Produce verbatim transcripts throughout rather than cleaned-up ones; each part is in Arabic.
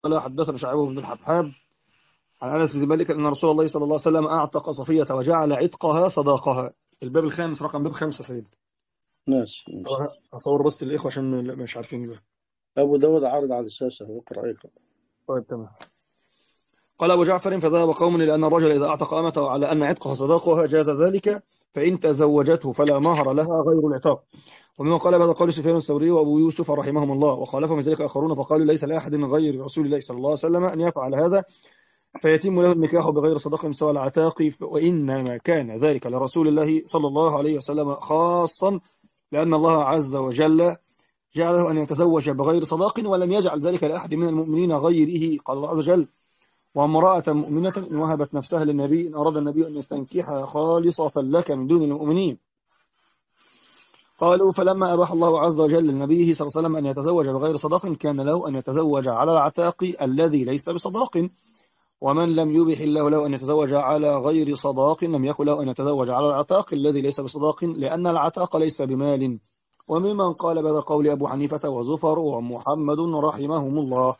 قال حدثنا شعيب بن الحبحاب عن انس بن مالك ان رسول الله صلى الله عليه وسلم اعتق صفيه وجعل عتقها صداقها. الباب الخامس، رقم باب خمسة سيد. ماشي ماشي. هصور بس الاخوه عشان مش عارفين ده. أبو داود عارض على الشاشة، اقرأ اقرأ. طيب تمام. قال أبو جعفر فذهب قوم إلى أن الرجل إذا أعتق أمته على أن عتقها صداقها جاز ذلك، فإن تزوجته فلا مهر لها غير العتاق. ومما قال بهذا قول سفيان الثوري وأبو يوسف رحمهم الله، وخالفهم من ذلك آخرون فقالوا ليس لأحد غير رسول الله صلى الله عليه وسلم أن يفعل هذا فيتم له النكاح بغير صداق سوى العتاق، وإنما كان ذلك لرسول الله صلى الله عليه وسلم خاصا، لأن الله عز وجل جعله أن يتزوج بغير صداق ولم يجعل ذلك لأحد من المؤمنين غيره. قال الله عز وجل: وامرأة مؤمنة إن وهبت نفسها للنبي إن أراد النبي أن يستنكحها خالصة لك من دون المؤمنين. قالوا: فلما أباح الله عز وجل لنبيه صلى الله عليه وسلم أن يتزوج بغير صداق كان له أن يتزوج على العتاق الذي ليس بصداق، ومن لم يبح الله له أن يتزوج على غير صداق لم يكن له أن يتزوج على العتاق الذي ليس بصداق، لأن العتاق ليس بمال. وممن قال بهذا قول أبو حنيفة وزفر ومحمد رحمهم الله.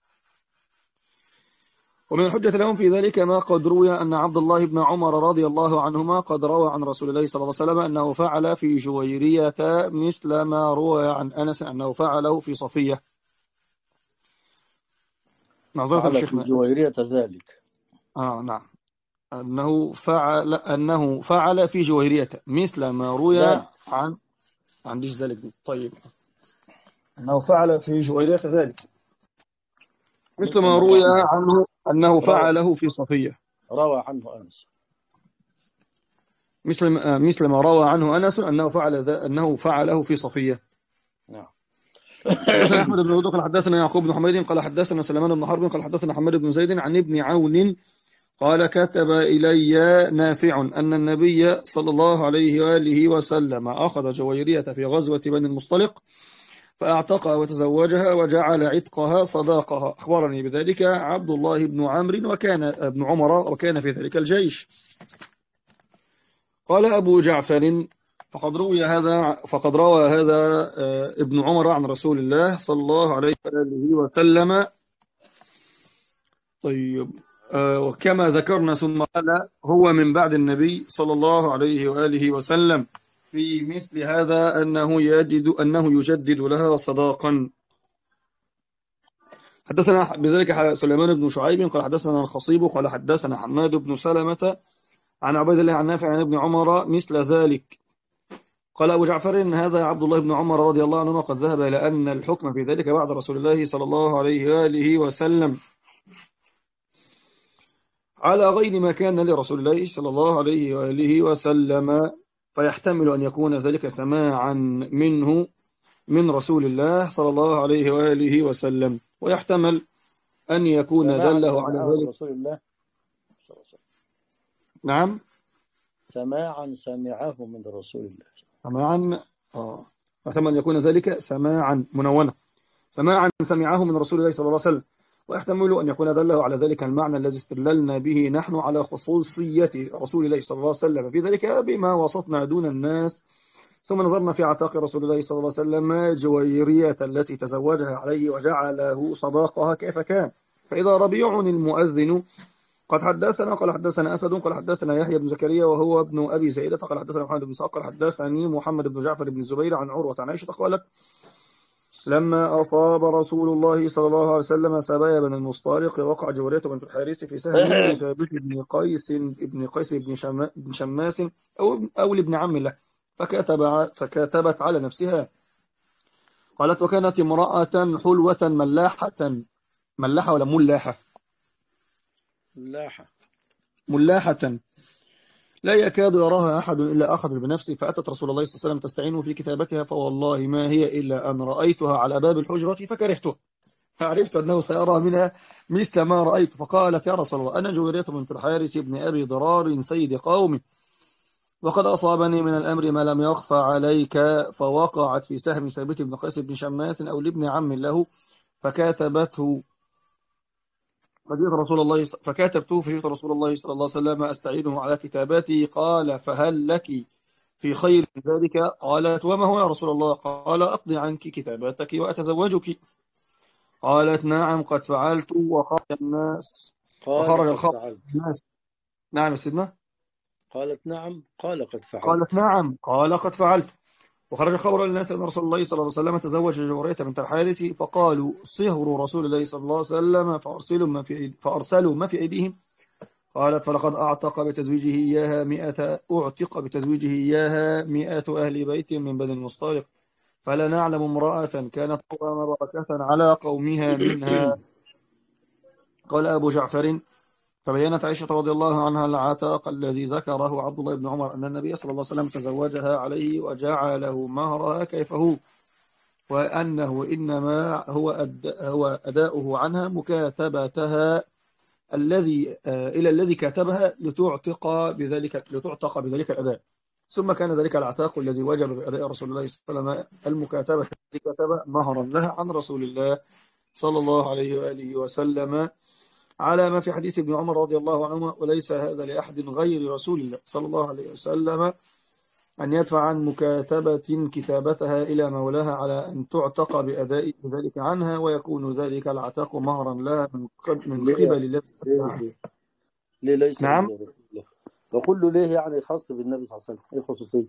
ومن الحجة لهم في ذلك ما قد روي أن عبد الله بن عمر رضي الله عنهما قد روى عن رسول الله صلى الله عليه وسلم أنه فعل في جويرية مثل ما روى عن أنس أنه فعله في صفية. معذرة فعل في الشيخ. جويرية ذلك. آه نعم. أنه فعل أنه فعل في جويرية مثل ما روي ذلك. عن عنديش ذلك دي. طيب، أنه فعل في جويرية ذلك مثل مثل ما ما روى روي عنه عنه أنه روى فعله في صفية. روى عنه أنس. مثل ما مثل ما روى عنه أنس أنه فعل ذا أنه فعله في صفية. نعم. حدثنا أحمد بن عبد قال حدثنا يعقوب بن حميد قال حدثنا سليمان بن حرب قال حدثنا حماد بن زيد عن ابن عون قال كتب إلي نافع أن النبي صلى الله عليه وآله وسلم أخذ جويرية في غزوة بني المصطلق فأعتقها وتزوجها وجعل عتقها صداقها. أخبرني بذلك عبد الله بن عمرو وكان ابن عمر وكان في ذلك الجيش. قال أبو جعفر فقد روي هذا فقد روى هذا آه، ابن عمر عن رسول الله صلى الله عليه وآله وسلم. طيب، آه، وكما ذكرنا ثم قال هو من بعد النبي صلى الله عليه وآله وسلم في مثل هذا أنه يجد أنه يجدد لها صداقا. حدثنا بذلك سليمان بن شعيب قال حدثنا الخصيب قال حدثنا حماد بن سلمة عن عبيد الله عن نافع عن ابن عمر مثل ذلك. قال أبو جعفر إن هذا عبد الله بن عمر رضي الله عنهما قد ذهب إلى أن الحكم في ذلك بعد رسول الله صلى الله عليه وآله وسلم على غير ما كان لرسول الله صلى الله عليه وآله وسلم، فيحتمل أن يكون ذلك سماعا منه من رسول الله صلى الله عليه وآله وسلم، ويحتمل أن يكون سماعا دله على سمعه من ذلك. رسول الله صلى الله عليه وسلم. نعم. سماعا سمعه من رسول الله. سماعا. آه. يحتمل أن يكون ذلك سماعا منونة، سماعا سمعه من رسول الله صلى الله عليه وسلم، ويحتمل أن يكون دله على ذلك المعنى الذي استدللنا به نحن على خصوصية رسول الله صلى الله عليه وسلم في ذلك بما وصفنا دون الناس. ثم نظرنا في عتاق رسول الله صلى الله عليه وسلم جويرية التي تزوجها عليه وجعله صداقها كيف كان. فإذا ربيع المؤذن قد حدثنا قال حدثنا أسد قال حدثنا يحيى بن زكريا وهو ابن أبي زيدة قال حدثنا محمد بن ساق قال حدثني محمد بن جعفر بن الزبير عن عروة عن عائشة قالت لما أصاب رسول الله صلى الله عليه وسلم سبايا بن المصطلق وقع جويرية بنت الحارث في سهم لثابت بن قيس بن قيس بن شما بن شماس أو أو لابن عم له، فكتب فكتبت على نفسها. قالت وكانت امرأة حلوة ملاحة. ملاحة ولا ملاحة؟ ملاحة. ملاحة لا يكاد يراها أحد إلا أخذ بنفسه، فأتت رسول الله صلى الله عليه وسلم تستعين في كتابتها فوالله ما هي إلا أن رأيتها على باب الحجرة فكرهته، فعرفت أنه سيرى منها مثل ما رأيت. فقالت يا رسول الله أنا جويرية بنت الحارث ابن أبي ضرار سيد قومي، وقد أصابني من الأمر ما لم يخفى عليك، فوقعت في سهم ثابت بن قيس بن شماس أو لابن عم له، فكاتبته فجئت رسول الله فكاتبته فجئت رسول الله صلى الله عليه وسلم أستعينه على كتاباتي. قال فهل لك في خير من ذلك؟ قالت وما هو يا رسول الله؟ قال أقضي عنك كتاباتك وأتزوجك. قالت نعم قد فعلت، وخرج الناس قال وخرج قد الخبر فعلت. الناس. نعم يا سيدنا. قالت نعم قال قد فعلت. قالت نعم قال قد فعلت. وخرج خبر الناس أن رسول الله صلى الله عليه وسلم تزوج جويرية بنت الحارث، فقالوا صهر رسول الله صلى الله عليه وسلم، فأرسلوا ما في أيدي فأرسلوا ما في أيديهم. قالت فلقد أعتق بتزويجه إياها مئة أعتق بتزويجه إياها مئة أهل بيت من بني المصطلق، فلا نعلم امرأة كانت قوام بركة على قومها منها. قال أبو جعفر فبينت عائشة رضي الله عنها العتاق الذي ذكره عبد الله بن عمر أن النبي صلى الله عليه وسلم تزوجها عليه وجعله مهرها كيف هو، وأنه إنما هو أد هو أداؤه عنها مكاتبتها الذي آه، إلى الذي كاتبها لتعتق بذلك لتعتق بذلك الأداء. ثم كان ذلك العتاق الذي وجب بأداء رسول الله صلى الله عليه وسلم المكاتبة التي كتب مهرا لها عن رسول الله صلى الله عليه وآله وسلم، على ما في حديث ابن عمر رضي الله عنهما وليس هذا لأحد غير رسول الله صلى الله عليه وسلم أن يدفع عن مكاتبة كتابتها إلى مولاها على أن تعتق بأداء ذلك عنها، ويكون ذلك العتاق مهرا لها من قبل من ليه قبل الذي ليه أدفع. ليه, ليه ليس نعم. إلا رسول الله؟ وقل له ليه يعني خاص بالنبي صلى الله عليه وسلم؟ إيه الخصوصية؟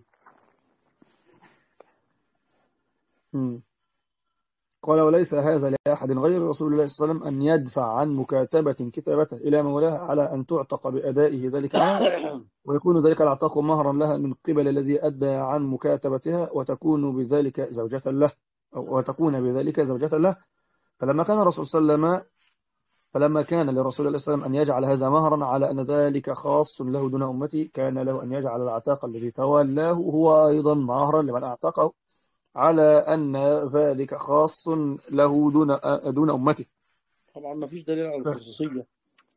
مم. قال وليس هذا لأحد غير رسول الله صلى الله عليه وسلم أن يدفع عن مكاتبة كتابته إلى مولاها على أن تعتق بأدائه ذلك عنها، ويكون ذلك العتاق مهرا لها من قبل الذي أدى عن مكاتبتها، وتكون بذلك زوجة له أو وتكون بذلك زوجة له. فلما كان الرسول صلى الله عليه وسلم فلما كان لرسول الله صلى الله عليه وسلم أن يجعل هذا مهرا على أن ذلك خاص له دون أمته، كان له أن يجعل العتاق الذي تولاه هو أيضا مهرا لمن أعتقه على أن ذلك خاص له دون دون أمته. طبعا ما فيش دليل على الخصوصية.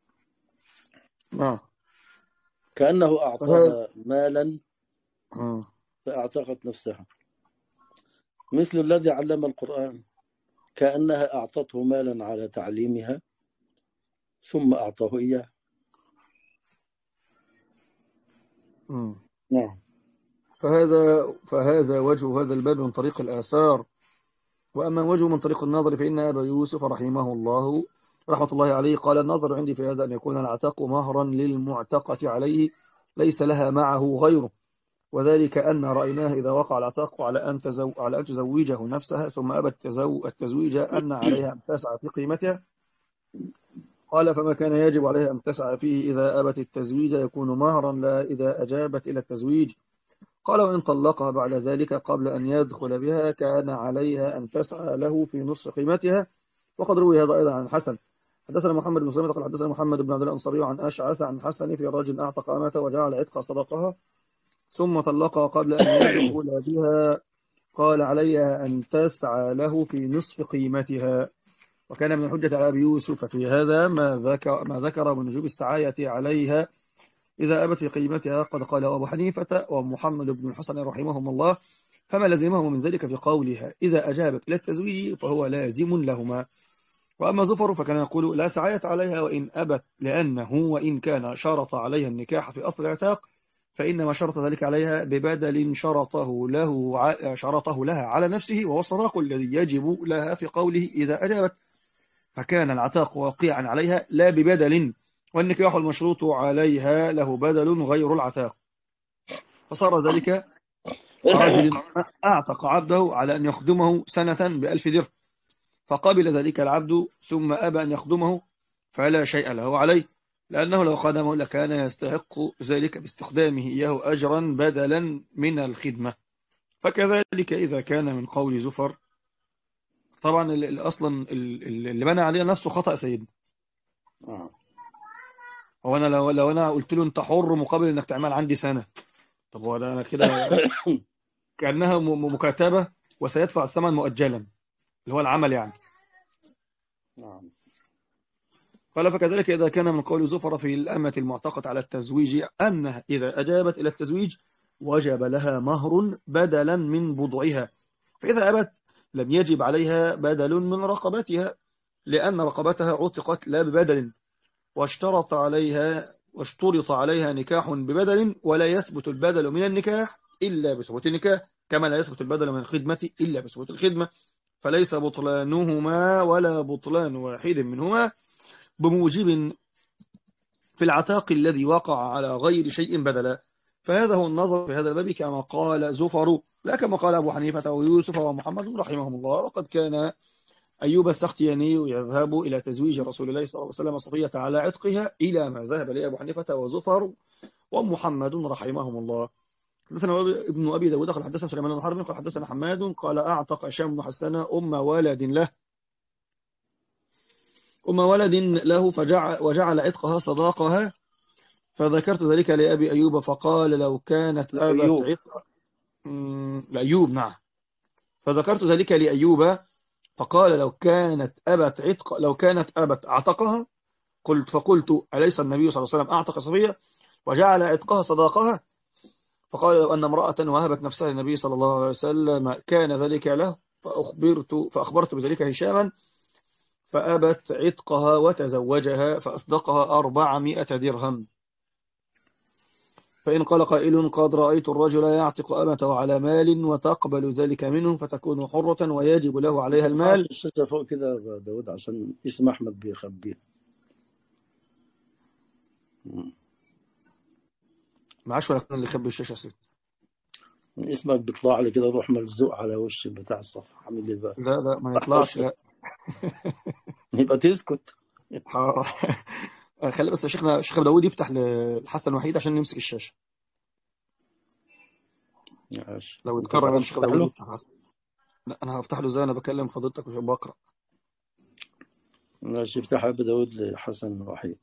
آه. كأنه أعطاها مالا آه. فأعتقت نفسها، مثل الذي علم القرآن كأنها أعطته مالا على تعليمها ثم أعطاه إياه. آه. نعم. فهذا فهذا وجه هذا الباب من طريق الآثار. وأما وجه من طريق النظر فإن أبا يوسف رحمه الله رحمة الله عليه قال النظر عندي في هذا أن يكون العتاق مهرا للمعتقة عليه ليس لها معه غيره، وذلك أن رأيناه إذا وقع العتاق على أن تزو على أن تزوجه نفسها ثم أبت التزو التزويج أن عليها أن تسعى في قيمتها. قال فما كان يجب عليها أن تسعى فيه إذا أبت التزويج يكون مهرا لا إذا أجابت إلى التزويج. قال وإن طلقها بعد ذلك قبل أن يدخل بها كان عليها أن تسعى له في نصف قيمتها. وقد روي هذا أيضا عن حسن. حدثنا محمد بن سلمة قال حدثنا محمد بن عبد الله الأنصاري عن أشعث عن حسن في رجل أعتق أمته وجعل عتق صدقها ثم طلقها قبل أن يدخل بها، قال عليها أن تسعى له في نصف قيمتها. وكان من حجة على أبي يوسف في هذا ما ذكر ما ذكر من وجوب السعاية عليها إذا أبت في قيمتها. قد قال أبو حنيفة ومحمد بن الحسن رحمهم الله فما لزمه من ذلك في قولها إذا أجابت إلى التزويج فهو لازم لهما. وأما زفر فكان يقول لا سعاية عليها وإن أبت، لأنه وإن كان شرط عليها النكاح في أصل العتاق فإنما شرط ذلك عليها ببدل شرطه له شرطه لها على نفسه، وهو الصداق الذي يجب لها في قوله إذا أجابت، فكان العتاق واقعا عليها لا ببدل، والنكاح المشروط عليها له بدل غير العتاق. فصار ذلك رجل أعتق عبده على أن يخدمه سنة بألف درهم، فقبل ذلك العبد ثم أبى أن يخدمه فلا شيء له عليه، لأنه لو خدمه لكان يستحق ذلك باستخدامه إياه أجرا بدلا من الخدمة. فكذلك إذا كان من قول زفر، طبعا أصلا اللي بنى عليه نفسه خطأ سيدنا. هو أنا لو, لو أنا قلت له أنت حر مقابل أنك تعمل عندي سنة، طب هو أنا كده كأنها مكاتبة وسيدفع الثمن مؤجلا اللي هو العمل يعني. نعم. قال فكذلك إذا كان من قول زفر في الأمة المعتقد على التزويج أنها إذا أجابت إلى التزويج وجب لها مهر بدلا من بضعها، فإذا أبت لم يجب عليها بدل من رقبتها، لأن رقبتها عتقت لا ببدل، واشترط عليها واشترط عليها نكاح ببدل، ولا يثبت البدل من النكاح إلا بثبوت النكاح، كما لا يثبت البدل من الخدمة إلا بثبوت الخدمة. فليس بطلانهما ولا بطلان واحد منهما بموجب في العتاق الذي وقع على غير شيء بدلا. فهذا هو النظر في هذا الباب كما قال زفر، لا كما قال أبو حنيفة ويوسف ومحمد رحمهم الله. وقد كان أيوب السختياني يذهب إلى تزويج رسول الله صلى الله عليه وسلم صفية على عتقها إلى ما ذهب إليه أبو حنيفة وزفر ومحمد رحمهم الله. حدثنا ابن أبي داود قال حدثنا سليمان بن حرب قال حدثنا حماد قال أعتق هشام بن حسان أم ولد له أم ولد له فجعل وجعل عتقها صداقها، فذكرت ذلك لأبي أيوب فقال لو كانت أبت أيوب. عتق لأيوب نعم فذكرت ذلك لأيوب فقال لو كانت أبت عتق لو كانت أبت عتقها قلت فقلت أليس النبي صلى الله عليه وسلم أعتق صفية وجعل عتقها صداقها؟ فقال لو أن امرأة وهبت نفسها للنبي صلى الله عليه وسلم كان ذلك له، فأخبرت, فأخبرت بذلك هشاما فأبت عتقها وتزوجها فأصدقها أربعمائة درهم. فإن قال قائل قد رأيت الرجل يعتق أمته على مال وتقبل ذلك منه فتكون حرة ويجب له عليها المال. الشاشة فوق كده يا داود عشان اسم أحمد بيخبيه. معاش ولا كان اللي يخبي الشاشة سيد؟ اسمك بيطلع لي كده روح ملزوق على وش بتاع الصفحة. عامل لي بقى لا لا ما يطلعش لا. يبقى تسكت. خلي بس شيخنا الشيخ داوود يفتح للحسن وحيد عشان نمسك الشاشة. ماشي. لو انت اتكرر تعرف الشيخ تفتح داوود له؟ يفتح. لا انا هفتح له زي انا بكلم فضيلتك وش بقرا. ماشي افتح أبو داود لحسن وحيد.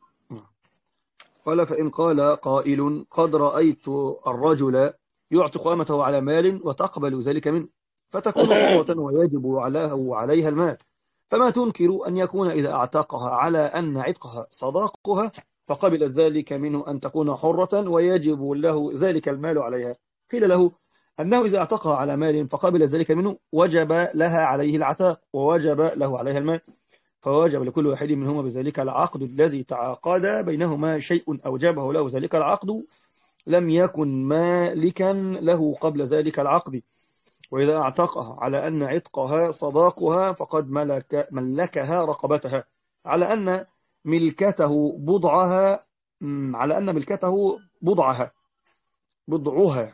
قال فإن قال قائل قد رأيت الرجل يعتق أمته على مال وتقبل ذلك منه فتكون حرة ويجب عليها عليها المال، فما تنكر أن يكون إذا اعتقها على أن عتقها صداقها فقبل ذلك منه أن تكون حرة ويجب له ذلك المال عليها؟ قيل له أنه إذا اعتقها على مال فقبل ذلك منه وجب لها عليه العتاق ووجب له عليها المال، فوجب لكل واحد منهما بذلك العقد الذي تعاقد بينهما شيء أوجبه له ذلك العقد لم يكن مالكا له قبل ذلك العقد. وإذا اعتقها على أن عتقها صداقها فقد ملك ملكها رقبتها على أن ملكته بضعها على أن ملكته بضعها بضعها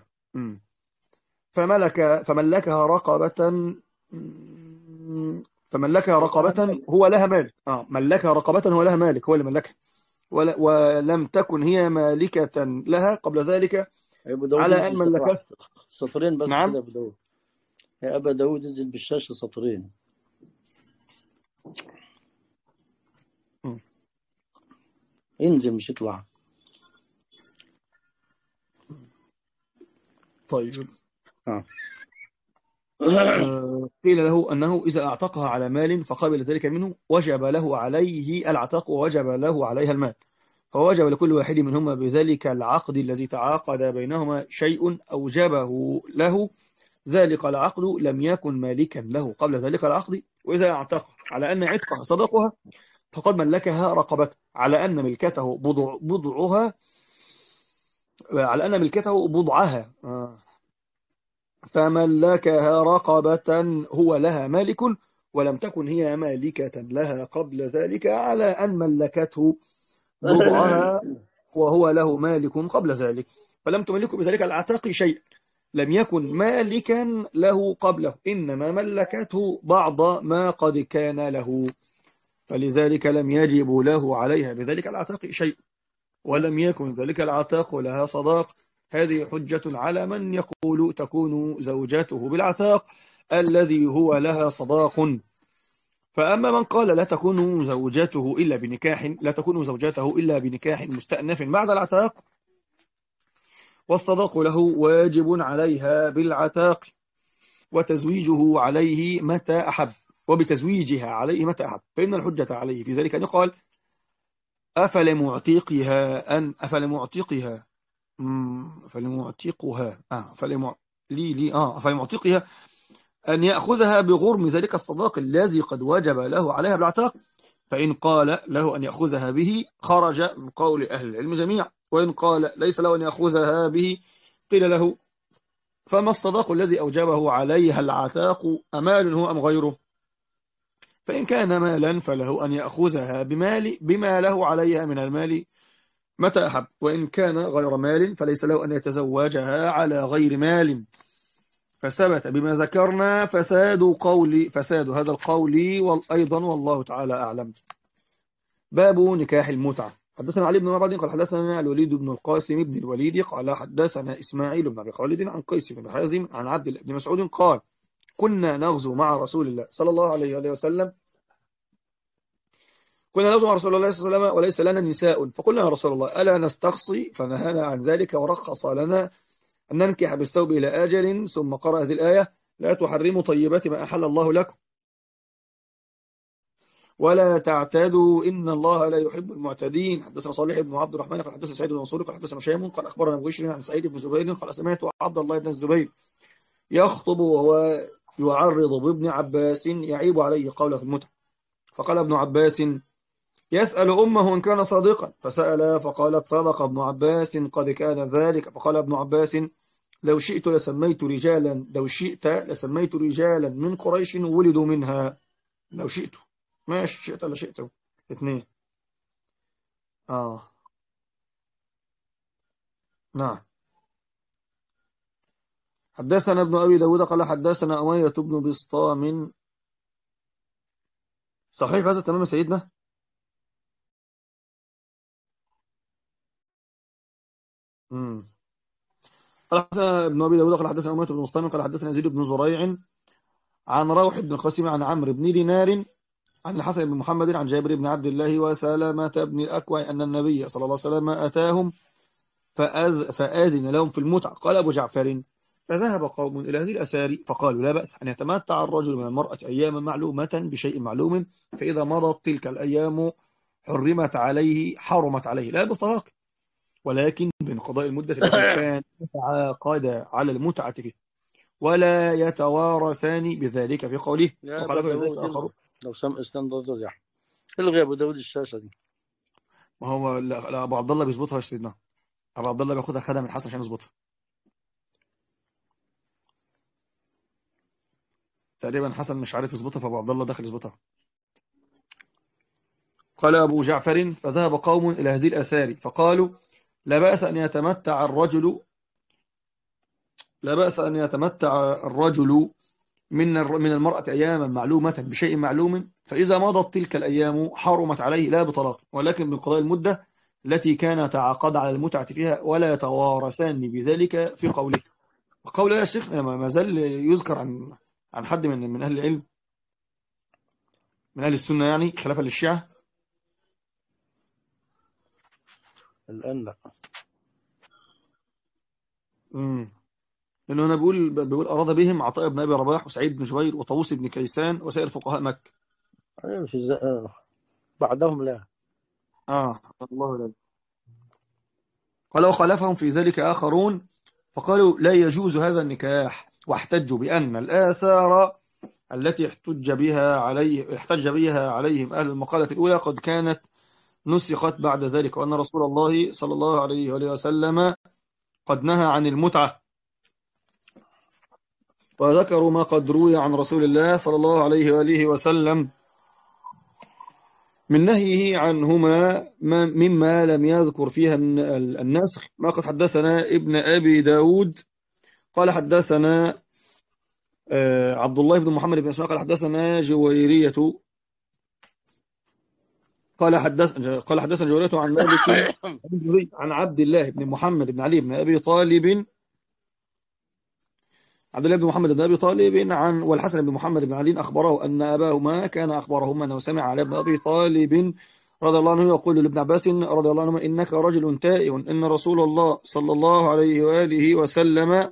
فملك فملكها رقبة فملكها رقبة هو لها مالك آه ملكها رقبة هو لها مالك هو اللي ملكها ولم تكن هي مالكة لها قبل ذلك على أن ملكها سطرين بس نعم. كده أبو داود يا أبا داود انزل بالشاشة سطرين. م. انزل مش يطلع. طيب آه. قيل له أنه إذا اعتقها على مال فقبل ذلك منه وجب له عليه العتاق ووجب له عليها المال، فوجب لكل واحد منهما بذلك العقد الذي تعاقد بينهما شيء أوجبه له ذلك العقد لم يكن مالكا له قبل ذلك العقد. وإذا اعتق على أن عتقها صدقها فقد ملكها رقبته على أن ملكته بضع بضعها على أن ملكته بضعها فملكها رقبة هو لها مالك ولم تكن هي مالكة لها قبل ذلك على أن ملكته بضعها وهو له مالك قبل ذلك، فلم تملك بذلك العتاق شيء لم يكن مالكا له قبله إنما ملكته بعض ما قد كان له، فلذلك لم يجب له عليها بذلك العتاق شيء ولم يكن ذلك العتاق لها صداق. هذه حجة على من يقول تكون زوجاته بالعتاق الذي هو لها صداق. فأما من قال لا تكون زوجاته إلا بنكاح لا تكون زوجاته إلا بنكاح مستأنف بعد العتاق والصداق له واجب عليها بالعتاق وتزويجه عليه متى أحب وبتزويجها عليه متى أحب، فإن الحجة عليه في ذلك أن يقال أفلمعتقها أن أفلمعتقها فلمعتقها آه فلمع لي لي آه فلمعتقها أن يأخذها بغرم ذلك الصداق الذي قد وجب له عليها بالعتاق، فإن قال له أن يأخذها به خرج من قول أهل العلم جميع، وإن قال ليس له أن يأخذها به قيل له فما الصداق الذي أوجبه عليها العتاق أمال هو أم غيره؟ فإن كان مالا فله أن يأخذها بمال بما له عليها من المال متى أحب، وإن كان غير مال فليس له أن يتزوجها على غير مال. فثبت بما ذكرنا فساد قولي فساد هذا القول أيضا، والله تعالى أعلم. باب نكاح المتعة. حدثنا علي بن معبد قال حدثنا الوليد بن القاسم بن الوليد قال حدثنا إسماعيل بن أبي خالد عن قيس بن حازم عن عبد الله بن مسعود قال كنا نغزو مع رسول الله صلى الله عليه وآله وسلم كنا نغزو مع رسول الله صلى الله عليه وسلم وليس لنا نساء، فقلنا يا رسول الله ألا نستقصي؟ فنهانا عن ذلك ورخص لنا أن ننكح بالثوب إلى آجل، ثم قرأ هذه الآية لا تحرموا طيبات ما أحل الله لكم ولا تعتادوا إن الله لا يحب المعتدين. حدثنا صالح بن عبد الرحمن قال حدثنا سعيد بن منصور قال حدثنا هشام قال أخبرنا أبو بشر عن سعيد بن زبير قال سمعت عبد الله بن الزبير يخطب وهو يعرض بابن عباس يعيب عليه قوله في المتعة، فقال ابن عباس يسأل أمه إن كان صادقا، فسأل فقالت صدق ابن عباس قد كان ذلك، فقال ابن عباس لو شئت لسميت رجالا لو شئت لسميت رجالا من قريش ولدوا منها. لو شئت ماشي، شئت ولا شئت اثنين. آه نعم. حدثنا ابن أبي داود قال حدثنا أمية بن بسطام. صحيح هذا تمام سيدنا. امم قال حدثنا ابن أبي داود قال حدثنا أمية بن بسطام قال حدثنا يزيد بن زريع عن روح بن القاسم عن عمرو بن دينار عن الحسن بن محمد عن جابر بن عبد الله وسلامة بن الأكوع أن النبي صلى الله عليه وسلم أتاهم فأذ فآذن لهم في المتعة. قال أبو جعفر فذهب قوم إلى هذه الأساري فقالوا لا بأس أن يتمتع الرجل من المرأة أياما معلومة بشيء معلوم، فإذا مضت تلك الأيام حرمت عليه حرمت عليه لا بطلاق، ولكن بانقضاء المدة التي كان يتعاقد على المتعة فيه، ولا يتوارثان بذلك في قوله يا أبو وخلف ذلك داود آخر. لو سم استنضد يعني الغي أبو داود الشاشة دي. ما هو لا لا، أبو عبد الله بيظبطها يا سيدنا. أبو عبد الله بياخدها خدها من حسن عشان يظبطها. تقريبا حسن مش عارف يظبطها فأبو عبد الله داخل يظبطها. قال أبو جعفر فذهب قوم إلى هذه الأساري فقالوا لا بأس أن يتمتع الرجل لا بأس أن يتمتع الرجل من من المرأة أياما معلومة بشيء معلوم، فإذا مضت تلك الأيام حرمت عليه لا بطلاق، ولكن بانقضاء المدة التي كان تعاقد على المتعة فيها، ولا يتوارثان بذلك في قوله. وقول يا شيخ ما زال يذكر عن عن حد من من أهل العلم من أهل السنة يعني خلافا للشيعة. الآن لا. امم لأنه أنا بقول بقول أراد بهم عطاء بن أبي رباح وسعيد بن جبير وطاووس بن كيسان وسائر فقهاء مكة. أيوة في الز... آه. بعدهم لا. آه الله لا. قال وخالفهم في ذلك آخرون فقالوا لا يجوز هذا النكاح، واحتجوا بأن الآثار التي احتج بها عليه احتج بها عليهم أهل المقالة الأولى قد كانت نسخت بعد ذلك، وأن رسول الله صلى الله عليه وآله وسلم قد نهى عن المتعة، وذكروا ما قد روي عن رسول الله صلى الله عليه وآله وسلم من نهيه عنهما مما لم يذكر فيها النسخ، ما قد حدثنا ابن أبي داود قال حدثنا عبد الله بن محمد بن اسماعيل قال حدثنا جويرية قال حدث قال حدثنا جويرية عن مالك عن عبد الله بن محمد بن علي بن أبي طالب عبد الله بن محمد بن أبي طالب عن والحسن بن محمد بن علي أخبره أن أباهما كان أخبرهما أنه سمع علي بن أبي طالب رضي الله عنه يقول لابن عباس رضي الله عنه إنك رجل تائه، إن رسول الله صلى الله عليه وآله وسلم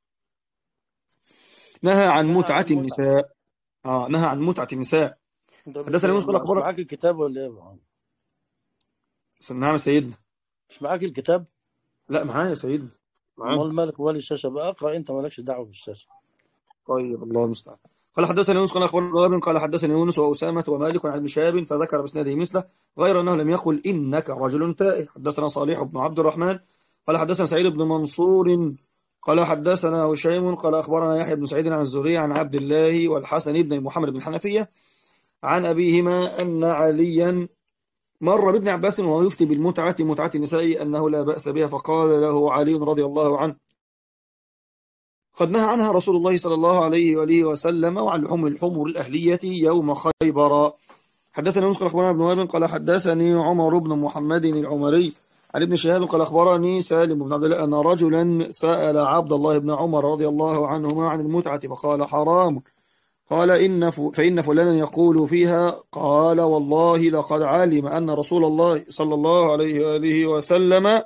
نهى عن متعة النساء. آه نهى عن متعة النساء. حدثنا يونس قال مش أخبرك معاك الكتاب ولا إيه؟ نعم سيدنا. مش معاك الكتاب؟ لا معايا يا سيدنا معايا. امال مالك ولي الشاشة بقى؟ اقرأ أنت مالكش دعوة بالشاشة. طيب الله المستعان. قال حدثنا يونس قال أخبرنا قال حدثنا يونس وأسامة ومالك عن ابن شهاب فذكر بإسناده مثله غير أنه لم يقل إنك رجل تائه. حدثنا صالح بن عبد الرحمن قال حدثنا سعيد بن منصور قال حدثنا هشيم قال أخبرنا يحيى بن سعيد عن الزهري عن عبد الله والحسن بن محمد بن الحنفية عن أبيهما أن عليا مر بابن عباس وهو يفتي بالمتعة متعة النساء أنه لا بأس بها، فقال له علي رضي الله عنه قد نهى عنها رسول الله صلى الله عليه وآله وسلم، وعن لحوم الحمر الأهلية يوم خيبر. حدثنا يونس قال أخبرنا ابن وهب قال حدثني عمر بن محمد العمري عن ابن شهاب قال أخبرني سالم بن عبد الله أن رجلا سأل عبد الله بن عمر رضي الله عنهما عن المتعة فقال حرام. قال إن ف... فإن فلانا يقول فيها. قال والله لقد علم أن رسول الله صلى الله عليه وآله وسلم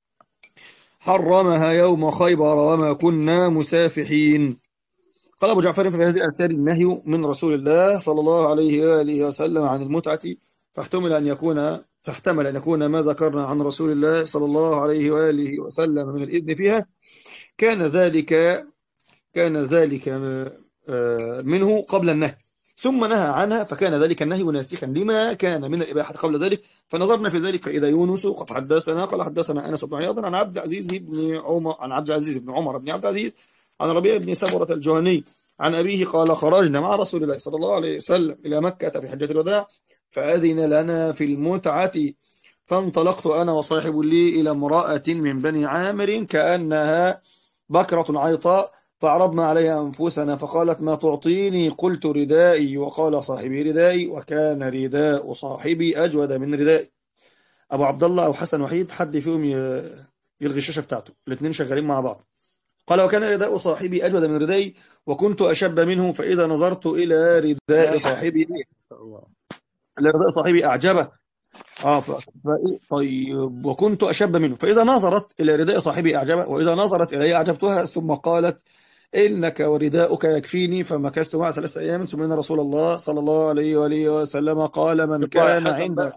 حرمها يوم خيبر وما كنا مسافحين. قال أبو جعفر في هذه الآثار النهي من رسول الله صلى الله عليه وآله وسلم عن المتعة، فاحتمل أن يكون فاحتمل أن يكون ما ذكرنا عن رسول الله صلى الله عليه وآله وسلم من الإذن فيها كان ذلك كان ذلك منه قبل النهي، ثم نهى عنها فكان ذلك النهي ناسخا لما كان من الإباحة قبل ذلك. فنظرنا في ذلك إذا يونس قد حدثنا قال حدثنا أنس بن عياض عن عبد العزيز بن عمر عن عبد العزيز بن عمر بن عبد العزيز عن ربيع بن سمرة الجهني عن أبيه قال خرجنا مع رسول الله صلى الله عليه وسلم إلى مكة في حجة الوداع فأذن لنا في المتعة، فانطلقت أنا وصاحب لي إلى امرأة من بني عامر كأنها بكرة عيطاء، فعرضنا عليها أنفسنا فقالت ما تعطيني؟ قلت ردائي، وقال صاحبي ردائي، وكان رداء صاحبي أجود من ردائي. أبو عبد الله أو حسن وحيد حد فيهم يلغي الشاشة بتاعته، الاثنين شغالين مع بعض. قال وكان رداء صاحبي أجود من ردائي وكنت أشب منه، فإذا نظرت إلى رداء صاحبي رداء صاحبي أعجبه آه ف... ف... طيب وكنت أشب منه، فإذا نظرت إلى رداء صاحبي أعجبه وإذا نظرت إلي أعجبتها، ثم قالت إنك ورداؤك يكفيني، فمكثت معه ثلاثة أيام، ثم إن رسول الله صلى الله عليه وآله وسلم قال من كان عنده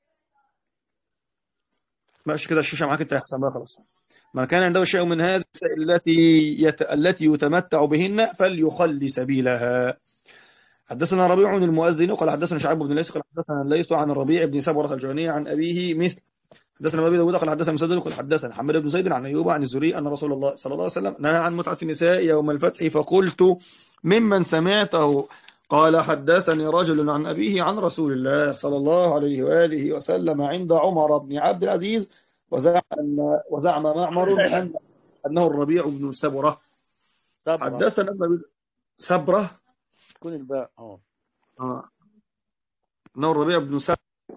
ماشي كده الشاشة معاك أنت يا حسن بقى خلاص. من كان عنده شيء من هذه التي يت... التي يتمتع بهن فليخلي سبيلها. حدثنا ربيع المؤذن قال حدثنا شعيب بن ليث قال حدثنا الليث عن الربيع بن سبرة الجهني عن أبيه مثل. حدثنا أبي داود قال حدثنا مسدد قال حدثنا حماد بن زيد عن أيوب عن الزهري أن رسول الله صلى الله عليه وسلم نهى عن متعة النساء يوم الفتح، فقلت ممن سمعته؟ قال حدثني رجل عن أبيه عن رسول الله صلى الله عليه وآله وسلم عند عمر بن عبد العزيز، وزعم وزعم معمر أن أنه الربيع بن سبرة. حدثنا سبرة تكون الباء اه اه أنه الربيع بن سبرة.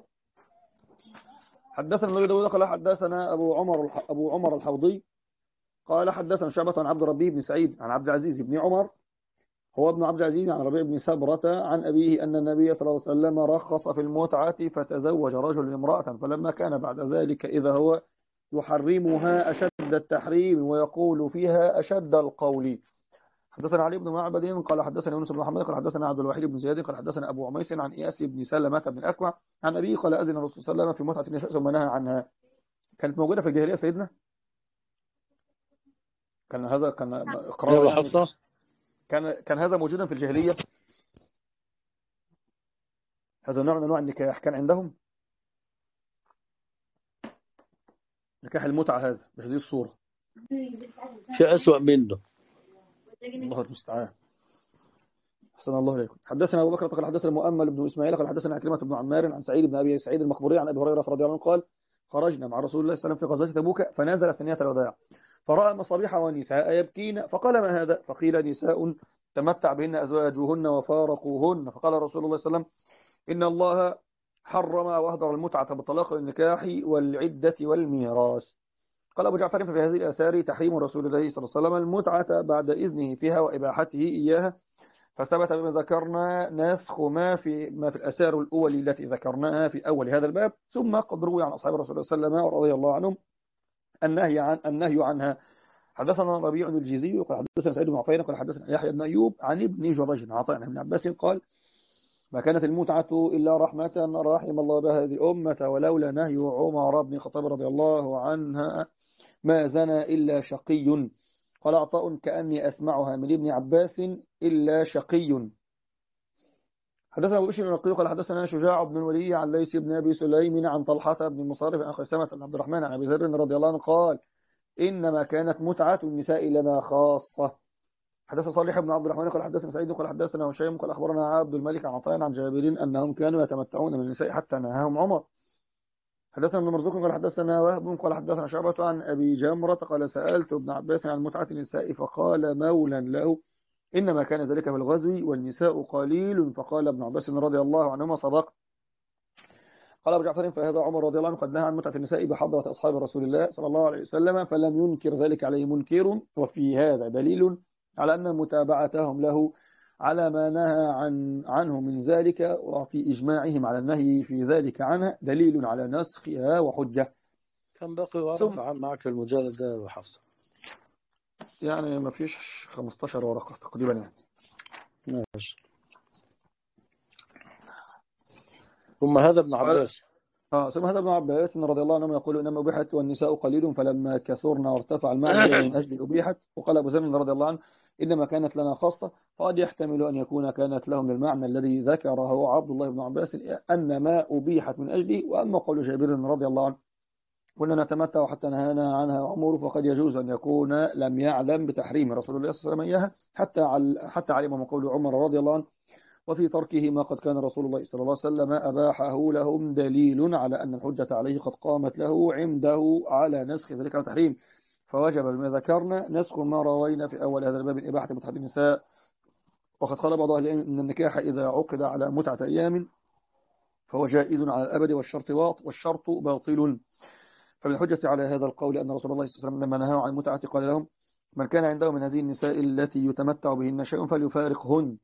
حدثنا أبي داود قال حدثنا أبو عمر أبو عمر الحوضي قال حدثنا شعبة عن عبد ربي بن سعيد عن عبد العزيز بن عمر هو ابن عبد العزيز عن ربيع بن سبرة عن أبيه أن النبي صلى الله عليه وسلم رخص في المتعة فتزوج رجل امرأة، فلما كان بعد ذلك إذا هو يحرمها أشد التحريم ويقول فيها أشد القول. حدثنا علي بن معبد قال حدثنا يونس بن محمد قال حدثنا عبد الوحيد بن زياد قال حدثنا أبو عميس عن إياس بن سلمة بن الأكوع عن أبيه قال أذن الرسول صلى الله عليه وسلم في متعة النساء ثم نهى عنها. كانت موجودة في الجاهلية سيدنا؟ كان هذا كان إقرار يعني كان كان هذا موجودا في الجاهلية؟ هذا نوع من أنواع النكاح كان عندهم نكاح المتعة هذا بهذه الصورة؟ في أسوأ منه. الله المستعان. أحسن الله إليكم. حدثنا أبو بكر قال حدثنا مؤمل بن إسماعيل قال حدثنا عكرمة بن عمار عن سعيد بن أبي سعيد المخبري عن أبي هريرة رضي الله عنه قال خرجنا مع رسول الله صلى الله عليه وسلم في غزوة تبوك فنزل ثنية الوداع فرأى مصابيح ونساء يبكين فقال ما هذا؟ فقيل نساء تمتع بهن أزواجهن وفارقوهن. فقال رسول الله صلى الله عليه وسلم إن الله حرم وأهدر المتعة بالطلاق والنكاح والعدة والميراث. قال أبو جعفر في هذه الآثار تحريم رسول الله صلى الله عليه وسلم المتعة بعد إذنه فيها وإباحته إياها، فثبت بما ذكرنا نسخ ما في ما في الآثار الأولى التي ذكرناها في أول هذا الباب، ثم قد روي عن أصحاب رسول الله صلى الله عليه وسلم ورضي الله عنهم النهي عن النهي عنها. حدثنا ربيع الجيزي قال حدثنا سعيد بن عفير قال حدثنا يحيى بن أيوب عن ابن جريج عطاء بن عباس قال ما كانت المتعة إلا رحمة رحم الله بها هذه الأمة، ولولا نهي عمر بن الخطاب رضي الله عنها ما زنى إلا شقي. قال عطاء كأني أسمعها من ابن عباس إلا شقي. حدثنا أبو بشر بن النقي قال حدثنا شجاع بن الولي عن ليث بن أبي سليم عن طلحة بن مصارف عن خيثمة بن عبد الرحمن عن أبي ذر رضي الله عنه قال إنما كانت متعة النساء لنا خاصة. حدثنا صالح بن عبد الرحمن قال حدثنا سعيد قال حدثنا هشيم قال أخبرنا عبد الملك عن عطاء عن جابر أنهم كانوا يتمتعون من النساء حتى نهاهم عمر. حدثنا ابن مرزوق قال حدثنا وهب قال حدثنا شعبة عن أبي جمرة قال سألت ابن عباس عن متعة النساء فقال مولا له إنما كان ذلك في الغزو والنساء قليل. فقال ابن عباس رضي الله عنهما صدق. قال أبو جعفر فهذا عمر رضي الله عنه قد نهى عن متعة النساء بحضرة أصحاب رسول الله صلى الله عليه وسلم فلم ينكر ذلك عليه منكر. وفي هذا دليل على أن متابعتهم له على ما نهى عن عنه من ذلك وفي إجماعهم على النهي في ذلك عنها دليل على نسخها وحجة. كم باقي ورقة معك في المجلد ده وحفصة؟ يعني ما فيش خمستاشر ورقة تقريبا يعني. ماشي. ثم هذا ابن عباس اه ثم هذا ابن عباس رضي الله عنه يقول انما ابيحت والنساء قليل فلما كثرنا وارتفع المعنى من اجل ابيحت. وقال ابو ذر رضي الله عنه انما كانت لنا خاصه فقد يحتمل ان يكون كانت لهم المعنى الذي ذكره عبد الله بن عباس ان ما ابيحت من اجله. واما قول جابر رضي الله عنه كنا نتمتع حتى نهانا عنها عمر فقد يجوز ان يكون لم يعلم بتحريم رسول الله صلى الله عليه وسلم اياها حتى حتى علم من قول عمر رضي الله عنه وفي تركه ما قد كان رسول الله صلى الله عليه وسلم أباحه لهم دليل على أن الحجة عليه قد قامت له عنده على نسخ ذلك التحريم. فوجب بما ذكرنا نسخ ما روينا في أول هذا الباب إباحة متعة النساء. وقد قال بعض أهل العلم أن النكاح إذا عقد على متعة أيام فهو جائز على الأبد والشرط والشرط باطل. فمن الحجة على هذا القول أن رسول الله صلى الله عليه وسلم لما نهاه عن المتعة قال لهم من كان عنده من هذه النساء التي يتمتع بهن شيء فليفارقهن.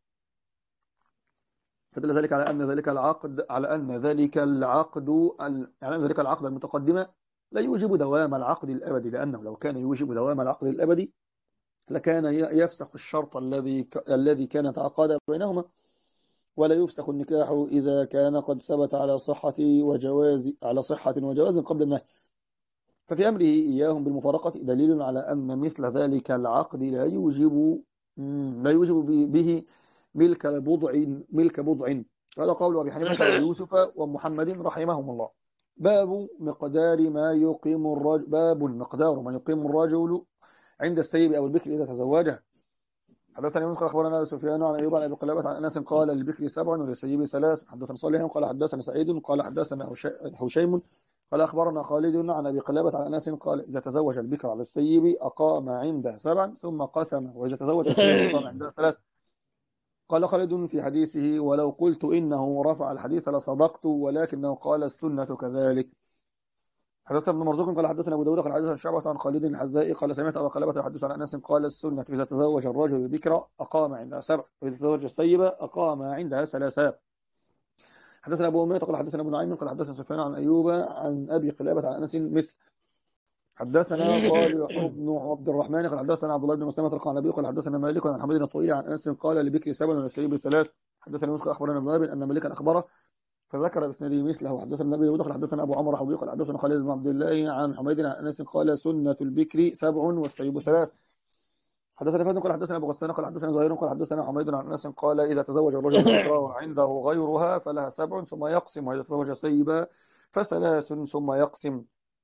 فدل ذلك على أن ذلك العقد على أن ذلك العقد يعني أن ذلك العقد المتقدم لا يوجب دوام العقد الأبدي لأنه لو كان يوجب دوام العقد الأبدي لكان يفسخ الشرط الذي الذي كان تعقد بينهما ولا يفسخ النكاح إذا كان قد ثبت على صحة وجواز على صحة وجواز قبل النهي. ففي أمره إياهم بالمفارقة دليل على أن مثل ذلك العقد لا يوجب لا يوجب به ملك بضع ملك بضع. هذا قول أبي حنيفة ويوسف ومحمد رحمهم الله. باب مقدار ما يقيم الرجل باب مقدار ما يقيم الرجل عند السيب أو البكر إذا تزوجه. حدثنا يونس قال أخبرنا سفيان عن أيوب عن أبي قلابة عن أنس قال للبكر سبع وللسيب ثلاث. حدثنا صالح قال حدثنا سعيد قال حدثنا هشيم قال أخبرنا خالد عن أبي قلابة عن أنس قال إذا تزوج البكر على السيب أقام عنده سبعا ثم قسم وإذا تزوج السيب أقام عنده ثلاث. قال خالد في حديثه ولو قلت إنه رفع الحديث لصدقت ولكنه قال السنة كذلك. حدثنا ابن مرزوق قال حدثنا أبو داود قال حدثنا شعبة عن خالد الحذائي قال سمعت أبا قلابة يحدث عن أنس قال السنة إذا تزوج الرجل البكر أقام عندها سبع وإذا تزوج السيبة أقام عندها ثلاثة. حدثنا أبو أمية قال حدثنا ابن نعيم قال حدثنا سفيان عن أيوب عن أبي قلابة عن أنس مثل. حدثنا صالح بن عبد الرحمن قال حدثنا عبد الله بن مسلمة قال النبي قال حدثنا مالك عن حميد الطويل عن أنس قال لبكر سبع وللسيب ثلاث. حدثنا يوسف أخبرنا ابن أبي أن مالكا أخبره فذكر باسناده مثله. حدثنا النبي داود قال حدثنا أبو عمرو حوضي قال حدثنا خالد بن عبد الله عن حميد عن أنس قال سنة البكر سبع والسيب ثلاث. حدثنا فهد قال حدثنا أبو غسان قال حدثنا زهير قال حدثنا حميد عن أنس قال إذا تزوج الرجل البكر وعنده غيرها فلها سبع ثم يقسم وإذا تزوج سيبا فثلاث ثم يقسم.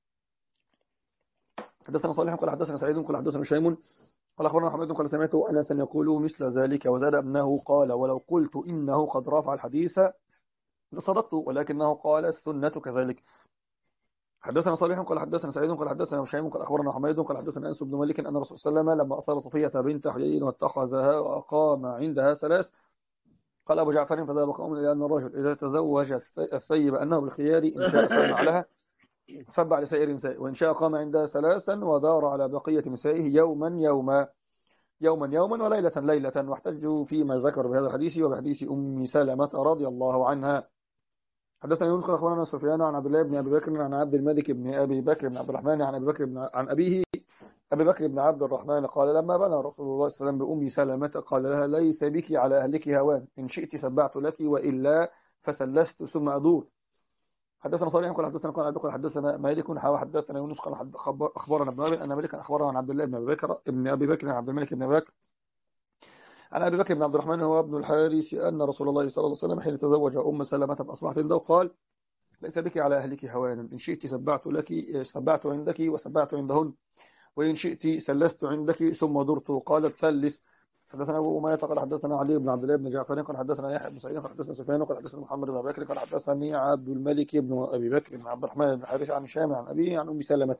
حدثنا صالح قال حدثنا سعيد قال حدثنا هشيم قال أخبرنا محمد قال سمعت أنسا يقول مثل ذلك وزاد ابنه قال ولو قلت إنه قد رفع الحديث لصدقت ولكنه قال السنة كذلك. حدثنا صالح قال حدثنا سعيد قال حدثنا هشيم قال أخبرنا حميد قال حدثنا أنس بن مالك أن الرسول صلى الله عليه وسلم لما أصاب صفية بنت حيي واتخذها وأقام عندها ثلاث. قال أبو جعفر فذهب قوم إلى أن الرجل إذا تزوج السيب أنه بالخيار إن شاء سمع لها سبع لسائر نساء وإن شاء قام عندها ثلاثا ودار على بقية نسائه يوما يوما يوما يوما وليلة ليلة. واحتجوا فيما ذكر بهذا الحديث وبحديث أم سلمة رضي الله عنها. حدثنا يونس قال أخبرنا سفيان عن عبد الله بن أبي بكر عن عبد الملك بن أبي بكر بن عبد الرحمن عن أبي بكر بن عن أبيه أبي بكر بن عبد الرحمن قال لما بنى رسول الله صلى الله عليه وسلم بأم سلمة قال لها ليس بك على أهلك هوان إن شئت سبعت لك وإلا فسلست ثم أدور. حدثنا صالح قال حدثنا قال عبد حدثنا مالك حاول حدثنا يونس قال أخبرنا ابن أبي أن مالك أخبرنا عن عبد الله بن أبي بكر ابن أبي بكر عن عبد الملك بن أبي بكر عن أبي بكر بن عبد الرحمن هو ابن الحارث أن رسول الله صلى الله عليه وسلم حين تزوج أم سلمة فأصبحت عنده قال ليس بك على أهلك هوان إن شئت سبعت لك سبعت عندك وسبعت عندهن وإن شئت سلست عندك ثم درت. قالت سلس. حدثنا أبو أمية قال حدثنا علي بن عبد الله بن جعفر قال حدثنا يحيى بن سعيد قال حدثنا سفيان قال حدثنا محمد بن بكر قال حدثني عبد الملك بن أبي بكر بن عبد الرحمن بن حارث عن هشام عن أبيه عن أم سلمة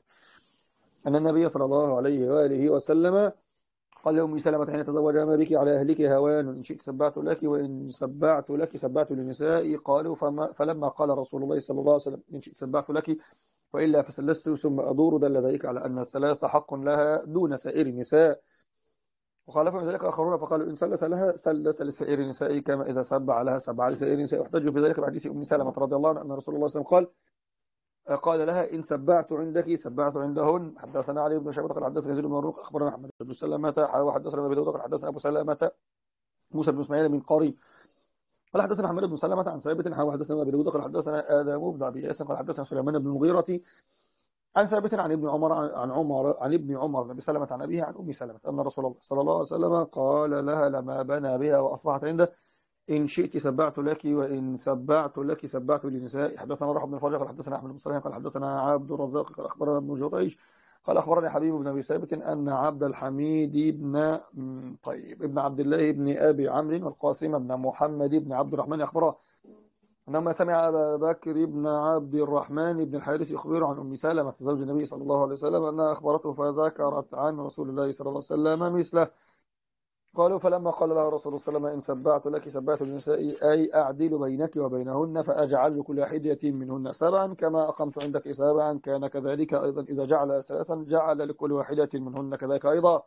أن النبي صلى الله عليه وآله وسلم قال لأم سلمة حين تزوج ما بك على أهلك هوان، إن شئت سبعت لك وإن سبعت لك سبعت للنساء. قالوا فما فلما قال رسول الله صلى الله عليه وسلم إن شئت سبعت لك وإلا فسلست ثم أدور، دل ذلك على أن الثلاث حق لها دون سائر النساء. وخالف من ذلك آخرون فقالوا إن سلس لها سلس لسائر النساء كما إذا سبع لها سبع لسائر النساء. واحتجوا في ذلك بحديث أم سلمة رضي الله عنها أن رسول الله صلى الله عليه وسلم قال قال لها إن سبعت عندك سبعت عندهن. حدثنا علي بن شعبة قال حدثنا يزيد بن مروق أخبرنا أحمد بن سلمة وحدثنا أبي داود قال حدثنا أبو سلمة موسى بن إسماعيل من قري قال حدثنا أحمد بن سلمة عن ثابت وحدثنا أبي داود قال حدثنا آدم بن أبي ياسر قال حدثنا سليمان بن المغيرة عن ثابت عن ابن عمر عن عمر عن ابن عمر بن سلمة عن أبيه عن أم سلمة أن رسول الله صلى الله عليه وسلم قال لها لما بنى بها وأصبحت عنده إن شئت سبعت لك وإن سبعت لك سبعت للنساء. حدثنا روح بن الفرج قال حدثنا أحمد بن صالح قال حدثنا عبد الرزاق قال أخبرنا ابن جريج قال أخبرني حبيب بن أبي ثابت أن عبد الحميد بن طيب ابن عبد الله بن أبي عمرو والقاسم بن محمد بن عبد الرحمن أخبره أنما سمع أبا بكر بن عبد الرحمن بن الحارث يخبر عن أم سلمة زوج النبي صلى الله عليه وسلم أنها أخبرته فذكرت عن رسول الله صلى الله عليه وسلم مثله. قالوا فلما قال لها رسول الله صلى الله عليه وسلم إن سبعت لك سبعت النساء أي أعدل بينك وبينهن فأجعل لكل واحدة منهن سبعا كما أقمت عندك سبعا كان كذلك أيضا إذا جعل ثلاثا جعل لكل واحدة منهن كذلك أيضا.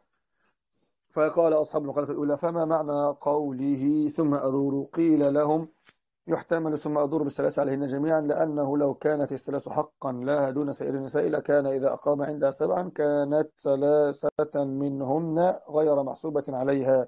فقال أصحاب القالة الأولى فما معنى قوله ثم أدور؟ قيل لهم يحتمل ثم أدور بالثلاث عليهن جميعا لأنه لو كانت الثلاث حقا لها دون سائر النساء لكان إذا أقام عندها سبعا كانت ثلاثة منهن غير محسوبة عليها،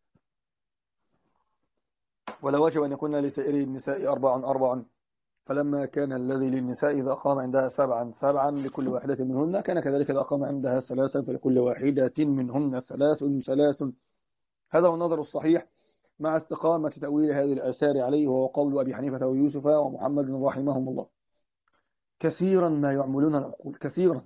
ولا وجب أن يكون لسائر النساء أربع أربع. فلما كان الذي للنساء إذا أقام عندها سبعا سبعا لكل واحدة منهن كان كذلك إذا أقام عندها ثلاثا فلكل واحدة منهن ثلاث ثلاث. هذا هو النظر الصحيح مع استقامة تأويل هذه الآثار عليه، وهو قول أبي حنيفة ويوسف ومحمد رحمهم الله. كثيرا ما يعملون العقول كثيرا.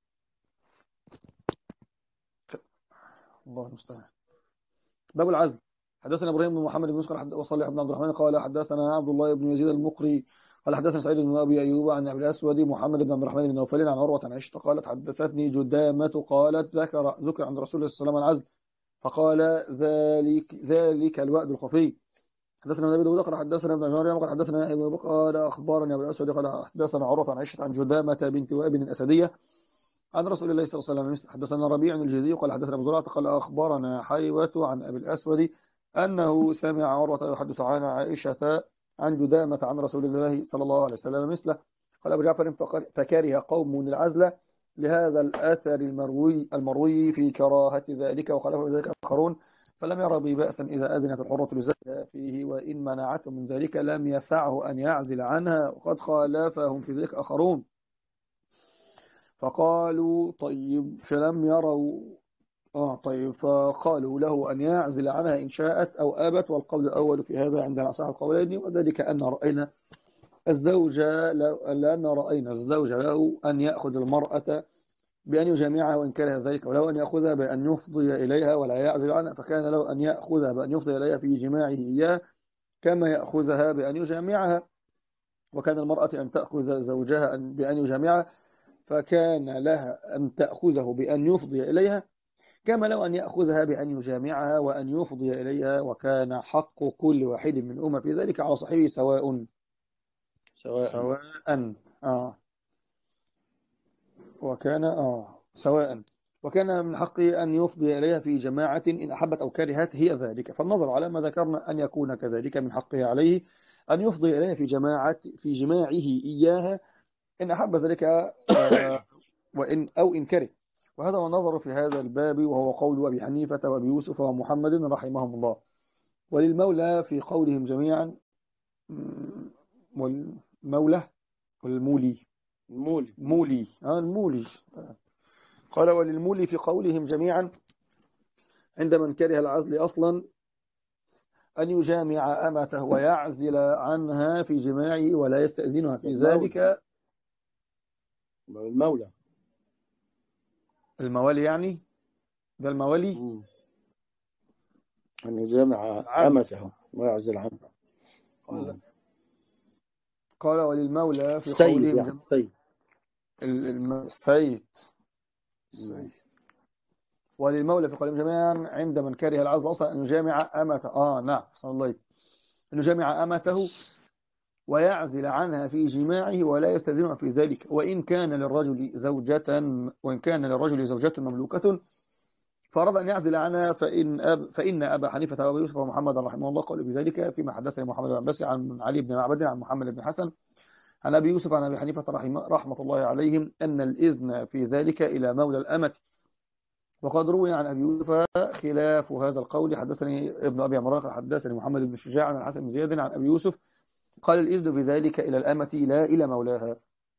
الله المستعان. باب العزل. حدثنا ابراهيم بن محمد بن مسكر وصالح بن عبد الرحمن قال حدثنا عبد الله بن يزيد المقري قال حدثنا سعيد بن ابي ايوب عن ابي الاسود محمد بن عبد الرحمن بن نوفل عن عروه عن عائشه قالت حدثتني جدامه قالت ذكر ذكر عند رسول الله صلى الله عليه وسلم العزل فقال ذلك ذلك الوأد الخفي. حدثنا النبي داود قال حدثنا ابن مريم قال حدثنا ابو بكر قال اخبرني ابو الاسود قال حدثنا عروه عن عائشه عن جدامه بنت وهب الاسديه عن رسول الله صلى الله عليه وسلم. حدثنا ربيع الجزي قال حدثنا ابو زرعه قال اخبرنا حيوه عن ابي الاسود انه سمع عروه يحدث عن عائشه عن جدامه عن رسول الله صلى الله عليه وسلم مثله. قال ابو جعفر فكره قوم العزل لهذا الاثر المروي المروي في كراهه ذلك وخالفه ذلك اخرون فلم يرى به بأسا إذا أذنت الحرة لزوجها فيه وإن منعته من ذلك لم يسعه أن يعزل عنها وقد خالفهم في ذلك آخرون فقالوا طيب فلم يروا آه طيب فقالوا له أن يعزل عنها إن شاءت أو أبت والقول الأول في هذا عندنا أصح القولين وذلك أن رأينا الزوج لأن رأينا الزوج له أن يأخذ المرأة بأن يجامعها وإن كره ذلك ولو أن يأخذها بأن يفضي إليها ولا يعزل عنها فكان له أن يأخذها بأن يفضي إليها في جماعه إياه كما يأخذها بأن يجامعها وكان المرأة أن تأخذ زوجها بأن يجامعها فكان لها أن تأخذه بأن يفضي إليها كما لو أن يأخذها بأن يجامعها وأن يفضي إليها وكان حق كل واحد من أمة في ذلك على صاحبه سواء سواء سواء آه وكان آه سواء وكان من حقه أن يفضي إليها في جماعة إن أحبت أو كرهت هي ذلك. فالنظر على ما ذكرنا أن يكون كذلك من حقه عليه أن يفضي إليها في جماعة في جماعه إياها إن أحب ذلك آه وإن أو إن كره. وهذا هو النظر في هذا الباب وهو قول أبي حنيفة وأبي يوسف ومحمد رحمهم الله. وللمولى في قولهم جميعا والمولى والمولي المولي مولي آه المولي قال وللمولي في قولهم جميعا عند من كره العزل أصلا أن يجامع أمته ويعزل عنها في جماعه ولا يستأذنها في ذلك. المولى الموالي يعني، ده الموالي مم. أن يجامع العبد. أمته ويعزل عنها. قال مم. قال وللمولى في السيد قولهم يعني جم... السيد. ال- الم- السيد مم. السيد وللمولى في قولهم جميعا عند من كره العزل أصلا أن يجامع أمته. آه نعم صلى الله عليه، أن يجامع أمته ويعزل عنها في جماعه ولا يستلزمها في ذلك، وإن كان للرجل زوجة وإن كان للرجل زوجة مملوكة فأراد أن يعزل عنها، فإن أب فإن أبا حنيفة وأبا يوسف ومحمد رحمه الله قالوا بذلك فيما حدثني محمد بن عباس عن علي بن معبد عن محمد بن حسن عن أبي يوسف عن أبي حنيفة رحمه, رحمة الله عليهم أن الإذن في ذلك إلى مولى الأمة. وقد روي عن أبي يوسف خلاف هذا القول. حدثني ابن أبي عمران حدثني محمد بن الشجاع عن الحسن بن زياد عن أبي يوسف قال الإذن في ذلك إلى الأمة لا إلى مولاها.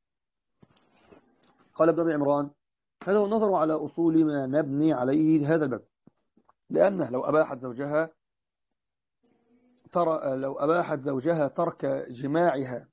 قال ابن أبي عمران هذا هو النظر على أصول ما نبني عليه هذا الباب، لأنه لو أباحت زوجها ترى لو أباحت زوجها ترك جماعها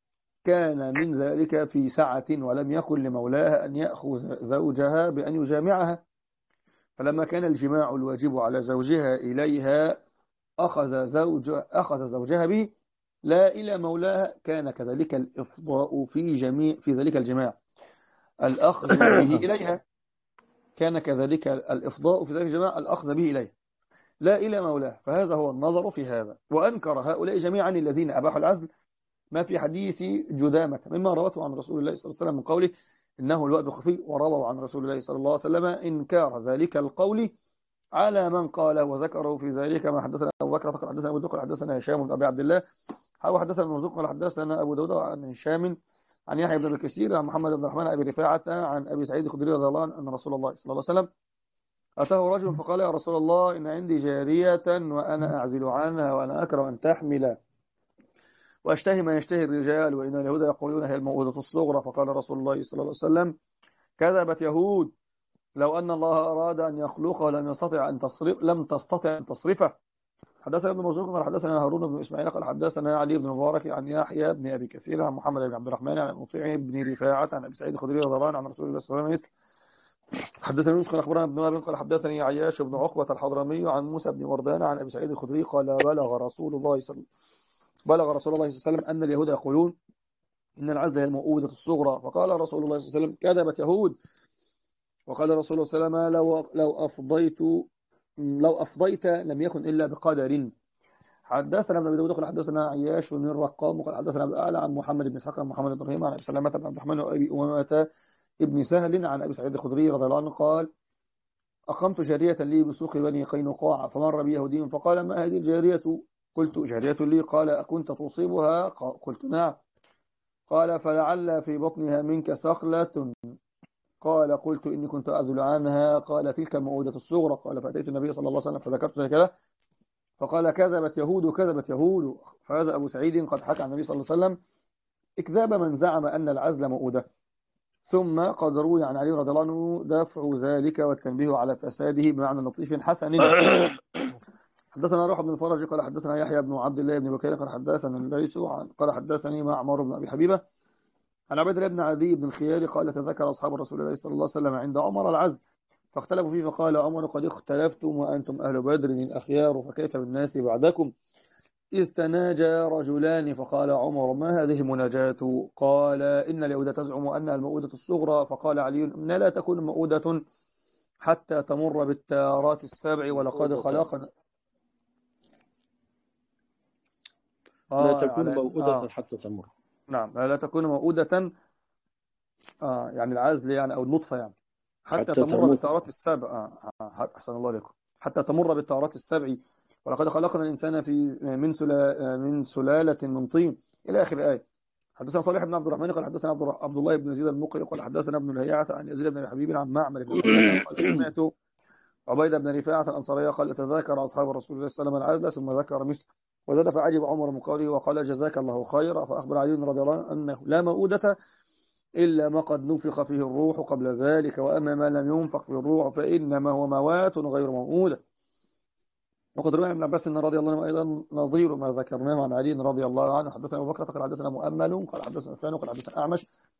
كان من ذلك في سعة، ولم يكن لمولاها أن يأخذ زوجها بأن يجامعها، فلما كان الجماع الواجب على زوجها إليها أخذ زوج أخذ زوجها به لا إلى مولاها، كان كذلك الإفضاء في جميع في ذلك الجماع الأخذ به إليها كان كذلك الإفضاء في ذلك الجماع الأخذ به إليها لا إلى مولاه. فهذا هو النظر في هذا. وأنكر هؤلاء جميعا الذين أباحوا العزل ما في حديث جدامة مما روته عن رسول الله صلى الله عليه وسلم من قوله إنه الوأد خفي، ورووا عن رسول الله صلى الله عليه وسلم إنكار ذلك القول على من قال وذكروا في ذلك ما حدثنا أبو بكر قال حدثنا أبو ذكر حدثنا هشام بن أبي عبد الله أو حدثنا ابن مرزوق قال حدثنا أبو داود عن هشام عن يحيى بن الكثير عن محمد بن الرحمن أبي رفاعة عن أبي سعيد الخدري رضي الله عنه أن رسول الله صلى الله عليه وسلم أتاه رجل فقال يا رسول الله إن عندي جارية وأنا أعزل عنها وأنا أكره أن تحمل وأشتهي ما يشتهي الرجال وإن اليهود يقولون هي الموءودة الصغرى. فقال رسول الله صلى الله عليه وسلم كذبت يهود، لو أن الله أراد أن يخلقه لم يستطع أن تصرف لم تستطع أن تصرفه. حدثنا ابن مرزوق قال حدثنا هارون بن إسماعيل قال حدثنا علي بن مبارك عن يحيى بن أبي كثير عن محمد بن عبد الرحمن عن مطيع بن رفاعة عن أبي سعيد الخدري رضي الله عنه عن رسول الله صلى الله عليه وسلم حدثنا يونس قال أخبرنا ابن وهب قال حدثني عياش بن عقبة الحضرمي عن موسى بن وردان عن أبي سعيد الخدري قال بلغ رسول الله صلى بلغ رسول الله صلى الله عليه وسلم أن اليهود يقولون إن العزل هي الموءودة الصغرى. فقال رسول الله صلى الله عليه وسلم كذبت يهود. وقال رسول الله صلى الله عليه وسلم لو لو أفضيت لو أفضيت لم يكن إلا بقدر. حدثنا ابن أبي داود قال حدثنا عياش بن الرقام وقال حدثنا أبو الأعلى عن محمد بن إسحاق عن محمد بن إبراهيم عن أبي سلمة بن عبد الرحمن وأبي أمامة ابن سهل عن أبي سعيد الخدري رضي الله عنه قال أقمت جارية لي بسوق بني قينقاع فمر بي يهودي فقال ما هذه الجارية؟ قلت جارية لي. قال أكنت تصيبها؟ قلت نعم. قال فلعل في بطنها منك سخلة. قال قلت إني كنت أعزل عنها. قال تلك الموءودة الصغرى. قال فأتيت النبي صلى الله عليه وسلم فذكرت ذلك له فقال كذبت يهود كذبت يهود. فهذا أبو سعيد قد حكى عن النبي صلى الله عليه وسلم إكذاب من زعم أن العزل موءودة. ثم قد روي عن علي رضي الله عنه دفع ذلك والتنبيه على فساده بمعنى لطيف حسن. حدثنا روح بن الفرج قال حدثنا يحيى بن عبد الله بن بكير قال حدثنا الليث قال حدثني معمر بن أبي حبيبة عن عبد الله بن عدي بن الخيار قال تذكر أصحاب رسول الله صلى الله عليه وسلم عند عمر العزل فاختلفوا فيه فقال عمر قد اختلفتم وأنتم أهل بدر الأخيار فكيف بالناس بعدكم؟ إذ تناجى رجلان فقال عمر ما هذه المناجاة؟ قال إن اليهود تزعم أنها الموءودة الصغرى. فقال علي إن لا تكون موءودة حتى تمر بالتارات السبع ولقد خلقنا لا آه تكون على موؤودة آه حتى تمر. نعم لا تكون موءودة آه يعني العزل يعني أو النطفة يعني حتى حتى تمر تموت. بالتارات السبع. آه آه أحسن الله عليكم. حتى تمر بالتارات السبع ولقد خلقنا الإنسان في من سلا من سلالة من طين إلى آخر الآية. حدثنا صالح بن عبد الرحمن قال حدثنا عبد عبد الله بن يزيد المقري قال حدثنا ابن الهيعة عن يزيد بن حبيب عن معمر بن غيلان قال سمعت عبيدة بن رفاعة الأنصارية قال تذاكر أصحاب رسول الله صلى الله عليه وسلم العزل ثم ذكر مثل وزاد فعجب عمر من قوله وقال جزاك الله خيرا. فأخبر علي رضي الله عنه أنه لا موءودة إلا ما قد نفخ فيه الروح قبل ذلك وأما ما لم ينفخ فيه الروح فإنما هو موات غير موؤودة. وقد روى ابن عباس رضي الله عنه أيضا نظير ما ذكرناه عن علي رضي الله عنه. حدثنا أبو بكر قال حدثنا مؤمل قال حدثنا ثاني قال حدثنا أعمش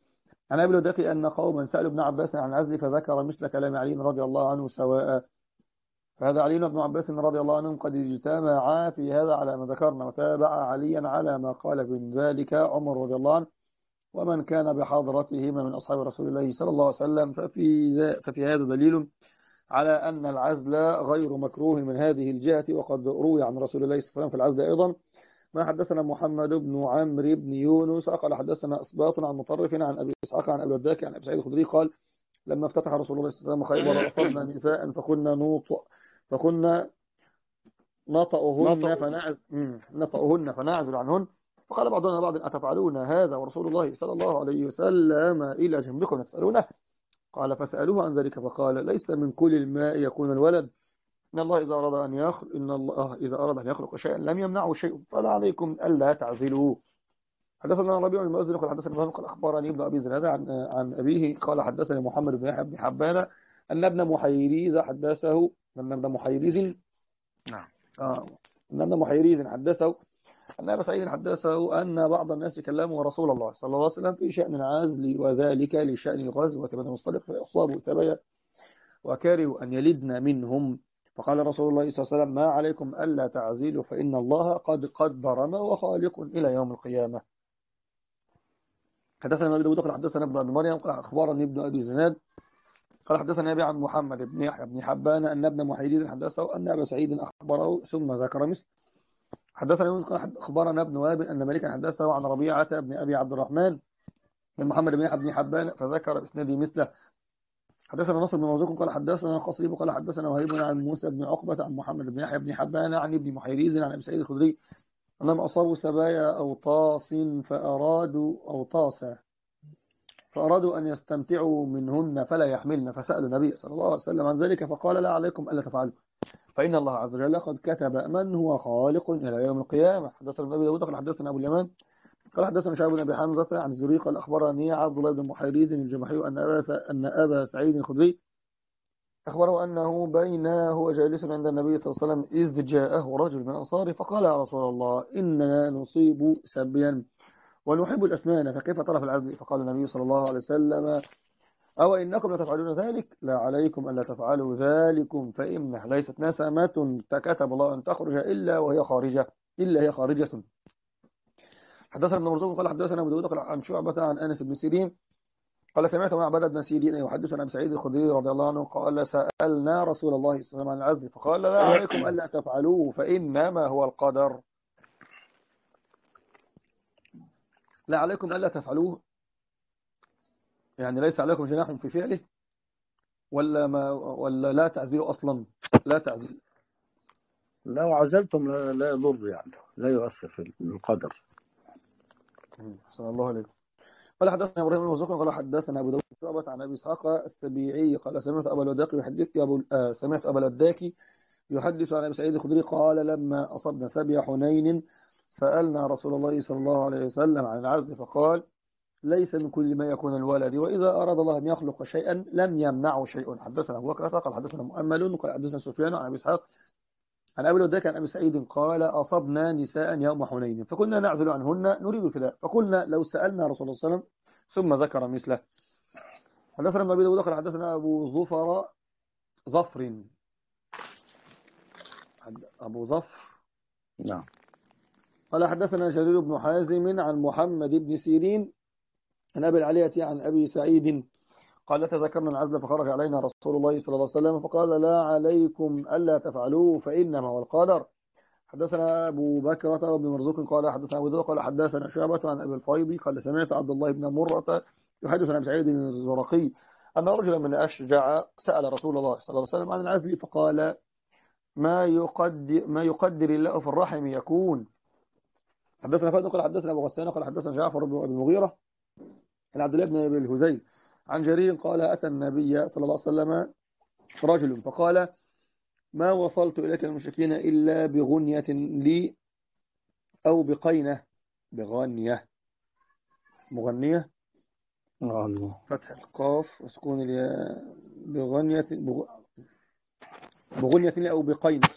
عن أبي الوداقي أن قوما سألوا ابن عباس عن العزل فذكر مثل كلام علي رضي الله عنه سواء. فهذا علي بن عباس رضي الله عنهم قد اجتمعا في هذا على ما ذكرنا، وتابع عليا على ما قال من ذلك عمر رضي الله عنه ومن كان بحضرتهما من أصحاب رسول الله صلى الله عليه وسلم. ففي, ففي هذا دليل على أن العزل غير مكروه من هذه الجهة. وقد روي عن رسول الله صلى الله عليه وسلم في العزل أيضا ما حدثنا محمد بن عمرو بن يونس قال حدثنا أسباط عن مطرف عن أبي إسحاق عن أبي الداكي عن أبي سعيد الخدري قال لما افتتح رسول الله صلى الله عليه وسلم خيبر أصبنا نساء فكنا نوط فكنا نطأهن فنعز نطأهن فنعزل عنهن. فقال بعضنا بعض أتفعلون هذا ورسول الله صلى الله عليه وسلم إلى جنبكم تسألونه؟ قال فسألوه عن ذلك فقال ليس من كل الماء يكون الولد، إن الله إذا أراد أن يخلق إن الله إذا أراد أن يخلق شيئا لم يمنعه شيء فلا عليكم ألا تعزلوا. حدثنا ربيع بن المؤذن قال حدثنا ابراهيم قال أخبرني ابن أبي زناد عن عن أبيه قال حدثني محمد بن يحيى بن حبان أن ابن محيريز حدثه أن ابن محيريز نعم آه أن ابن محيريز حدثه أن أبا سعيد حدثه أن بعض الناس كلموا رسول الله صلى الله عليه وسلم في شأن العزل وذلك لشأن الغزوة بني المصطلق فأصابوا سبايا وكارهوا أن يلدن منهم. فقال رسول الله صلى الله عليه وسلم ما عليكم ألا تعزلوا فإن الله قد قدر ما وخالق إلى يوم القيامة. حدثنا أبي داود قال حدثنا ابن أبي مريم قال أخبرني ابن أبي زناد قال حدثنا أبي عن محمد بن يحيى بن حبان أن ابن محيريز حدثه أن أبا سعيد أخبره ثم ذكر مثل. حدثنا يونس قال أخبرنا ابن وهب أن مالكا حدثه عن ربيعة بن أبي عبد الرحمن من محمد بن يحيى بن حبان فذكر بإسناده مثله. حدثنا نصر بن مرزوق قال حدثنا قصيب قال حدثنا وهيب عن موسى بن عقبة عن محمد بن يحيى بن حبان عن ابن محيريز عن أبي سعيد الخدري أنهم أصابوا سبايا أوطاس فأرادوا أوطاسا فأرادوا أن يستمتعوا منهن فلا يحملن فسألوا النبي صلى الله عليه وسلم عن ذلك فقال لا عليكم ألا تفعلوا فإن الله عز وجل قد كتب من هو خالق إلى يوم القيامة. حدثنا النبي داود قال حدثنا أبو اليمان قال حدثنا شعب بن أبي حمزة عن الزهري قال أخبرني عبد الله بن محيريز الجمحي أن أبا أن أبا سعيد الخدري أخبره أنه بين هو جالس عند النبي صلى الله عليه وسلم إذ جاءه رجل من أنصاره فقال يا رسول الله إننا نصيب سبيا ونحب الأسنان فكيف ترى في العزل؟ فقال النبي صلى الله عليه وسلم أو إنكم لا تفعلون ذلك لا عليكم ألا تفعلوا ذلكم فإنه ليست نسمة كتب الله أن تخرج إلا وهي خارجة إلا هي خارجة. حدثنا ابن مرزوق قال حدثنا أبو داود قال عن شعبة عن أنس بن سيرين قال سمعت مع عبادة بن سيرين يحدثنا أبي سعيد الخدري رضي الله عنه قال سألنا رسول الله صلى الله عليه وسلم عن العزل فقال لا عليكم ألا تفعلوه فإنما هو القدر. لا عليكم ألا تفعلوه يعني ليس عليكم جناح في فعله ولا ما ولا لا تعزلوا أصلا لا تعزل لو عزلتم لا لا يضر يعني لا يؤثر في القدر. صلى الله عليه. قال حدثنا ابراهيم بن مرزوق قال حدثنا ابو داود شعبة عن ابي اسحاق السبيعي قال سمعت ابا الوداقي يحدث ابو آه سمعت ابا الوداكي يحدث عن ابي سعيد الخدري قال لما اصبنا سبي حنين سالنا رسول الله صلى الله عليه وسلم عن العزل فقال ليس من كل ما يكون الولد واذا اراد الله ان يخلق شيئا لم يمنعه شيء. حدثنا ابو بكر قال حدثنا مؤمل قال حدثنا سفيان عن ابي اسحاق عن أبي الوداك عن أبي سعيد قال أصبنا نساء يوم حنين فكنا نعزل عنهن نريد الفداء فقلنا لو سألنا رسول الله صلى الله عليه وسلم ثم ذكر مثله. حدثنا ابن أبي داود قال حدثنا أبو ظفر ظفر أبو ظفر نعم قال حدثنا جرير بن حازم عن محمد بن سيرين عن أبي العلية عن أبي سعيد قال تذكرنا العزل فخرج علينا رسول الله صلى الله عليه وسلم فقال لا عليكم ألا تفعلوه فإنما هو القدر. حدثنا أبو بكرة بن مرزوق قال حدثنا أبو ذر قال حدثنا شعبة عن أبي الفيض قال سمعت عبد الله بن مرة يحدث عن سعيد الزرقي أن رجلا من أشجع سأل رسول الله صلى الله عليه وسلم عن العزل فقال ما يقدر ما يقدر الله في الرحم يكون. حدثنا فهد قال حدثنا أبو غسان قال حدثنا جعفر بن أبي المغيرة عن عبد الله بن أبي الهذيل عن جرير قال أتى النبي صلى الله عليه وسلم رجل فقال ما وصلت إليك المشركين إلا بغنية لي أو بقينة بغنية مغنية الله فتح القاف وسكون الياء بغنية بغنية لي أو بقينة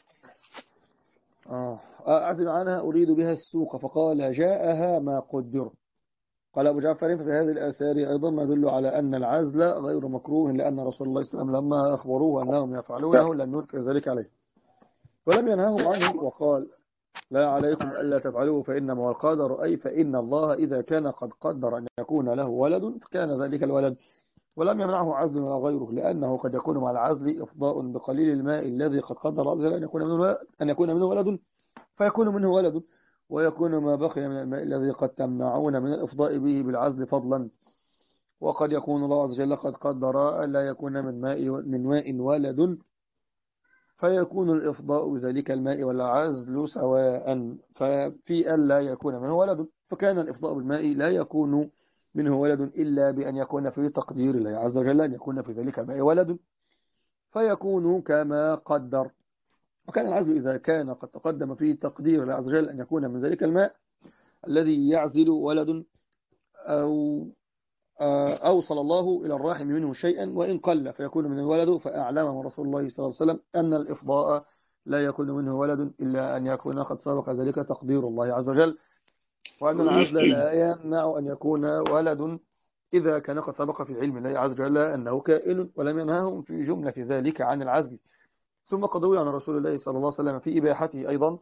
آه. أعزل عنها أريد بها السوق فقال جاءها ما قدر قال أبو جعفر ففي هذه الآثار أيضا ما يدل على أن العزل غير مكروه، لأن رسول الله صلى الله عليه وسلم لما أخبروه أنهم يفعلونه لم ينكر ذلك عليه ولم ينههم عنه، وقال لا عليكم ألا تفعلوه فإنما هو القدر، أي فإن الله إذا كان قد قدر أن يكون له ولد فكان ذلك الولد، ولم يمنعه عزل ولا غيره، لأنه قد يكون مع العزل إفضاء بقليل الماء الذي قد قدر الله عز وجل أن يكون منه أن يكون منه ولد فيكون منه ولد، ويكون ما بقي من الماء الذي قد تمنعون من الإفضاء به بالعزل فضلا، وقد يكون الله عز وجل قد قدر ألا يكون من ماء من ماء ولد فيكون الإفضاء بذلك الماء والعزل سواء، ففي ألا يكون منه ولد، فكان الإفضاء بالماء لا يكون منه ولد إلا بأن يكون في تقدير الله عز وجل أن يكون في ذلك الماء ولد فيكون كما قدر. وكان العزل إذا كان قد تقدم في تقدير الله عز وجل أن يكون من ذلك الماء الذي يعزل ولد أو أوصل الله إلى الراحم منه شيئا وإن قل فيكون من الولد، فأعلمه رسول الله صلى الله عليه وسلم أن الإفضاء لا يكون منه ولد إلا أن يكون قد سبق ذلك تقدير الله عز وجل، وأن العزل لا يمنع أن يكون ولد إذا كان قد سبق في علم الله عز وجل أنه كائن، ولم ينههم في جملة ذلك عن العزل. ثم قد روي عن رسول الله صلى الله عليه وسلم في إباحته أيضا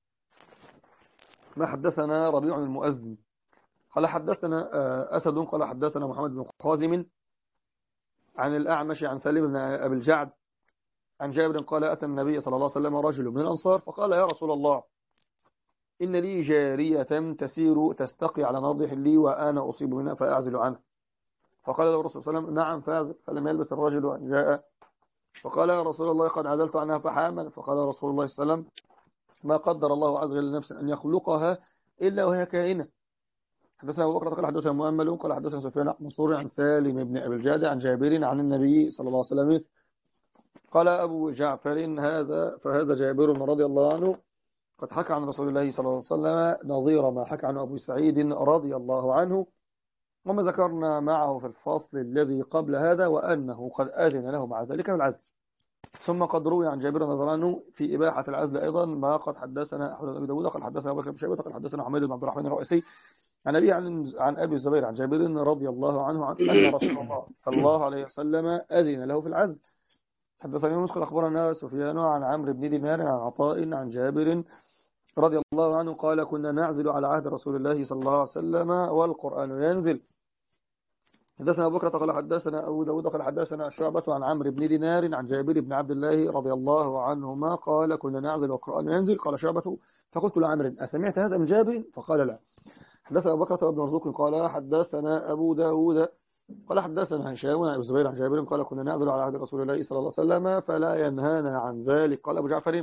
ما حدثنا ربيع المؤذن قال حدثنا أسد قال حدثنا محمد بن خازم عن الأعمش عن سالم بن أبي الجعد عن جابر قال أتى النبي صلى الله عليه وسلم رجل من الأنصار فقال يا رسول الله إن لي جارية تسير تستقي على ناضح لي وأنا أصيب منها فأعزل عنها، فقال له الرسول صلى الله عليه وسلم نعم فأعزل، فلم يلبث الرجل أن جاء فقال يا رسول الله قد عزلت عنها فحامل، فقال رسول الله صلى الله عليه وسلم ما قدر الله عز وجل لنفسا أن يخلقها إلا وهي كائنة. حدثنا أبو بكر قال حدثنا مؤمل قال حدثنا سفيان بن منصور عن سالم بن أبي الجعد عن جابر عن النبي صلى الله عليه وسلم قال أبو جعفر هذا فهذا جابر رضي الله عنه قد حكى عن رسول الله صلى الله عليه وسلم نظير ما حكى عن أبو سعيد رضي الله عنه، وما ذكرنا معه في الفصل الذي قبل هذا وأنه قد أذن له مع ذلك العزل. ثم قد روي عن جابر رضي الله عنه في إباحة العزل أيضا ما قد حدثنا أحمد بن أبي داود قال حدثنا أبو بكر بن شيبة قال حدثنا حميد بن عبد الرحمن الرؤيسي عن أبي عن عن أبي الزبير عن جابر رضي الله عنه عن أن رسول الله صلى الله عليه وسلم أذن له في العزل. حدثني يونس قال أخبرنا سفيان عن عمرو بن دينار عن عطاء عن جابر رضي الله عنه قال كنا نعزل على عهد رسول الله صلى الله عليه وسلم والقرآن ينزل. حدثنا أبو بكر قال حدثنا أبو داود قال حدثنا شعبة عن عمرو بن دينار عن جابر بن عبد الله رضي الله عنهما قال كنا نعزل والقرآن ينزل. قال شعبة فقلت لعمرو أسمعت هذا من جابر؟ فقال لا. حدثنا أبو بكر بن مرزوق قال حدثنا أبو داود قال حدثنا هشام عن أبي الزبير عن جابر قال كنا نعزل على عهد رسول الله صلى الله عليه وسلم فلا ينهانا عن ذلك. قال أبو جعفر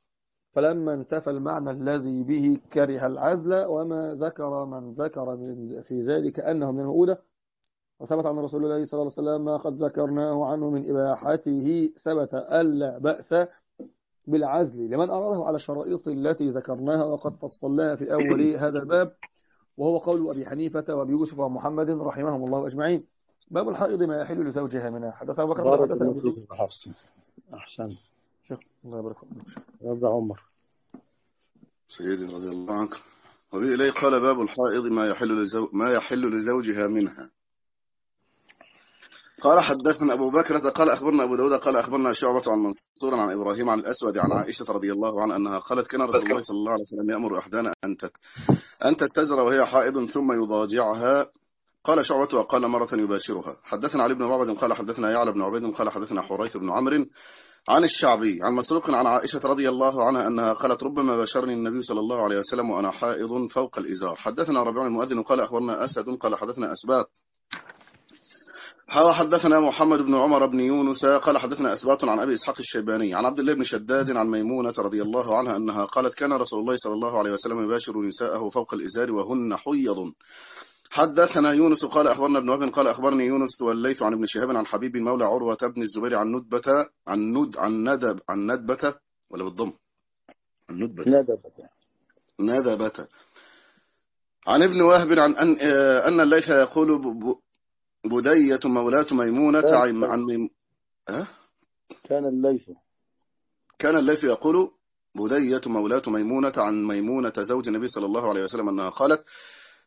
فلما انتفى المعنى الذي به كره العزل وما ذكر من ذكر من في ذلك أنه من الهؤلاء، وثبت عن رسول الله صلى الله عليه وسلم ما قد ذكرناه عنه من إباحته ثبت ألا بأس بالعزل لمن أراده على الشرائط التي ذكرناها وقد فصلناها في أول هذا الباب، وهو قول أبي حنيفة وأبي يوسف ومحمد رحمهم الله أجمعين. باب الحائض ما يحل لزوجها منها. حدث أبو بكر بارك حدث الله أبو فيك داود يا حفص. أحسن. شيخ الله يبارك فيك. رضا عمر سيدي رضي الله عنك. وبه إليه قال باب الحائض ما يحل لزو... ما يحل لزوجها منها. قال حدثنا أبو بكر قال أخبرنا أبو داود قال أخبرنا شعبة عن منصور عن إبراهيم عن الأسود عن عائشة رضي الله عنها أنها قالت كان رسول الله صلى الله عليه وسلم يأمر إحدانا أن تت... أن تتزر وهي حائض ثم يضاجعها. قال شعبة وقال مرة يباشرها. حدثنا علي بن معبد قال حدثنا يعلى بن عبيد قال حدثنا حريث بن عمرو عن الشعبي عن مسروق عن عائشة رضي الله عنها أنها قالت ربما باشرني النبي صلى الله عليه وسلم وأنا حائض فوق الإزار. حدثنا ربيع المؤذن قال أخبرنا أسد قال حدثنا أسباط حدثنا محمد بن عمر بن يونس قال حدثنا أسباط عن أبي إسحاق الشيباني عن عبد الله بن شداد عن ميمونة رضي الله عنها أنها قالت كان رسول الله صلى الله عليه وسلم يباشر نساءه فوق الإزار وهن حيض. حدثنا يونس قال أخبرنا ابن وهب قال أخبرني يونس والليث عن ابن شهاب عن حبيب مولى عروة بن الزبير عن ندبة عن ند عن ندب عن ندبة ولا بالضم الندبة ندبة ندبة عن ابن وهب عن أن أن الليث يقول بدية مولاة ميمونة عن عن ميم... أه؟ كان الليث كان الليث يقول بدية مولاة ميمونة عن ميمونة زوج النبي صلى الله عليه وسلم أنها قالت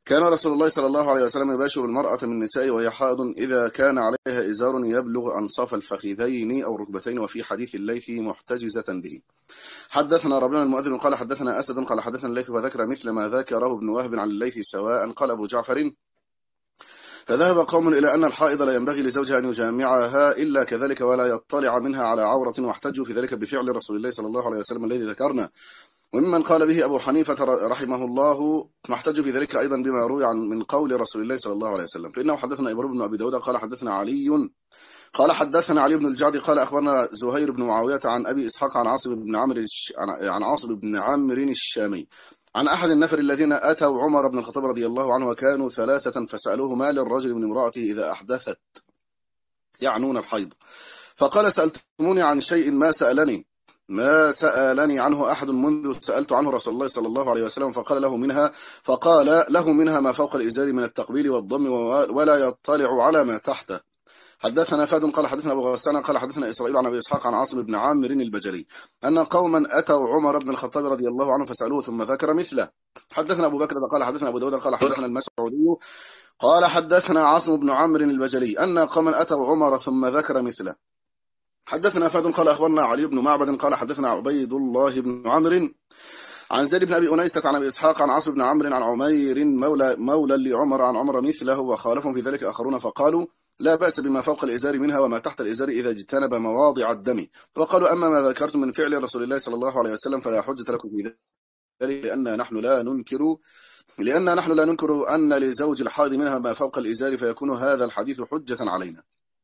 كان رسول الله صلى الله عليه وسلم يباشر المرأة من النساء وهي حائض إذا كان عليها إزار يبلغ أنصاف الفخذين أو الركبتين، وفي حديث الليث محتجزة به. حدثنا ربنا المؤذن قال حدثنا أسد قال حدثنا الليث وذكر مثل ما ذكره ابن وهب عن الليث سواء. قال أبو جعفر: فذهب قوم إلى أن الحائض لا ينبغي لزوجها أن يجامعها إلا كذلك ولا يطلع منها على عورة، واحتجوا في ذلك بفعل رسول الله صلى الله عليه وسلم الذي ذكرنا. وممن قال به أبو حنيفة رحمه الله محتج في ذلك أيضا بما روي عن من قول رسول الله صلى الله عليه وسلم. فإنه حدثنا إبراهيم بن أبي داود قال حدثنا علي قال حدثنا علي بن الجعد قال أخبرنا زهير بن معاوية عن أبي إسحاق عن عاصم بن عمرو عن عاصم بن عمرو الشامي عن أحد النفر الذين أتوا عمر بن الخطاب رضي الله عنه وكانوا ثلاثة فسألوه: ما للرجل من امرأته إذا أحدثت، يعنون الحيض، فقال: سألتموني عن شيء ما سألني ما سألني عنه أحد منذ سألت عنه رسول الله صلى الله عليه وسلم. فقال له منها فقال له منها ما فوق الإزار من التقبيل والضم ولا يطلع على ما تحته. حدثنا فهد قال حدثنا أبو غسان قال حدثنا إسرائيل عن أبي إسحاق عن عاصم بن عامر البجلي أن قوما أتوا عمر بن الخطاب رضي الله عنه فسألوه ثم ذكر مثله. حدثنا أبو بكر قال حدثنا أبو داود قال حدثنا المسعودي قال حدثنا عاصم بن عامر البجلي أن قوما أتوا عمر ثم ذكر مثله. حدثنا فهد قال أخبرنا علي بن معبد قال حدثنا عبيد الله بن عمرو عن زيد بن أبي أنيسة عن أبي إسحاق عن عاصم بن عمرو عن عمير مولى مولى لعمر عن عمر مثله، وخالفهم في ذلك آخرون فقالوا: لا بأس بما فوق الإزار منها وما تحت الإزار إذا اجتنب مواضع الدم. وقالوا: أما ما ذكرتم من فعل رسول الله صلى الله عليه وسلم فلا حجة لكم في ذلك، لأن نحن لا ننكر لأن نحن لا ننكر أن لزوج الحائض منها ما فوق الإزار، فيكون هذا الحديث حجة علينا،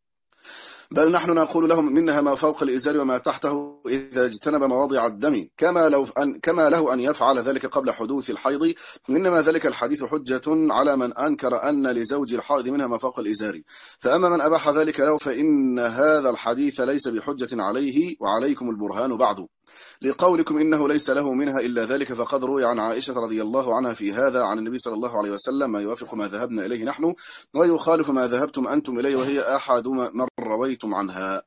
بل نحن نقول لهم منها ما فوق الإزار وما تحته إذا اجتنب مواضع الدم، كما لو أن كما له أن يفعل ذلك قبل حدوث الحيض. إنما ذلك الحديث حجة على من أنكر أن لزوج الحائض منها ما فوق الإزار، فأما من أباح ذلك له فإن هذا الحديث ليس بحجة عليه، وعليكم البرهان بعد. لقولكم إنه ليس له منها إلا ذلك، فقد روي عن عائشة رضي الله عنها في هذا عن النبي صلى الله عليه وسلم ما يوافق ما ذهبنا إليه نحن ويخالف ما ذهبتم أنتم إليه، وهي أحد من رويتم عنها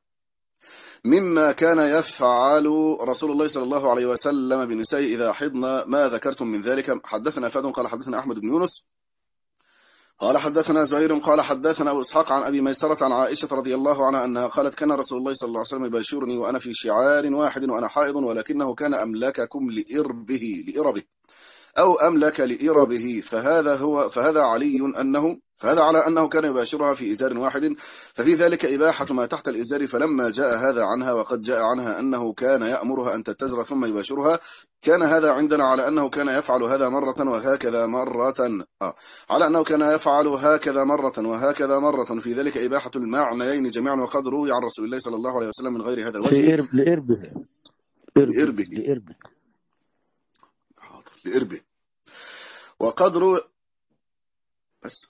مما كان يفعل رسول الله صلى الله عليه وسلم بنساء إذا حضن ما ذكرتم من ذلك. حدثنا فهد قال حدثنا أحمد بن يونس قال حدثنا زهير قال حدثنا أبو إسحاق عن أبي ميسرة عن عائشة رضي الله عنها أنها قالت: كان رسول الله صلى الله عليه وسلم يباشرني وأنا في شعار واحد وأنا حائض، ولكنه كان أملككم لإربه لإربه أو أملك لإربه، فهذا هو فهذا علي أنه فهذا على أنه كان يباشرها في إزار واحد، ففي ذلك إباحة ما تحت الإزار. فلما جاء هذا عنها وقد جاء عنها أنه كان يأمرها أن تتزر ثم يباشرها، كان هذا عندنا على أنه كان يفعل هذا مرة وهكذا مرة آه. على أنه كان يفعل هكذا مرة وهكذا مرة، في ذلك إباحة المعنيين جميعا، وقد روي عن رسول الله صلى الله عليه وسلم من غير هذا الوجه. لإربه لإربه لإربه لإربه وقد روي بس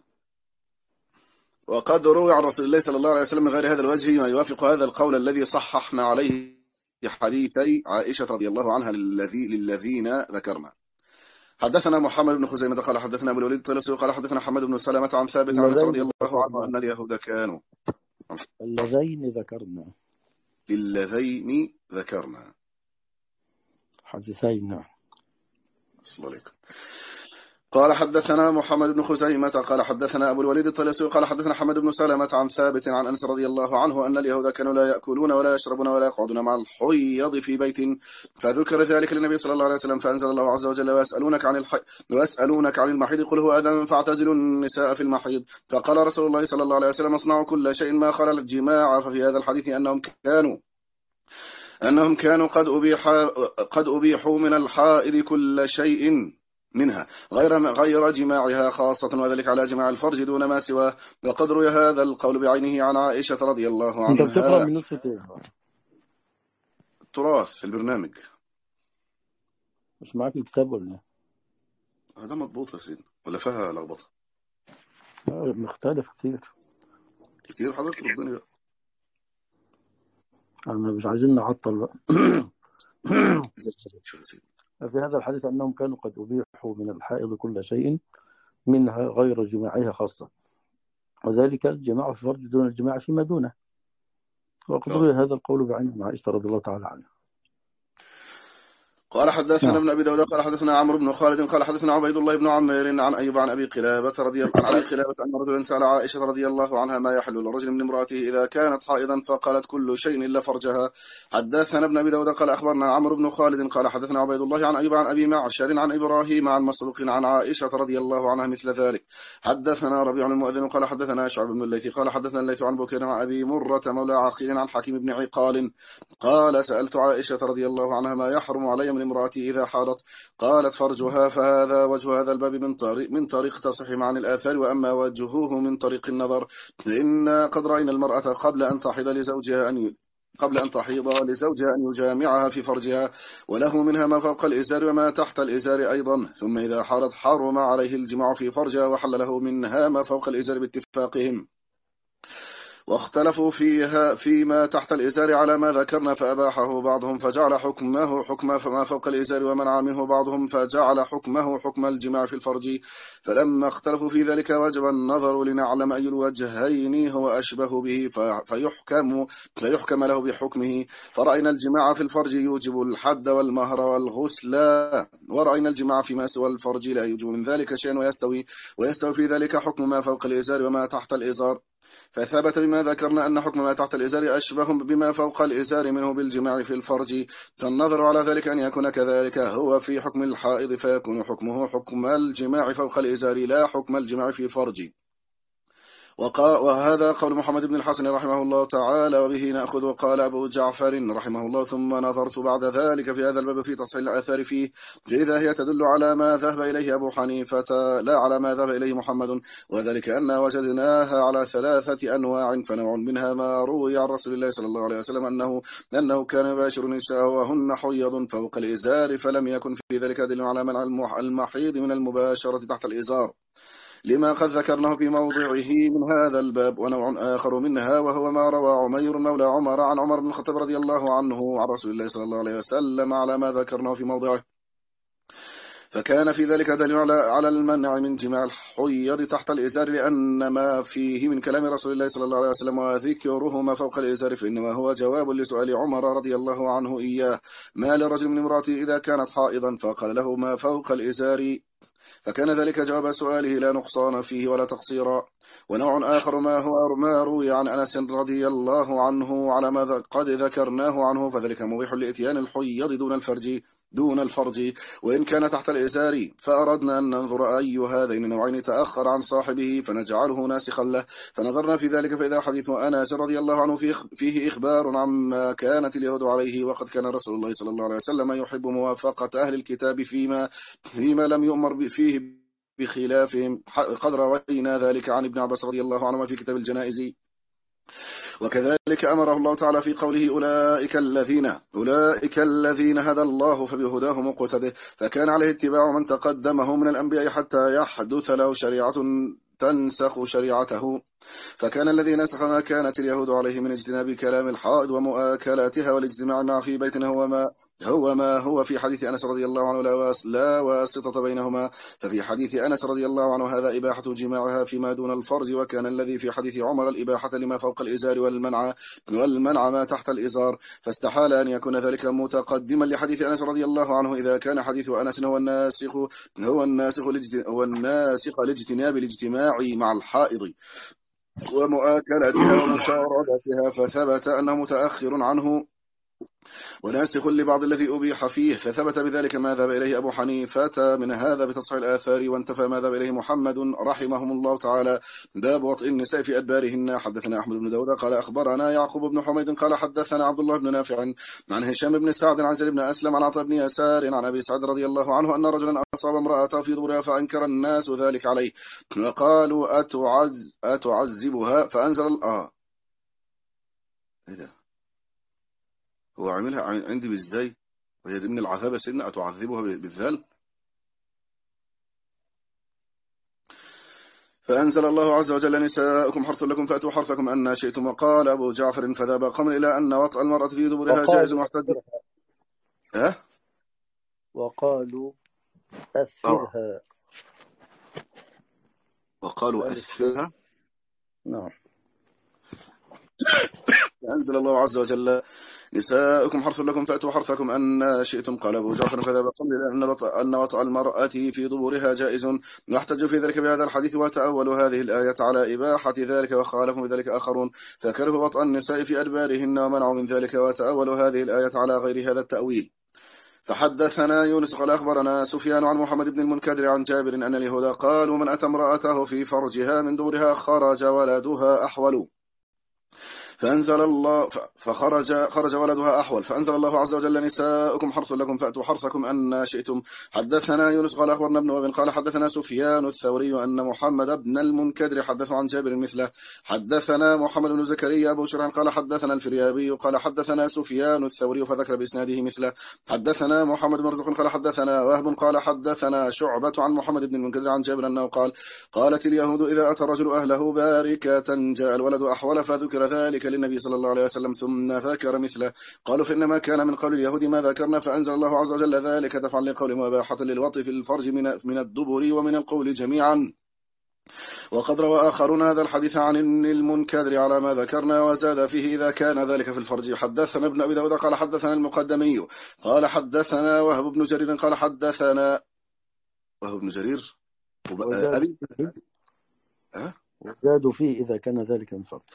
وقد روي عن رسول الله صلى الله عليه وسلم من غير هذا الوجه ما يوافق هذا القول الذي صححنا عليه حديثي عائشة رضي الله عنها للذي للذين ذكرنا. حدثنا محمد بن خزيمة قال حدثنا أبو الوليد الطيالسي قال حدثنا حماد بن سلمة عن ثابت عن رضي الله عنه أن اليهود كانوا اللذين ذكرنا للذين ذكرنا حديثين. نعم. السلام عليكم. قال حدثنا محمد بن خزيمة قال حدثنا أبو الوليد الطيالسي قال حدثنا حماد بن سلمة عن ثابت عن أنس رضي الله عنه أن اليهود كانوا لا يأكلون ولا يشربون ولا يقعدون مع الحيض في بيت، فذكر ذلك للنبي صلى الله عليه وسلم فأنزل الله عز وجل: ويسألونك عن الحي... ويسألونك عن المحيض قل هو أذى فاعتزلوا النساء في المحيض. فقال رسول الله صلى الله عليه وسلم: اصنعوا كل شيء ما خلا الجماع. ففي هذا الحديث أنهم كانوا أنهم كانوا قد أبيح قد أبيحوا من الحائض كل شيء منها غير غير جماعها خاصة، وذلك على جماع الفرج دون ما سواه. وقد روي هذا القول بعينه عن عائشة رضي الله عنها. أنت بتقرأ من نسخة إيه؟ التراث في البرنامج. مش معاك الكتاب ولا؟ هذا مضبوط يا سيدي ولا فيها لخبطة؟ مختلف كتير كتير حضرتك ربنا بقى. أنا مش عايزين نعطل بقى. في هذا الحديث أنهم كانوا قد أبيحوا من الحائض كل شيء منها غير جماعها خاصة، وذلك الجماع في فرج دون الجماع فيما دونه. وقد روي هذا القول بعين عائشة رضي الله تعالى عنها. قال حدثنا نعم. ابن أبي داود قال حدثنا عمرو بن خالد قال حدثنا عبيد الله بن عمير عن أيوب عن أبي قلابة رضي الله عن أبي قلابة أن رجلا سأل عائشة رضي الله عنها ما يحل للرجل من امرأته إذا كانت حائضا فقالت كل شيء إلا فرجها. حدثنا ابن أبي داود قال أخبرنا عمرو بن خالد قال حدثنا عبيد الله عن أيوب عن أبي معشر عن إبراهيم عن مسروق عن عائشة رضي الله عنها مثل ذلك. حدثنا ربيع المؤذن قال حدثنا شعب بن الليث قال حدثنا الليث عن بكير عن أبي مرة مولى عقيل عن حكيم بن عقال قال سألت عائشة رضي الله عنها ما يحرم علي من امرأتي إذا حاضت قالت فرجها. فهذا وجه هذا الباب من طريق من طريق تصحيح عن الآثار. وأما وجهه من طريق النظر فإن قد رأينا المرأة قبل أن تحيض لزوجها أن قبل أن تحيض لزوجها أن يجامعها في فرجها وله منها ما فوق الإزار وما تحت الإزار أيضا، ثم إذا حارت حرم عليه الجماع في فرجها وحل له منها ما فوق الإزار باتفاقهم. واختلفوا فيها فيما تحت الإزار على ما ذكرنا فأباحه بعضهم فجعل حكمه حكم ما فوق الإزار ومنع منه بعضهم فجعل حكمه حكم الجماع في الفرج. فلما اختلفوا في ذلك وجب النظر لنعلم أي الوجهين هو أشبه به فيحكم, فيحكم له بحكمه. فرأينا الجماع في الفرج يوجب الحد والمهر والغسل، ورأينا الجماع فيما سوى الفرج لا يوجب من ذلك شيء ويستوي, ويستوي في ذلك حكم ما فوق الإزار وما تحت الإزار. فثبت بما ذكرنا أن حكم ما تحت الإزار أشبه بما فوق الإزار منه بالجماع في الفرج. فالنظر على ذلك أن يكون كذلك هو في حكم الحائض فيكون حكمه حكم الجماع فوق الإزار لا حكم الجماع في الفرج. وهذا قول محمد بن الحسن رحمه الله تعالى وبه نأخذ. وقال أبو جعفر رحمه الله ثم نظرت بعد ذلك في هذا الباب في تصحيح الآثار فيه فإذا هي تدل على ما ذهب إليه أبو حنيفة لا على ما ذهب إليه محمد، وذلك أن وجدناها على ثلاثة أنواع. فنوع منها ما روي عن رسول الله صلى الله عليه وسلم أنه, أنه كان يباشر نساء وهن حيض فوق الإزار فلم يكن في ذلك دليل على منع المحيض من المباشرة تحت الإزار لما قد ذكرناه في موضعه من هذا الباب. ونوع آخر منها وهو ما روى عمير مولى عمر عن عمر بن الخطاب رضي الله عنه عن رسول الله صلى الله عليه وسلم على ما ذكرناه في موضعه، فكان في ذلك دليل على المنع من جماع الحيض تحت الإزار لأن ما فيه من كلام رسول الله صلى الله عليه وسلم وذكره ما فوق الإزار فإنما هو جواب لسؤال عمر رضي الله عنه إياه ما للرجل من امرأته إذا كانت حائضا فقال له ما فوق الإزار، فكان ذلك جواب سؤاله لا نقصان فيه ولا تقصيرا. ونوع آخر ما هو ما روي عن أنس رضي الله عنه على ما قد ذكرناه عنه فذلك مبيح لإتيان الحيض دون الفرج دون الفرج وإن كان تحت الإزار. فأردنا أن ننظر أي هذين النوعين تأخر عن صاحبه فنجعله ناسخا له، فنظرنا في ذلك فإذا حديث أنس رضي الله عنه فيه إخبار عما كانت اليهود عليه، وقد كان رسول الله صلى الله عليه وسلم يحب موافقة أهل الكتاب فيما, فيما لم يؤمر فيه بخلافهم. قد روينا ذلك عن ابن عباس رضي الله عنه في كتاب الجنائز. وكذلك أمره الله تعالى في قوله أولئك الذين أولئك الذين هدى الله فبهداه مقتده، فكان عليه اتباع من تقدمه من الأنبياء حتى يحدث له شريعة تنسخ شريعته. فكان الذي نسخ ما كانت اليهود عليه من اجتناب كلام الحائض ومؤاكلاتها والاجتماع معه في بيت هو ما هو ما هو في حديث أنس رضي الله عنه لا واسطة بينهما. ففي حديث أنس رضي الله عنه هذا إباحة جماعها فيما دون الفرج، وكان الذي في حديث عمر الإباحة لما فوق الإزار والمنع والمنع ما تحت الإزار، فاستحال أن يكون ذلك متقدما لحديث أنس رضي الله عنه إذا كان حديث أنس هو الناسخ هو الناسخ هو الناسخ لاجتناب الاجتماع مع الحائض ومؤاكلتها ومشاردتها، فثبت أنه متأخر عنه وناسخ لبعض الذي أبيح فيه، فثبت بذلك ما ذهب إليه أبو حنيفة من هذا بتصحيح الآثار، وانتفى ما ذهب إليه محمد رحمهم الله تعالى. باب وطئ النساء في أدبارهن. حدثنا أحمد بن داود قال أخبرنا يعقوب بن حميد قال حدثنا عبد الله بن نافع عن هشام بن سعد عن زيد بن أسلم عن عطاء بن يسار عن أبي سعد رضي الله عنه أن رجلا أصاب امرأة في دبرها فأنكر الناس ذلك عليه وقالوا أتعز أتعذبها فأنزل الآه إيه ده؟ هو عاملها عندي بالزاي وهي دي من العذاب سنة أتعذبها بالذال. فأنزل الله عز وجل نساؤكم حرث لكم فأتوا حرثكم أن شئتم. وقال أبو جعفر فذهب قوم إلى أن وطأ المرأة في دبرها جائز محتج. أه؟ وقالوا أثرها. وقالوا أثرها. نعم. فأنزل الله عز وجل نساؤكم حرث لكم فأتوا حرثكم أن شئتم. قال أبو جعفر فذهب قوم إلى أن وطأ المرأة في ضبورها جائز، يحتج في ذلك بهذا الحديث، وتأولوا هذه الآية على إباحة ذلك، وخالفوا بذلك آخرون فكرهوا وطأ النساء في أدبارهن ومنعوا من ذلك، وتأولوا هذه الآية على غير هذا التأويل. فحدثنا يونس قال أخبرنا سفيان عن محمد بن المنكدر عن جابر أن اليهود قالوا من أتى امرأته في فرجها من دورها خرج ولدها أحول، فأنزل الله فخرج خرج ولدها أحول، فأنزل الله عز وجل نساؤكم حرث لكم فأتوا حرثكم أن شئتم. حدثنا يونس قال أخبرنا ابن وهب قال حدثنا سفيان الثوري أن محمد بن المنكدر حدث عن جابر مثله. حدثنا محمد بن زكريا أبو شرح قال حدثنا الفريابي قال حدثنا سفيان الثوري فذكر بإسناده مثله. حدثنا محمد بن مرزوق قال حدثنا وهب قال حدثنا شعبة عن محمد بن المنكدر عن جابر أنه قال قالت اليهود إذا أتى الرجل أهله باركة جاء الولد أحول، فذكر ذلك للنبي صلى الله عليه وسلم ثم ذكر مثله. قالوا فإنما كان من قول اليهود ما ذكرنا، فأنزل الله عز وجل ذلك دفعا لقول مباحة للوطء في الفرج من من الدبر ومن القول جميعا. وقد روى آخرون هذا الحديث عن المنكدر على ما ذكرنا، وزاد فيه إذا كان ذلك في الفرج. حدثنا ابن أبي داود قال حدثنا المقدمي قال حدثنا وهب بن جرير قال حدثنا وهب بن جرير أبي أه؟ وزادوا فيه إذا كان ذلك من فرج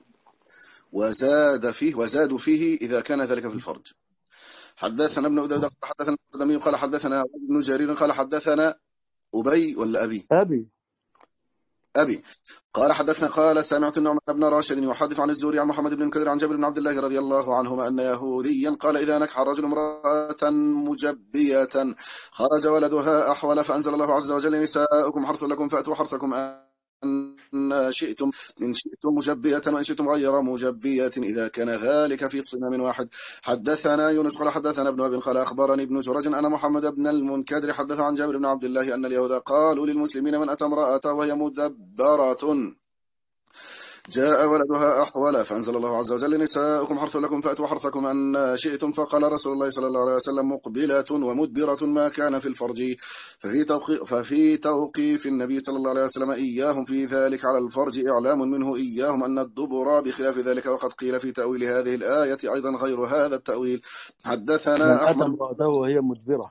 وزاد فيه وزادوا فيه إذا كان ذلك في الفرج. حدثنا ابن أبي داود حدثنا المقدمي قال حدثنا ابن جرير قال حدثنا أبي ولا أبي أبي أبي قال حدثنا قال سمعت النعمان بن راشد يحدث عن الزهري عن محمد بن المنكدر عن جابر بن عبد الله رضي الله عنهما أن يهوديا قال إذا نكح الرجل امرأة مجبية خرج ولدها أحول، فأنزل الله عز وجل نساؤكم حرث لكم فأتوا حرثكم إن شئتم إن شئتم مجبية وإن شئتم غير مجبية إذا كان ذلك في صمام واحد. حدثنا يونس قال حدثنا ابن أبي قال أخبرني ابن جرج أن محمد بن المنكدر حدث عن جابر بن عبد الله أن اليهود قالوا للمسلمين من أتى امرأته وهي مدبرة جاء ولدها أحول، فأنزل الله عز وجل نساؤكم حرث لكم فأتوا حرثكم أن شئتم. فقال رسول الله صلى الله عليه وسلم مقبلة ومدبرة ما كان في الفرج، ففي توقيف, ففي توقيف النبي صلى الله عليه وسلم إياهم في ذلك على الفرج إعلام منه إياهم أن الدبر بخلاف ذلك. وقد قيل في تأويل هذه الآية أيضا غير هذا التأويل. حدثنا من أتى امرأته وهي مدبرة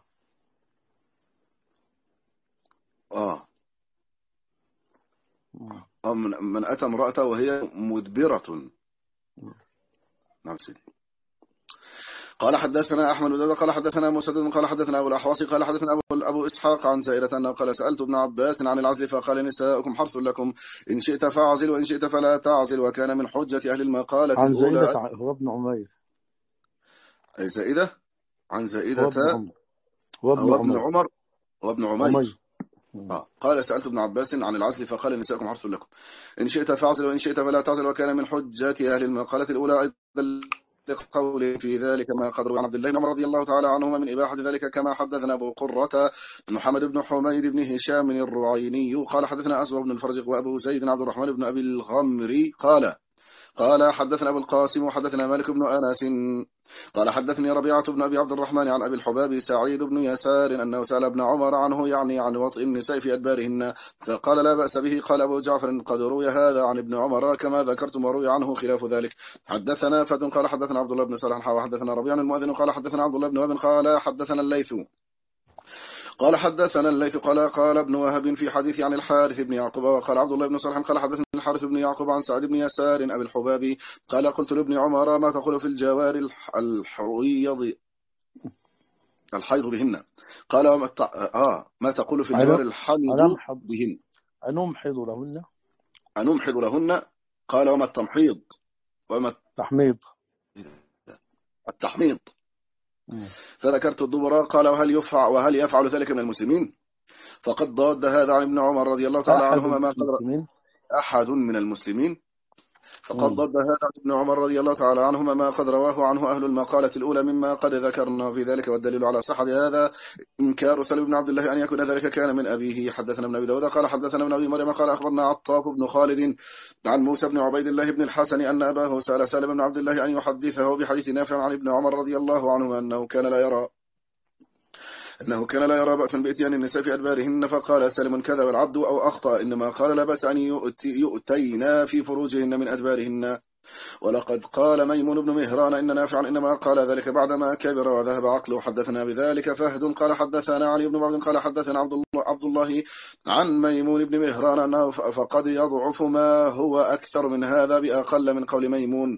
آه من أتى امرأته وهي مدبرة. نعم سيدي. قال حدثنا أحمد بن داود قال حدثنا مسدد قال حدثنا أبو الأحواص قال حدثنا أبو, أبو إسحاق عن زائدة أنه قال سألت ابن عباس عن العزل فقال نساؤكم حرث لكم إن شئت فاعزل وإن شئت فلا تعزل، وكان من حجة أهل المقالة عن الأولى. زائدة هو ابن عمير. أي زائدة عن زائدة هو ابن عمر وابن عمير, عمير. آه. قال سألت ابن عباس عن العزل فقال نساءكم حرث لكم إن شئت فاعزل وإن شئت فلا تعزل، وكان من حجة أهل المقالة الأولى أيضا لقول في ذلك ما قد روى عن عبد الله بن عمر رضي الله تعالى عنهما من إباحة ذلك، كما حدثنا أبو قرة محمد بن حميد بن هشام الرعيني قال حدثنا أسوأ بن الفرج وأبو زيد عبد الرحمن بن أبي الغمري قال قال حدثنا أبو القاسم وحدثنا مالك بن أنس قال حدثني ربيعة بن أبي عبد الرحمن عن أبي الحباب سعيد بن يسار أنه سأل ابن عمر عنه يعني عن وطئ النساء في أدبارهن فقال لا بأس به. قال أبو جعفر قد روي هذا عن ابن عمر كما ذكرتم وروي عنه خلاف ذلك. حدثنا فتن قال حدثنا عبد الله بن صالح وحدثنا ربيع المؤذن قال حدثنا عبد الله بن وهب قال حدثنا الليث قال حدثنا الليث قال قال ابن وهب في حديث عن الحارث بن يعقوب وقال عبد الله بن صالح قال حدثنا الحارث بن يعقوب عن سعد بن يسار أبي الحباب قال قلت لابن عمر ما تقول في الجوار الحويض الحيض بهن؟ قال آه ما تقول في الجوار الحيض بهن؟ أنمحض لهن أنمحض لهن قال وما التمحيض وما التحميض التحميض فذكرت الدبر قال وهل يفعل وهل يفعل ذلك من المسلمين؟ فقد ضاد هذا عن ابن عمر رضي الله تعالى عنهما ما قدر أحد من المسلمين فقد ضد هذا عن ابن عمر رضي الله تعالى عنهما ما قد رواه عنه أهل المقالة الأولى مما قد ذكرنا في ذلك، والدليل على صحة هذا إنكار سلم بن عبد الله أن يكون ذلك كان من أبيه. حدثنا ابن أبي داود قال حدثنا ابن أبي مريم قال أخبرنا عطاف بن خالد عن موسى بن عبيد الله بن الحسن أن أباه سأل سالم بن عبد الله أن يحدثه بحديث نافع عن ابن عمر رضي الله عنه أنه كان لا يرى أنه كان لا يرى بأسا بإتيان النساء في أدبارهن، فقال سالم كذب العبد أو أخطأ، إنما قال لا بأس أن يؤتينا في فروجهن من أدبارهن. ولقد قال ميمون بن مهران إن نافعا إنما قال ذلك بعدما كبر وذهب عقله. حدثنا بذلك فهد قال حدثنا علي بن عبد قال حدثنا عبد الله, عبد الله عن ميمون بن مهران أنه فقد يضعف ما هو أكثر من هذا بأقل من قول ميمون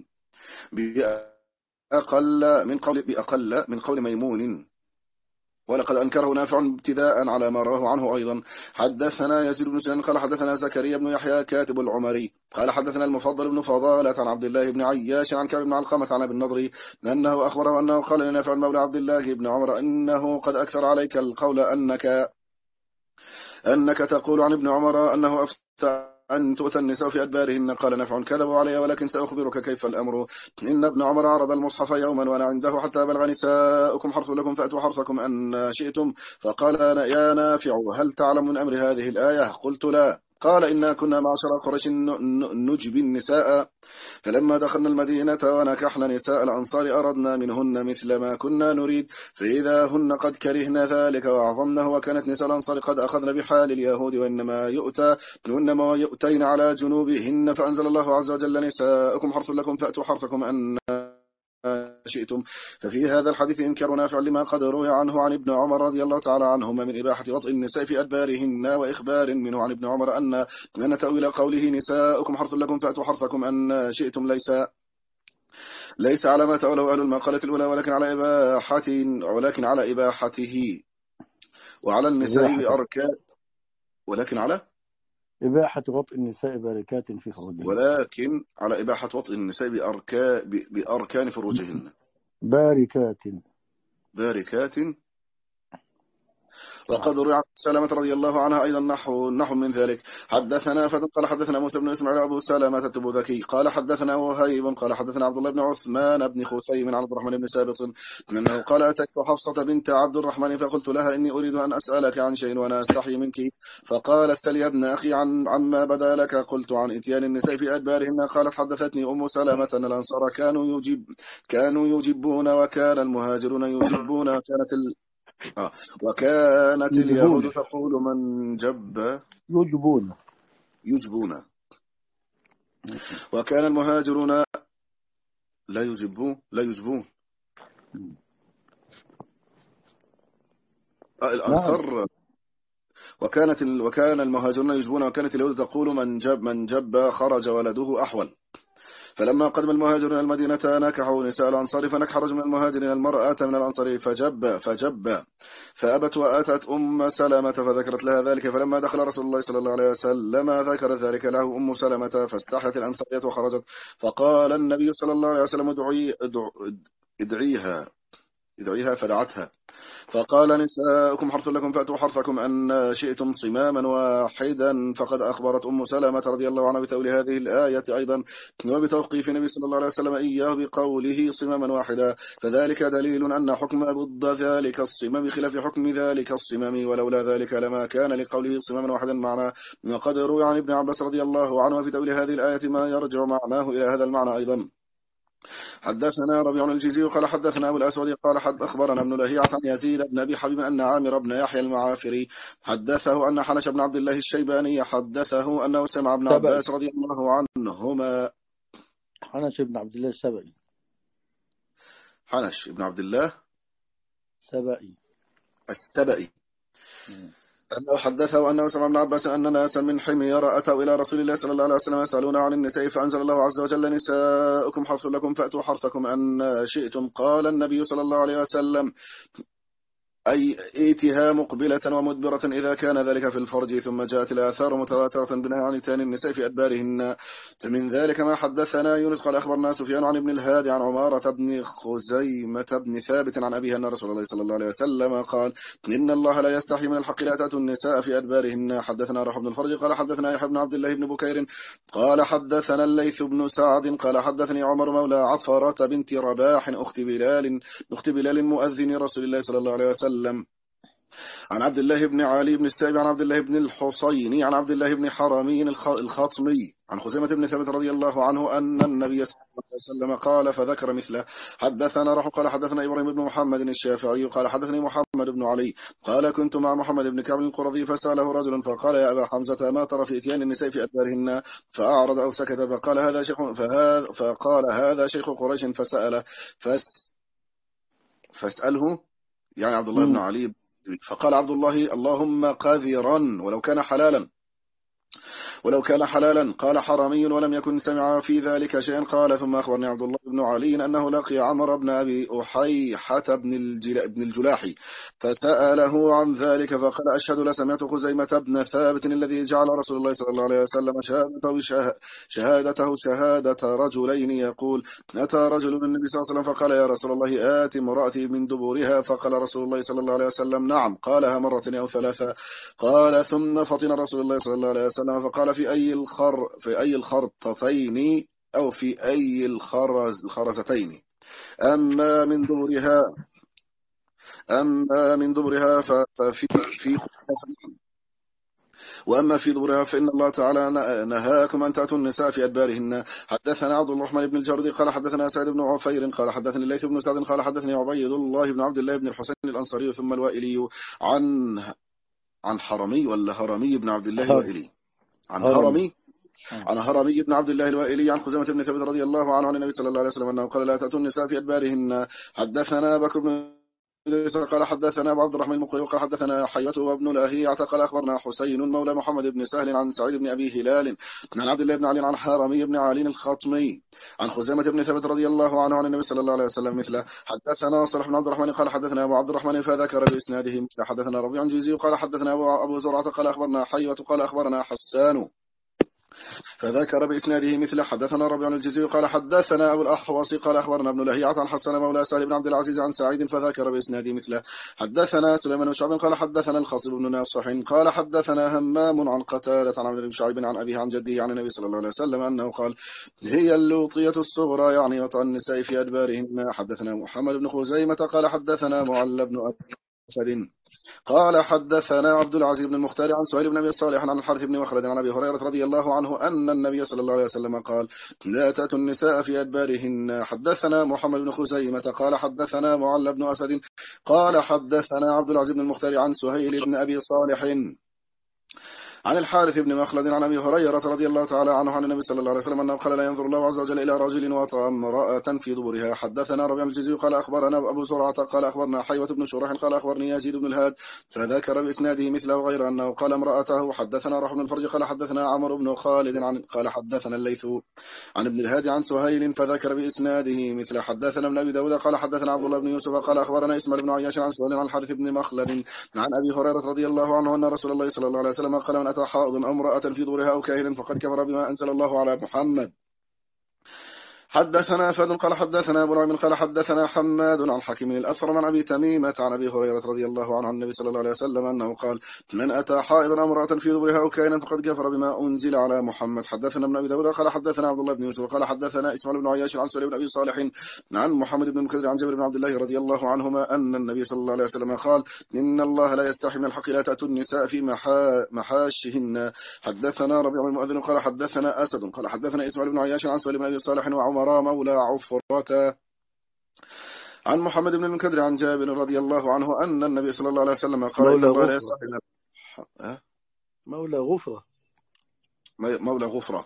بأقل من قول بأقل من قول ميمون. ولقد أنكره نافع ابتداء على ما رواه عنه أيضا. حدثنا يزيد بن سنان قال حدثنا زكريا بن يحيى كاتب العمري قال حدثنا المفضل بن فضالة عن عبد الله بن عياش عن كعب بن علقمة عن ابي النضر أنه أخبره أنه قال لنافع مولى عبد الله بن عمر إنه قد أكثر عليك القول أنك أنك تقول عن ابن عمر أنه أفتى أن تؤتى النساء في أدبارهن. قال نافع كذبوا علي ولكن سأخبرك كيف الأمر. إن ابن عمر عرض المصحف يوما وأنا عنده حتى بلغ نساؤكم حرث لكم فأتوا حرثكم أن شئتم. فقال يا نافع هل تعلم من أمر هذه الآية؟ قلت لا. قال إنا كنا معشر قريش نجبي النساء فلما دخلنا المدينة ونكحنا نساء الأنصار أردنا منهن مثل ما كنا نريد فإذا هن قد كرهن ذلك وعظمنه وكانت نساء الأنصار قد أخذن بحال اليهود وإنما يؤتى وإنما يؤتين على جنوبهن. فأنزل الله عز وجل نساءكم حرث لكم فأتوا حرثكم أن شئتم. ففي هذا الحديث إنكار نافع لما قد روي عنه عن ابن عمر رضي الله تعالى عنهما من إباحة وطئ النساء في أدبارهن وإخبار منه عن ابن عمر أن أن تأويل قوله نساءكم حرث لكم فأتوا حرثكم أن شئتم ليس ليس على ما تأوله أهل المقالة الأولى ولكن على إباحته ولكن على إباحته وعلى النساء بأركان ولكن على إباحة وطئ النساء باركات في فروجهن ولكن على إباحة وطئ النساء بأركان بأركان فروجهن باركات باركات. وقد روي عن سلمة رضي الله عنها أيضا نحو نحو من ذلك. حدثنا فتن قال حدثنا موسى بن إسماعيل أبو سلمة التبوذكي قال حدثنا وهيب قال حدثنا عبد الله بن عثمان بن خثيم عن عبد الرحمن بن سابق أنه قال أتيت حفصة بنت عبد الرحمن فقلت لها إني أريد أن أسألك عن شيء وأنا أستحي منك. فقالت سل يا ابن أخي عن عما بدا لك. قلت عن إتيان النساء في أدبارهن. قالت حدثتني أم سلمة أن الأنصار كانوا يجيب كانوا يجبون وكان المهاجرون يجبون كانت ال آه. وكانت اليهود تقول من جب يجبون يجبون وكان المهاجرون لا يجبون لا يجبون آه الأنصار. وكانت ال... وكان المهاجرون يجبون وكانت اليهود تقول من جب من جب خرج ولده أحول. فلما قدم المهاجرون المدينة نكحوا نساء الأنصار فنكح رجل من المهاجرين المرأة من الأنصار فجب فجب فأبت وأتت أم سلمة فذكرت لها ذلك. فلما دخل رسول الله صلى الله عليه وسلم ذكر ذلك له أم سلمة فاستحت الأنصارية وخرجت. فقال النبي صلى الله عليه وسلم ادعي ادعيها ادعيها فدعتها. فقال نساؤكم حرث لكم فأتوا حرثكم أن شئتم صماما واحدا. فقد أخبرت أم سلمة رضي الله عنها بتأويل هذه الآية أيضا وبتوقيف النبي صلى الله عليه وسلم إياه بقوله صماما واحدا. فذلك دليل أن حكم ضد ذلك الصمام بخلاف حكم ذلك الصمام ولولا ذلك لما كان لقوله صماما واحدا معنى. وقد روي عن ابن عباس رضي الله عنه في تأويل هذه الآية ما يرجع معناه إلى هذا المعنى أيضا. حدثنا ربيع الجيزي قال حدثنا أبو الأسود قال حد أخبرنا ابن لهيعة عن يزيد بن أبي حبيب أن عامر بن يحيى المعافري حدثه أن حنش بن عبد الله الشيباني حدثه أنه سمع ابن عباس رضي الله عنهما. حنش بن عبد الله السبئي حنش بن عبد الله السبئي السبئي أنه حدثه أنه سمع ابن عباس أن ناسا من حمير أتوا إلى رسول الله صلى الله عليه وسلم يسألون عن النساء فأنزل الله عز وجل نساؤكم حرث لكم فأتوا حرثكم أن شئتم. قال النبي صلى الله عليه وسلم أي إيتها مقبلة ومدبرة إذا كان ذلك في الفرج. ثم جاءت الآثار متواترة بناء عن إتيان النساء في أدبارهن. من ذلك ما حدثنا يونس قال أخبرنا سفيان عن ابن الهادي عن عمارة بن خزيمة بن ثابت عن أبيه أن رسول الله صلى الله عليه وسلم قال إن الله لا يستحي من الحق لا تأتوا النساء في أدبارهن. حدثنا روح بن الفرج قال حدثنا يحيى بن عبد الله بن بكير قال حدثنا الليث بن سعد قال حدثني عمر مولى عفرة بنت رباح أخت بلال أخت بلال مؤذن رسول الله صلى الله عليه وسلم عن عبد الله بن علي بن السائب عن عبد الله بن الحصيني عن عبد الله بن حرمي الخ- الخاطمي عن خزيمة بن ثابت رضي الله عنه أن النبي صلى الله عليه وسلم قال فذكر مثله. حدثنا روح قال حدثنا إبراهيم بن محمد الشافعي قال حدثني محمد بن علي قال كنت مع محمد بن كعب القرظي فسأله رجل فقال يا أبا حمزة ما ترى في إتيان النساء في أدبارهن؟ فأعرض أو سكت فقال هذا شيخ فهذا فقال هذا شيخ قريش فسأله فس فاسأله يعني عبد الله بن مم. علي. فقال عبد الله اللهم قذرا ولو كان حلالا ولو كان حلالا. قال حرامي ولم يكن سمع في ذلك شيئا. قال ثم أخبرني عبد الله بن علي أنه لقي عمر بن أبي أحيحة بن, الجل... بن الجلاحي فسأله عن ذلك فقال أشهد لسمعت خزيمة بن ثابت الذي جعل رسول الله صلى الله عليه وسلم شهادته, شه... شهادته شهادة رجلين يقول أتى رجل من النبي صلى الله عليه وسلم فقال يا رسول الله آت امرأتي من دبورها فقال رسول الله صلى الله عليه وسلم نعم. قالها مرة أو ثلاثة. قال ثم فطن رسول الله صلى الله عليه وسلم فقال في أي الخر في أي الخرطتين أو في أي الخرز الخرزتين أما من دبرها أما من دبرها ففي في وأما في دبرها فإن الله تعالى نهاكم أن تأتوا النساء في أدبارهن. حدثنا عبد الرحمن بن الجرد قال حدثنا سعيد بن عفير قال حدثني الليث بن سعد قال حدثني عبيد الله بن عبد الله بن الحسين الأنصاري ثم الوائلي عن عن حرمي ولا هرمي بن عبد الله هرم الوائلي عن هرم هرمي آه. عن هرمي بن عبد الله الوائلي عن خزيمة بن ثابت رضي الله عنه عن النبي صلى الله عليه وسلم أنه قال لا تأتوا النساء في أدبارهن. حدثنا بكر بن إدريس قال حدثنا أبو عبد الرحمن المقري قال حدثنا حيوة وابن لاهيعة قال أخبرنا حسين مولى محمد بن سهل عن سعيد بن أبي هلال عن عبد الله بن علي عن حرمي بن علي الخاطمي عن خزيمة بن ثابت رضي الله عنه عن النبي صلى الله عليه وسلم مثله. حدثنا صالح بن عبد الرحمن قال حدثنا أبو عبد الرحمن فذكر بإسناده مثله. حدثنا ربيع جيزي قال حدثنا أبو أبو زرعة قال أخبرنا حيوة قال أخبرنا حسان فذكر بإسناده مثل. حدثنا ربيع الجزي قال حدثنا أبو الأحوص قال أخبرنا ابن لهيعة عن حسن مولى سهل بن عبد العزيز عن سعيد فذكر بإسناده مثله. حدثنا سليمان بن شعب قال حدثنا الخصيب بن ناصح قال حدثنا همام عن قتادة عن عمرو بن شعيب عن أبيه عن جده عن النبي صلى الله عليه وسلم أنه قال هي اللوطية الصغرى يعني وطأ النساء في أدبارهن. حدثنا محمد بن خزيمة قال حدثنا معل بن أبي أسد قال حدثنا عبد العزيز بن المختار عن سهيل بن ابي صالح عن الحارث بن مخلد عن ابي هريره رضي الله عنه ان النبي صلى الله عليه وسلم قال لا تاتوا النساء في ادبارهن. حدثنا محمد بن خزيمه قال حدثنا معل بن اسد قال حدثنا عبد العزيز بن المختار عن سهيل بن ابي صالح عن الحارث بن مخلد عن أبي هريرة رضي الله تعالى عنه عن النبي صلى الله عليه وسلم أنه قال لا ينظر الله عز وجل إلى رجل وطأ امرأة في دبرها. حدثنا ربيع الجزي قال أخبرنا أبو زرعة قال أخبرنا حيوة بن شريح قال أخبرني يزيد بن الهاد فذكر بإسناده مثله غير أنه قال امرأته. حدثنا روح بن الفرج قال حدثنا عمرو بن خالد عن قال حدثنا الليث عن ابن الهاد عن سهيل فذكر بإسناده مثل. حدثنا ابن أبي داود قال حدثنا عبد الله بن يوسف قال أخبرنا إسماعيل بن عياش عن سهيل عن الحارث بن مخلد عن أبي هريرة رضي الله عنه أن رسول الله صلى الله عليه وسلم قال من أتى حائض أو امرأة في دورها أو كاهنا فقد كفر بما أنزل الله على محمد. حدثنا فهد قال حدثنا أبو نعيم قال حدثنا حماد عن حكيم الأسرم عن أبي تميمة عن أبي هريرة رضي الله عنه عن النبي صلى الله عليه وسلم أنه قال من أتى حائضا امرأة في دبرها أو كاهنا فقد كفر بما أنزل على محمد. حدثنا ابن أبي داود قال حدثنا عبد الله بن يوسف قال حدثنا إسماعيل بن عياش عن سليم بن أبي صالح عن محمد بن مكدر عن جابر بن عبد الله رضي الله عنهما أن النبي صلى الله عليه وسلم قال إن الله لا يستحي من الحق لا تأتوا النساء في محا محاشهن. حدثنا ربيع المؤذن قال حدثنا أسد قال حدثنا إسماعيل بن عياش عن سليم بن أبي صالح وعمر مولى عفرة عن محمد بن المنكدر عن جابر رضي الله عنه أن النبي صلى الله عليه وسلم قال إن الله لا يستحي مولى غفرة مولى غفرة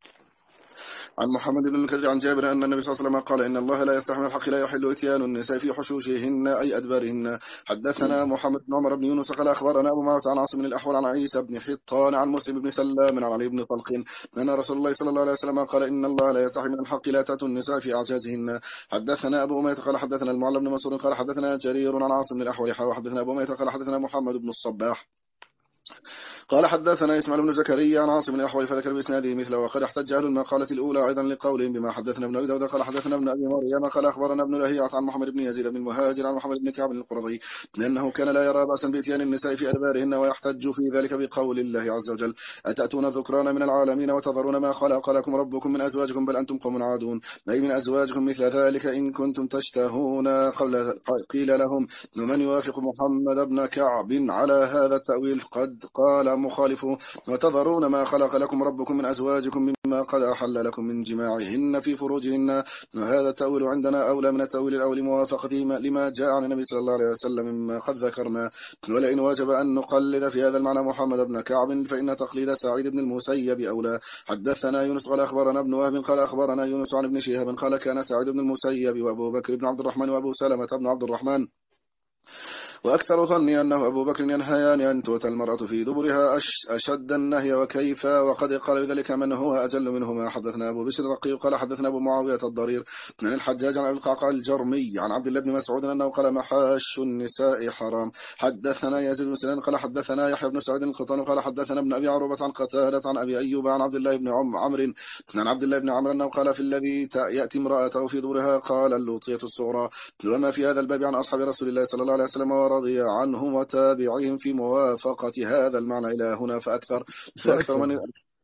عن محمد بن المنكدر عن جابر أن النبي صلى الله عليه وسلم قال إن الله لا يستحي من الحق لا يحل إتيان النساء في حشوشهن أي أدبارهن. حدثنا محمد بن عمر بن يونس قال أخبرنا أبو معاوية عن عاصم بن الأحول عن عيسى بن حطان عن مسلم بن سلام عن علي بن طلق أن رسول الله صلى الله عليه وسلم قال إن الله لا يستحي من الحق لا تأتوا النساء في أعجازهن. حدثنا أبو أمية قال حدثنا المعلى بن مسعود قال حدثنا جرير عن عاصم بن الأحول وحدثنا أبو أمية قال حدثنا محمد بن الصباح قال حدثنا إسماعيل بن زكريا عن عاصم بن الأحول فذكر بإسناده مثله. وقد احتج أهل المقالة الأولى أيضا لقولهم بما حدثنا ابن أبي داود قال حدثنا ابن أبي مريم قال أخبرنا ابن لهيعة عن محمد بن يزيد بن المهاجر عن محمد بن كعب القرظي لأنه كان لا يرى بأسا بإتيان النساء في أدبارهن ويحتج في ذلك بقول الله عز وجل أتأتون الذكران من العالمين وتذرون ما خلق لكم ربكم من أزواجكم بل أنتم قوم عادون أي من أزواجكم مثل ذلك إن كنتم تشتهون. قيل لهم من يوافق محمد بن كعب على هذا التأويل قد قال مخالفه وتذرون ما خلق لكم ربكم من أزواجكم مما قد أحل لكم من جماعهن في فروجهن. وهذا التأويل عندنا أولى من التأويل الأول موافقته لما جاء عن النبي صلى الله عليه وسلم مما قد ذكرنا. ولئن وجب أن نقلد في هذا المعنى محمد بن كعب فإن تقليد سعيد بن المسيب أولى. حدثنا يونس قال أخبرنا ابن وهب قال أخبرنا يونس عن ابن شهاب قال كان سعيد بن المسيب وأبو بكر بن عبد الرحمن وأبو سلمة بن عبد الرحمن وأكثر ظني أنه أبو بكر ينهيان أن تؤتى المرأة في دبرها أشد النهي وكيف وقد قال ذلك من هو أجل منهما. حدثنا أبو بشر الرقي قال حدثنا أبو معاوية الضرير عن الحجاج عن القعقاع الجرمي عن عبد الله بن مسعود أنه قال محاش النساء حرام. حدثنا يزيد بن سنان قال حدثنا يحيى بن سعيد القطان قال حدثنا ابن أبي عروبة عن قتادة عن أبي أيوب عن عبد الله بن عمرو عن عبد الله بن عمرو أنه قال في الذي يأتي امرأته في دبرها قال اللوطية الصغرى. وما في هذا الباب عن أصحاب رسول الله صلى الله عليه وسلم رضي عنهم وتابعهم في موافقة هذا المعنى إلى هنا فأكثر فأكثر من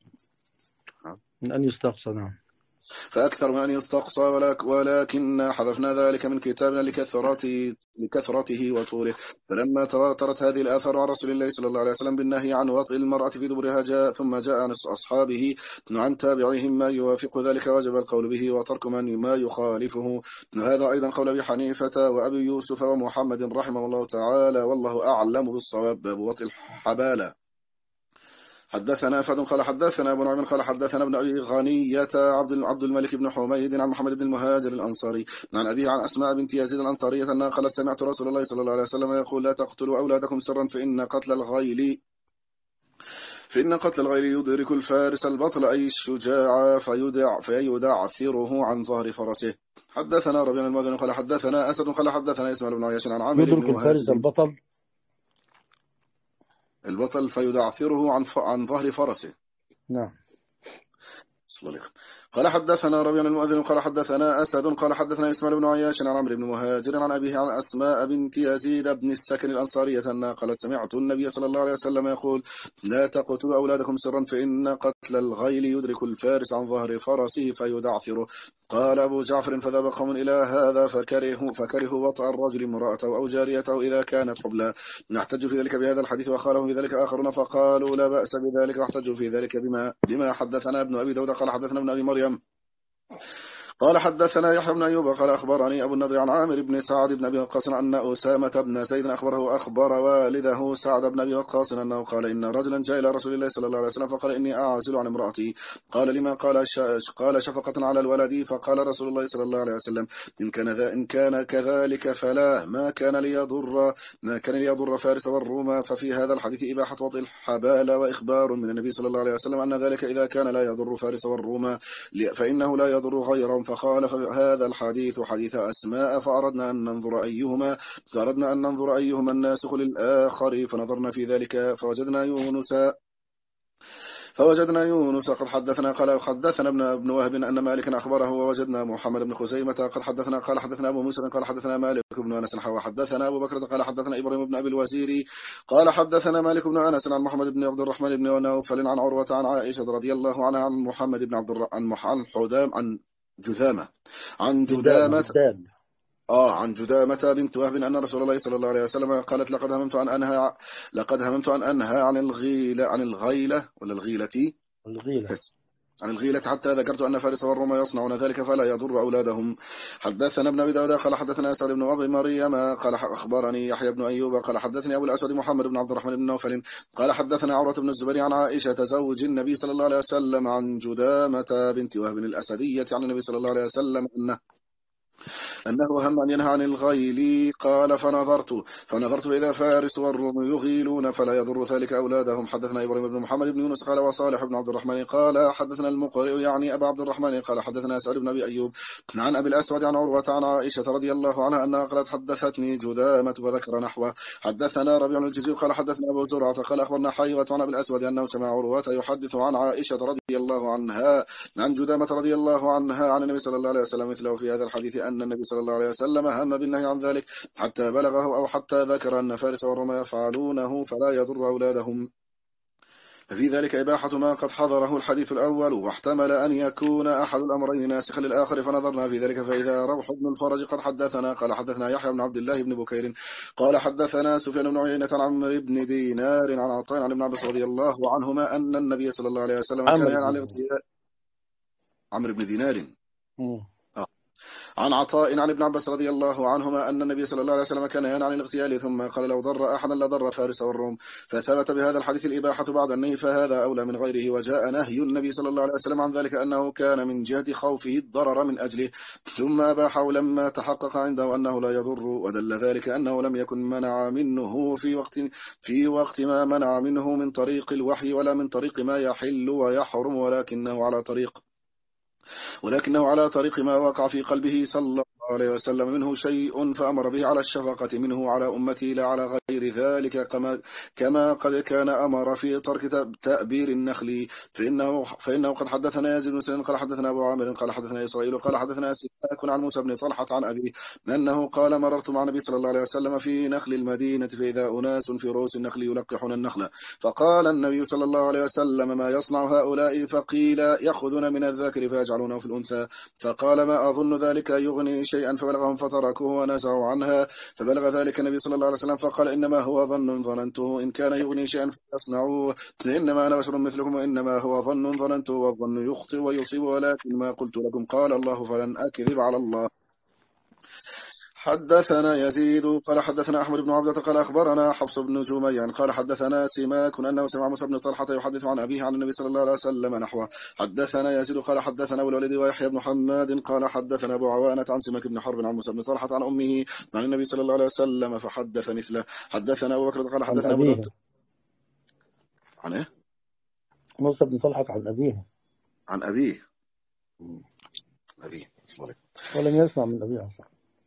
من أن يستقصى. نعم فأكثر من أن يستقصى ولكن حذفنا ذلك من كتابنا لكثرته, لكثرته وطوله. فلما تواترت هذه الآثار عن رسول الله صلى الله عليه وسلم بالنهي عن وطئ المرأة في دبرها جاء ثم جاء عن أصحابه عن تابعهم ما يوافق ذلك وجب القول به وترك من ما يخالفه. وهذا أيضا قول أبي حنيفة وأبي يوسف ومحمد رحمه الله تعالى والله أعلم بالصواب. باب وطئ الحبالة. حدثنا فد قال حدثنا ابو نعيم قال حدثنا ابن ابي غنية عبد عبد الملك بن حميد عن محمد بن المهاجر الانصاري عن ابيه عن اسماء بنت يزيد الانصاريه انها قالت سمعت رسول الله صلى الله عليه وسلم يقول لا تقتلوا اولادكم سرا فان قتل الغيل فإن قتل الغير يدرك الفارس البطل أي الشجاع فيدع فيدعثره عن ظهر فرسه. حدثنا ربيع المدني قال حدثنا أسد قال حدثنا اسماعيل بن عياش عن عامر يدرك الفارس البطل البطل فيدعثره عن عن ظهر فرسه. نعم. قال حدثنا ربيع المؤذن قال حدثنا أسد قال حدثنا إسماعيل بن عياش عن عمرو بن مهاجر عن أبيه عن أسماء بنت يزيد بن السكن الأنصارية أنها قالت سمعت النبي صلى الله عليه وسلم يقول لا تقتلوا أولادكم سرا فإن قتل الغيل يدرك الفارس عن ظهر فرسه فيدعثره. قال أبو جعفر فذهب قوم إلى هذا فكرهوا فكرهوا وطأ الرجل امرأته أو جاريته إذا كانت حبلى. نحتج في ذلك بهذا الحديث وخالهم في ذلك آخرون فقالوا لا بأس بذلك واحتجوا في ذلك بما بما حدثنا ابن أبي داود قال حدثنا ابن أبي مريم قال حدثنا يحيى بن أيوب قال أخبرني أبو النضر عن عامر بن سعد بن أبي وقاص أن أسامة بن زيد أخبره أخبر والده سعد بن أبي وقاص أنه قال إن رجلا جاء إلى رسول الله صلى الله عليه وسلم فقال إني أعزل عن امرأتي. قال لما قال قال شفقة على الولد. فقال رسول الله صلى الله عليه وسلم إن كان ذا إن كان كذلك فلا ما كان ليضر ما كان ليضر فارس والروم. ففي هذا الحديث إباحة وطئ الحبال وإخبار من النبي صلى الله عليه وسلم أن ذلك إذا كان لا يضر فارس والروم فإنه لا يضر غيرهم. فقال هذا الحديث حديث أسماء فأردنا أن ننظر أيهما فأردنا أن ننظر أيهما الناسخ للآخر فنظرنا في ذلك فوجدنا يونس فوجدنا يونس قد حدثنا قال حدثنا ابن ابن وهب أن مالكا أخبره ووجدنا محمد بن خزيمة قد حدثنا قال حدثنا أبو موسى قال حدثنا مالك بن أنس وحدثنا أبو بكر قال حدثنا إبراهيم بن أبي الوزير قال حدثنا مالك بن أنس عن محمد بن عبد الرحمن بن نوفل عن عروة عن عائشة رضي الله عنها عن محمد بن عبد الرحمن عن حدام عن جذامة عن جذامة آه عن جذامة بنت وهب أن رسول الله صلى الله عليه وسلم قالت لقد هممت أن أنهى لقد هممت أن أنهى عن الغيلة عن الغيلة ولا الغيلة الغيلة عن الغيلة حتى ذكرت أن فارس والروم يصنعون ذلك فلا يضر أولادهم. حدثنا ابن أبي داود قال حدثنا سعد بن أبي مريم قال أخبرني يحيى بن أيوب قال حدثني أبو الأسود محمد بن عبد الرحمن بن نوفل قال حدثنا عروة بن الزبير عن عائشة زوج النبي صلى الله عليه وسلم عن جدامة بنت وهب الأسدية عن النبي صلى الله عليه وسلم أنه أنه هم أن ينهى عن الغيل. قال فنظرت فنظرت إذا فارس والروم يغيلون فلا يضر ذلك أولادهم. حدثنا إبراهيم بن محمد بن يونس قال وصالح بن عبد الرحمن قال حدثنا المقرئ يعني أبا عبد الرحمن قال حدثنا سعيد بن أبي أيوب عن أبي الأسود عن عروة عن عائشة رضي الله عنها أنها قالت حدثتني جذامة وذكر نحوه. حدثنا ربيع بن الجزير قال حدثنا أبو زرعة قال أخبرنا حيوة عن أبي الأسود أنه سمع عروة يحدث عن عائشة رضي الله عنها عن جذامة رضي الله عنها عن النبي صلى الله عليه وسلم مثله في هذا الحديث أن النبي صلى الله عليه وسلم هم بالنهي عن ذلك حتى بلغه أو حتى ذكر أن فارس والروم يفعلونه فلا يضر أولادهم. ففي ذلك إباحة ما قد حضره الحديث الأول واحتمل أن يكون أحد الأمرين ناسخا للآخر فنظرنا في ذلك. فإذا روح بن الفرج قد حدثنا قال حدثنا يحيى بن عبد الله بن بكير قال حدثنا سفيان بن عيينة عن عمرو بن دينار عن عطاء عن ابن عباس رضي الله عنهما أن النبي صلى الله عليه وسلم كان عمرو ينهى عن بن الاغتيال. عمرو بن دينار مم. عن عطاء عن ابن عباس رضي الله عنهما أن النبي صلى الله عليه وسلم كان ينهى عن الاغتيال ثم قال لو ضر أحدا لضر فارس والروم. فثبت بهذا الحديث الإباحة بعد النهي فهذا أولى من غيره. وجاء نهي النبي صلى الله عليه وسلم عن ذلك أنه كان من جهة خوفه الضرر من أجله ثم أباحه لما تحقق عنده أنه لا يضر. ودل ذلك أنه لم يكن منع منه في وقت في وقت ما منع منه من طريق الوحي ولا من طريق ما يحل ويحرم ولكنه على طريق ولكنه على طريق ما وقع في قلبه صلى الله عليه وسلم منه شيء فأمر به على الشفقة منه على أمتي لا على غير ذلك كما, كما قد كان أمر في ترك تأبير النخل. فإنه, فإنه قد حدثنا يزيد بن سليم قال حدثنا أبو عامر قال حدثنا إسرائيل قال حدثنا سماك عن موسى بن طلحة عن أبيه أنه قال مررت مع النبي صلى الله عليه وسلم في نخل المدينة فإذا أناس في رؤوس النخل يلقحون النخل فقال النبي صلى الله عليه وسلم ما يصنع هؤلاء؟ فقيل يأخذون من الذكر فيجعلونه في الأنثى. فقال ما أظن ذلك يغني شيئا فبلغهم فتركوه ونزعوا عنها. فبلغ ذلك النبي صلى الله عليه وسلم فقال إنما هو ظن ظننته إن كان يغني شيئا فيصنعوه إنما أنا بشر مثلكم وإنما هو ظن ظننته والظن يخطئ ويصيب ولكن ما قلت لكم قال الله فلن أكذب على الله. حدثنا يزيد قال حدثنا أحمد بن عبدة قال أخبرنا حفص بن جميع قال حدثنا سماك أنه سمع موسى بن طلحة يحدث عن أبيه عن النبي صلى الله عليه وسلم نحوه. حدثنا يزيد قال حدثنا أبو الوليد ويحيى بن حماد قال حدثنا أبو عوانة عن سماك بن حرب عن موسى بن طلحة عن أمه عن النبي صلى الله عليه وسلم فحدث مثله. حدثنا أبو بكر قال حدثنا أبو داود عن إيه؟ موسى بن طلحة عن أبيه عن أبيه أبيه ولم يسمع من أبيه أصلا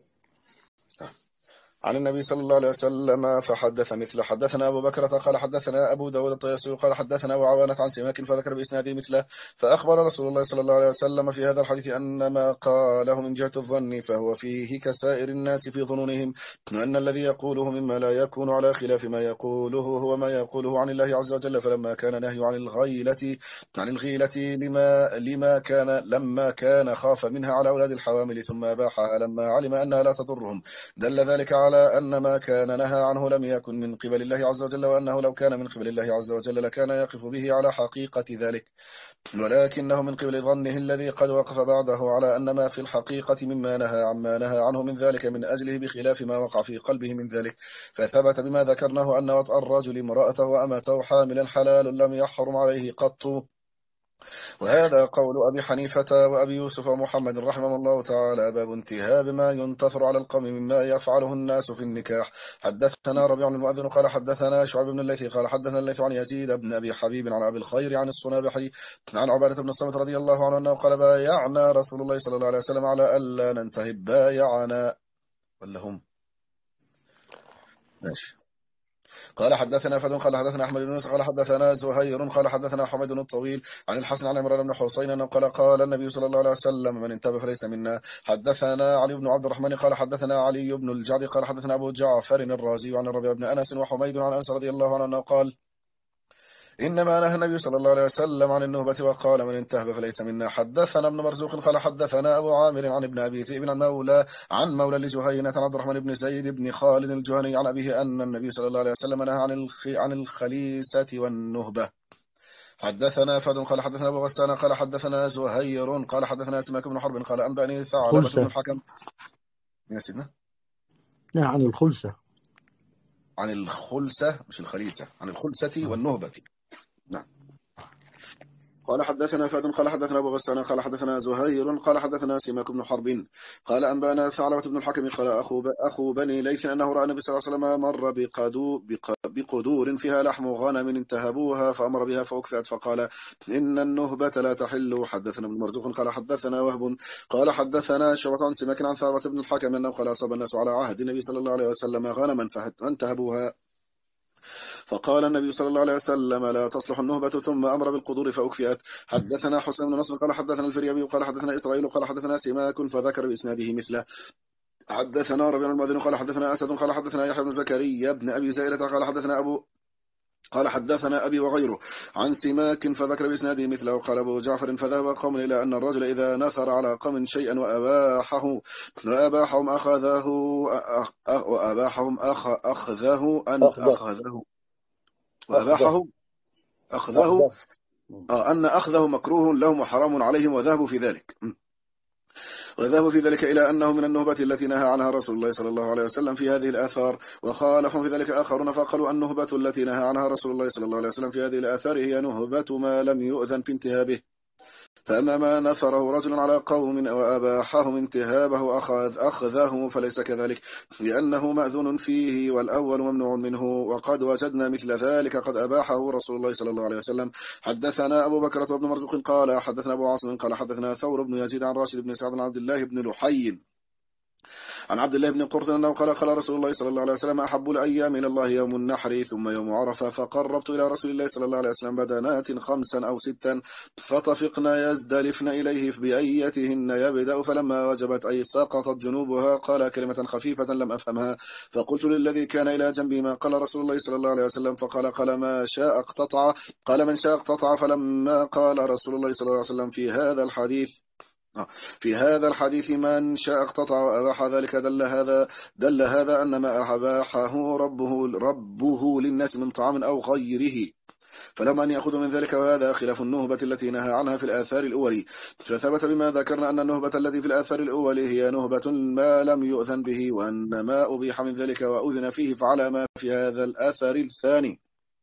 عن النبي صلى الله عليه وسلم فحدث مثله. حدثنا أبو بكر قال حدثنا أبو داود الطيالسي قال حدثنا أبو عوانة عن سماك فذكر بإسناده مثله. فأخبر رسول الله صلى الله عليه وسلم في هذا الحديث أن ما قاله من جهة الظن فهو فيه كسائر الناس في ظنونهم وأن الذي يقوله مما لا يكون على خلاف ما يقوله هو ما يقوله عن الله عز وجل. فلما كان نهي عن الغيلة عن الغيلة لما لما كان لما كان خاف منها على أولاد الحوامل ثم أباحها لما علم أنها لا تضرهم دل ذلك على أن ما كان نهى عنه لم يكن من قبل الله عز وجل وأنه لو كان من قبل الله عز وجل لكان يقف به على حقيقة ذلك ولكنه من قبل ظنه الذي قد وقف بعده على أن ما في الحقيقة مما نهى عما نهى عنه من ذلك من أجله بخلاف ما وقع في قلبه من ذلك. فثبت بما ذكرناه أن وطأ الرجل امرأته وأمته حاملا حلال لم يحرم عليه قط. وهذا قول أبي حنيفة وأبي يوسف ومحمد رحمه الله تعالى باب انتهاب ما ينتظر على القوم مما يفعله الناس في النكاح. حدثنا ربيع المؤذن قال حدثنا شعيب بن الليث قال حدثنا الليث عن يزيد بن أبي حبيب عن أبي الخير عن الصنابحي عن عبادة بن الصمت رضي الله عنه أنه قال بايعنا رسول الله صلى الله عليه وسلم على ألا ننتهب بايعنا ولا هم ماشي. قال حدثنا فدن قال حدثنا أحمد بن يونس قال حدثنا زهير قال حدثنا حميد الطويل عن الحسن عن عمران بن حسين أنه قال قال النبي صلى الله عليه وسلم من انتبه فليس منا. حدثنا علي بن عبد الرحمن قال حدثنا علي بن الجعد قال حدثنا أبو جعفر الرازي عن الربيع بن أنس وحميد عن أنس رضي الله عنه أنه قال إنما نهى النبي صلى الله عليه وسلم عن النهبة وقال من انتهب فليس منا. حدثنا ابن مرزوق قال حدثنا أبو عامر عن ابن أبي ذئب عن مولى عن مولى لجهينة عن عبد الرحمن بن زيد بن خالد الجهني عن أبيه أن النبي صلى الله عليه وسلم نهى عن الخ... عن الخليسة والنهبة. حدثنا فدن قال حدثنا أبو غسان قال حدثنا زهير قال حدثنا سماك بن حرب قال أنبأني ثعلبة بن الحكم يا سيدنا نهى عن الخلسة عن الخلسة مش الخليسة عن الخلسة والنهبة. نعم. قال حدثنا فهد قال حدثنا أبو غسان قال حدثنا زهير قال حدثنا سماك بن حرب قال أنبانا ثعلبة بن الحكم قال أخو, ب... أخو بني ليث أنه رأى النبي صلى الله عليه وسلم مر بقدو... بق... بقدور فيها لحم غنم انتهبوها فأمر بها فأكفأت فقال إن النهبة لا تحل. حدثنا ابن مرزوق قال حدثنا وهب قال حدثنا شعبة عن سماك عن ثعلبة بن الحكم أنه قال أصاب الناس على عهد النبي صلى الله عليه وسلم غنما فانتهبوها فقال النبي صلى الله عليه وسلم لا تصلح النهبة ثم أمر بالقدور فأكفئت. حدثنا حسين بن نصر قال حدثنا الفريابي قال حدثنا إسرائيل قال حدثنا سماك فذكر بإسناده مثله. حدثنا ربيع المؤذن قال حدثنا أسد قال حدثنا يحيى بن زكريا بن أبي زائلة قال حدثنا أبو قال حدثنا أبي وغيره عن سماك فذكر بإسناده مثله. قال أبو جعفر فذهب قوم إلى أن الرجل إذا نثر على قوم شيئا وأباحه وأباحهم أخذه وأباحهم أخ أخذه أن أخذه وأباحه أخذه آه أن أخذه مكروه لهم وحرام عليهم وذهبوا في ذلك وذهبوا في ذلك إلى أنه من النهبة التي نهى عنها رسول الله صلى الله عليه وسلم في هذه الآثار. وخالفوا في ذلك آخرون فقالوا النهبة التي نهى عنها رسول الله صلى الله عليه وسلم في هذه الآثار هي نهبة ما لم يؤذن في انتهابه. فأما ما نثره رجل على قوم وأباحهم انتهابه أخذ أخذه فليس كذلك لأنه مأذون فيه والأول ممنوع منه وقد وجدنا مثل ذلك قد أباحه رسول الله صلى الله عليه وسلم. حدثنا أبو بكر بن مرزوق قال حدثنا أبو عاصم قال حدثنا ثور بن يزيد عن راشد بن سعد بن عبد الله بن لحي عن عبد الله بن قرط أنه قال قال رسول الله صلى الله عليه وسلم أحب الأيام إلى الله يوم النحر ثم يوم عرفة فقربت إلى رسول الله صلى الله عليه وسلم بدنات خمسا أو ستا فطفقنا يزدلفن إليه بأيتهن يبدأ فلما وجبت أي سقطت جنوبها قال كلمة خفيفة لم أفهمها فقلت للذي كان إلى جنبي ما قال رسول الله صلى الله عليه وسلم فقال قال ما شاء اقتطع قال من شاء اقتطع. فلما قال رسول الله صلى الله عليه وسلم في هذا الحديث في هذا الحديث من شاء اقتطع وأباح ذلك دل هذا دل هذا أن ما أباحه ربه ربه للناس من طعام أو غيره فلم أن يأخذ من ذلك وهذا خلاف النهبة التي نهى عنها في الآثار الأول. فثبت بما ذكرنا أن النهبة التي في الآثار الأول هي نهبة ما لم يؤذن به وأن ما أبيح من ذلك وأذن فيه فعلى ما في هذا الآثار الثاني.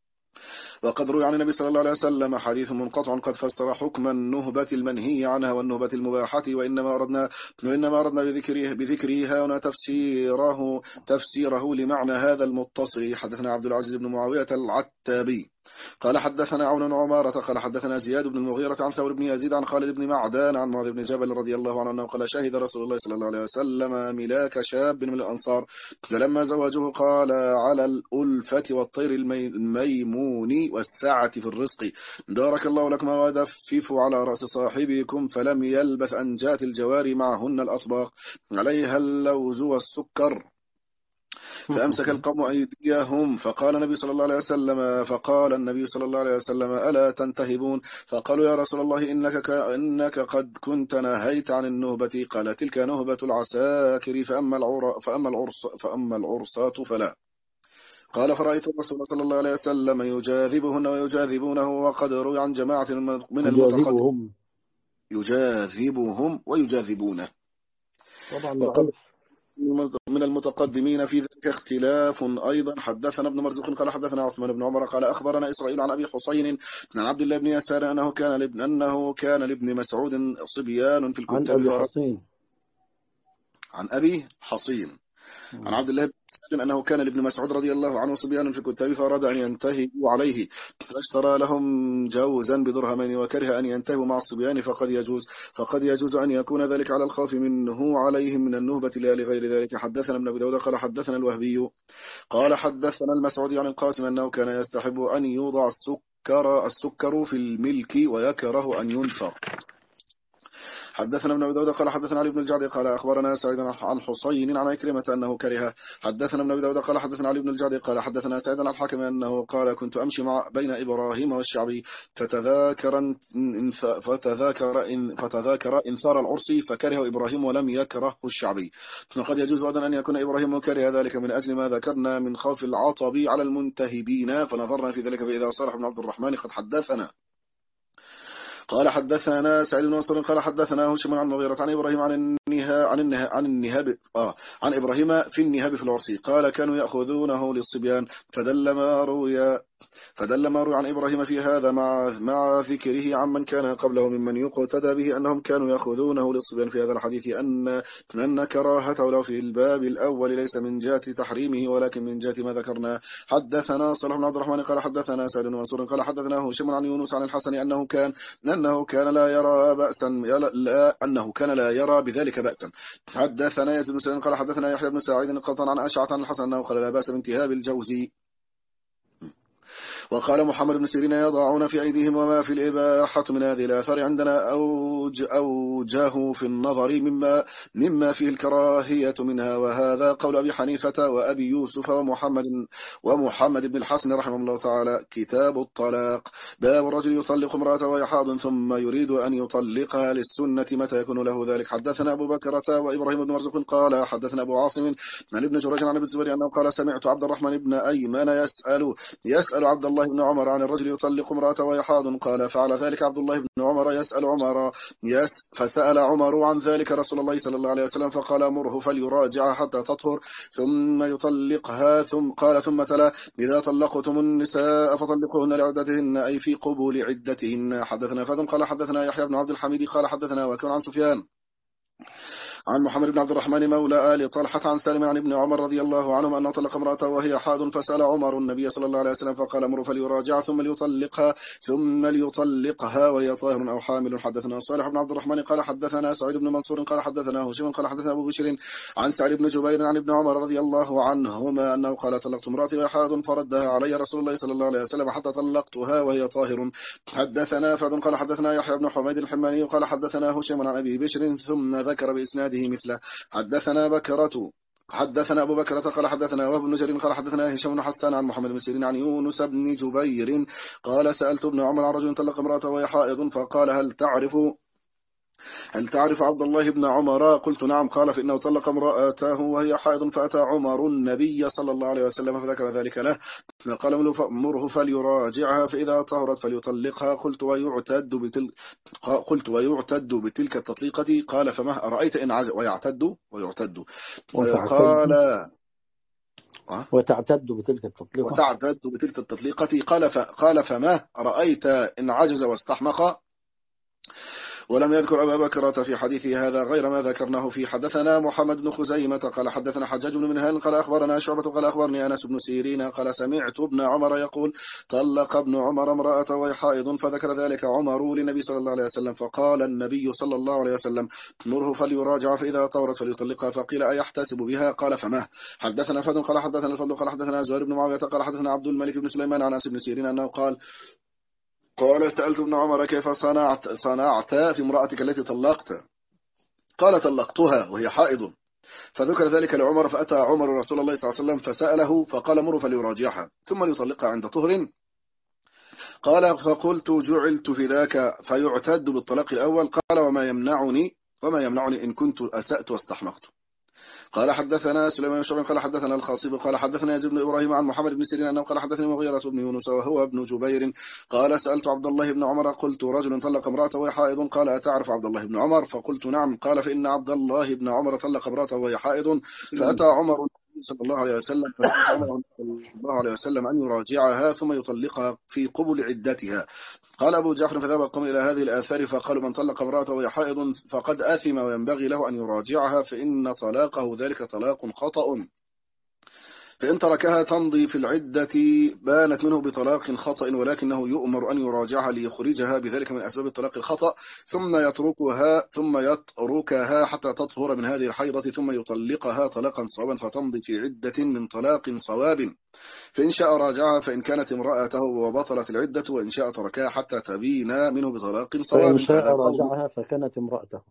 وقد روي عن النبي صلى الله عليه وسلم حديث منقطع قد فسر حكم النهبة المنهي عنها والنهبة المباحة وإنما أردنا وإنما أردنا بذكره بذكره هنا تفسيره تفسيره لمعنى هذا المتصل. حدثنا عبد العزيز بن معاوية العتابي قال حدثنا عون بن عمارة قال حدثنا زياد بن المغيرة عن ثور بن يزيد عن خالد بن معدان عن معاذ بن جبل رضي الله عنه قال شهد رسول الله صلى الله عليه وسلم ملاك شاب من الأنصار فلما زواجه قال على الألفة والطير الميمون والسعة في الرزق بارك الله لكم ودففوا على رأس صاحبكم فلم يلبث أن جاءت الجواري معهن الأطباق عليها اللوز والسكر فأمسك القوم أيديهم فقال النبي صلى الله عليه وسلم فقال النبي صلى الله عليه وسلم ألا تنتهبون فقالوا يا رسول الله إنك إنك قد كنت نهيت عن النهبة قال تلك نهبة العساكر فأما العر فأما العرص فأما العرصات فلا. قال فرأيت الرسول صلى الله عليه وسلم يجاذبهن ويجاذبونه وقد روي عن جماعة من المتقدمين يجاذبهم ويجاذبونه طبعا من المتقدمين في ذلك اختلاف أيضا. حدثنا ابن مرزوق قال حدثنا عثمان بن عمر قال أخبرنا إسرائيل عن أبي حسين عن عبد الله بن يسار أنه كان لابن أنه كان لابن مسعود صبيان في الكتاب عن أبي حسين عن أبي حصين عن عبد الله بن مسعود أنه كان لابن مسعود رضي الله عنه صبيان في الكتاب فأراد أن ينتهبوا عليه فاشترى لهم جوزا بدرهمين وكره أن ينتهبوا مع الصبيان فقد يجوز فقد يجوز أن يكون ذلك على الخوف منه عليهم من النهبة لا لغير ذلك. حدثنا ابن أبي داود قال حدثنا الوهبي قال حدثنا المسعودي عن القاسم أنه كان يستحب أن يوضع السكر السكر في الملك ويكره أن ينثر. حدثنا ابن أبي داود قال حدثنا علي بن الجعد قال أخبرنا سعيد عن حسين عن عكرمة أنه كره. حدثنا ابن أبي داود قال حدثنا علي بن الجعد قال حدثنا سعيد عن الحكم أنه قال كنت أمشي مع بين إبراهيم والشعبي فتذاكر إن فتذاكر إن فتذاكر إنثار العرس فكره إبراهيم ولم يكره الشعبي. فقد يجوز أيضا أن يكون إبراهيم كره ذلك من أجل ما ذكرنا من خوف العطب على المنتهبين فنظرنا في ذلك فإذا صالح بن عبد الرحمن قد حدثنا قال حدثنا سعيد بن منصور قال حدثنا هشام عن مغيرة عن إبراهيم عن النهاء عن النهاء عن النهاب آه عن إبراهيم في النهاب في العرس قال كانوا يأخذونه للصبيان فدل ما روي فدل ما روي عن إبراهيم في هذا مع مع ذكره عمن كان قبله ممن يقتدى به أنهم كانوا يأخذونه للصبيان في هذا الحديث أن أن كراهته له في الباب الأول ليس من جهة تحريمه ولكن من جهة ما ذكرنا. حدثنا صالح بن عبد الرحمن قال حدثنا سعيد بن منصور قال حدثنا هشام عن يونس عن الحسن أنه كان أنه كان لا يرى بأسا لا أنه كان لا يرى بذلك بأسا. حدثنا يزيد بن سعيد قال حدثنا يحيى بن سعيد قطعا عن أشعث عن الحسن أنه قال لا بأس بانتهاب الجوزي. وقال محمد بن سيرين يضعون في أيديهم وما في الإباحة من هذه الآثار عندنا أوج أوجاه في النظر مما, مما فيه الكراهية منها، وهذا قول أبي حنيفة وأبي يوسف ومحمد ومحمد بن الحسن رحمه الله تعالى. كتاب الطلاق. باب الرجل يطلق امرأته وهي حاض ثم يريد أن يطلقها للسنة متى يكون له ذلك. حدثنا أبو بكرة وإبراهيم بن مرزق قال حدثنا أبو عاصم عن ابن جريج عن ابن الزبير أنه قال سمعت عبد الرحمن بن أيمن يسأل يسأل عبد الله بن عمر عن الرجل يطلق امرأته وهي حاض. قال فعل ذلك عبد الله بن عمر يسأل عمر يس فسأل عمر عن ذلك رسول الله صلى الله عليه وسلم فقال مره فليراجع حتى تطهر ثم يطلقها. ثم قال ثم تلا إذا طلقتم النساء فطلقوهن لعدتهن أي في قبول عدتهن. حدثنا فادم قال حدثنا يحيى بن عبد الحميد قال حدثنا وكان عن سفيان عن محمد بن عبد الرحمن مولى آل طلحة عن سالم عن ابن عمر رضي الله عنهم أنه طلق امرأته وهي حاض فسأل عمر النبي صلى الله عليه وسلم فقال مر فليراجع ثم ليطلقها ثم ليطلقها وهي طاهر أو حامل. حدثنا صالح بن عبد الرحمن قال حدثنا سعيد بن منصور قال حدثنا هشام قال حدثنا أبو بشر عن سعيد بن جبير عن ابن عمر رضي الله عنهما أنه قال طلقت امرأتي وهي حاض فردها علي رسول الله صلى الله عليه وسلم حتى طلقتها وهي طاهر. حدثنا فاد قال حدثنا يحيى بن حميد الحماني قال حدثنا هشام عن أبي بشر ثم ذكر بإسناده مثله. حدثنا بكرة حدثنا أبو بكرة قال حدثنا وهب بن جرير قال حدثنا هشام بن حسان عن محمد بن سيرين عن يونس بن جبير قال سألت ابن عمر عن رجل طلق امرأته وهي حائض فقال هل تعرف هل تعرف عبد الله بن عمر؟ قلت نعم. قال فإنه طلق امرأته وهي حائض فأتى عمر النبي صلى الله عليه وسلم فذكر ذلك له فقال مره فليراجعها فإذا طهرت فليطلقها. قلت ويعتد بتلك قلت ويعتد بتلك التطليقة. قال فما أرأيت إن عجز ويعتد ويعتد قال وتعتد بتلك التطليقة وتعتد بتلك التطليقة قال قال فما رأيت إن عجز واستحمق. ولم يذكر أبا بكرة في حديثه هذا غير ما ذكرناه في. حدثنا محمد بن خزيمة قال حدثنا حجاج بن منهال قال أخبرنا شعبة قال أخبرني أنس بن سيرين قال سمعت ابن عمر يقول طلق ابن عمر امرأته وهي حائض فذكر ذلك عمر للنبي صلى الله عليه وسلم فقال النبي صلى الله عليه وسلم مره فليراجع فإذا طورت فليطلقها. فقيل أيحتسب بها؟ قال فما. حدثنا فضل قال حدثنا الفضل قال حدثنا زهير بن معاوية قال حدثنا عبد الملك بن سليمان عن أنس بن سيرين أنه قال قال سألت ابن عمر كيف صنعت صنعت في امرأتك التي طلقت؟ قال طلقتها وهي حائض. فذكر ذلك لعمر فأتى عمر رسول الله صلى الله عليه وسلم فسأله فقال مر فليراجعها ثم ليطلقها عند طهر. قال فقلت جعلت في ذاك فيعتد بالطلاق الأول. قال وما يمنعني وما يمنعني إن كنت أسأت واستحمقت. قال حدثنا سليمان بن شعبة قال حدثنا الخاصب قال حدثنا يزيد بن إبراهيم عن محمد بن سيرين أنه قال حدثني مغيرة بن يونس وهو ابن جبير قال سألت عبد الله بن عمر قلت رجل طلق امرأته وهي حائض قال أتعرف عبد الله بن عمر؟ فقلت نعم. قال فإن عبد الله بن عمر طلق امرأته وهي حائض فأتى عمر صلى الله عليه وسلم فأمره صلى الله عليه وسلم أن يراجعها ثم يطلقها في قبل عدتها. قال أبو جعفر فذهب قوم إلى هذه الآثار فقالوا من طلق امرأته وهي حائض فقد آثم وينبغي له أن يراجعها فإن طلاقه ذلك طلاق خطأ فإن تركها تمضي في العدة بانت منه بطلاق خطأ ولكنه يؤمر أن يراجعها ليخرجها بذلك من أسباب الطلاق الخطأ ثم يتركها ثم يتركها حتى تطهر من هذه الحيضة ثم يطلقها طلاقا صوابا فتمضي في عدة من طلاق صواب. فإن شاء راجعها فإن كانت امرأته وبطلت العدة وإن شاء تركها حتى تبين منه بطلاق صواب. فإن شاء راجعها فكانت امرأته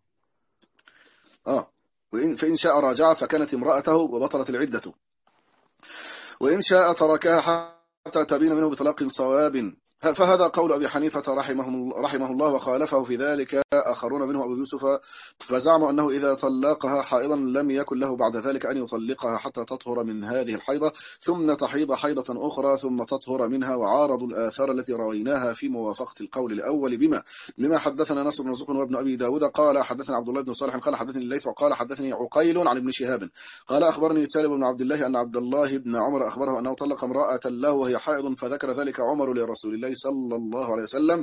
آه وإن فإن شاء راجعها فكانت امرأته وبطلت العدة وإن شاء تركها حتى تبين منه بطلاق صواب. فهذا قول أبي حنيفة رحمه, رحمه الله، وخالفه في ذلك آخرون منهم أبو يوسف، فزعموا أنه إذا طلقها حائضا لم يكن له بعد ذلك أن يطلقها حتى تطهر من هذه الحيضة ثم تحيض حيضة أخرى ثم تطهر منها، وعارضوا الآثار التي رويناها في موافقة القول الأول بما لما حدثنا نصر بن رزق وابن أبي داود قال حدثنا عبد الله بن صالح قال حدثني الليث قال حدثني عقيل عن ابن شهاب قال أخبرني سالم بن عبد الله أن عبد الله بن عمر أخبره أنه طلق امرأة له وهي حائض، فذكر ذلك عمر لرسول الله صلى الله عليه وسلم،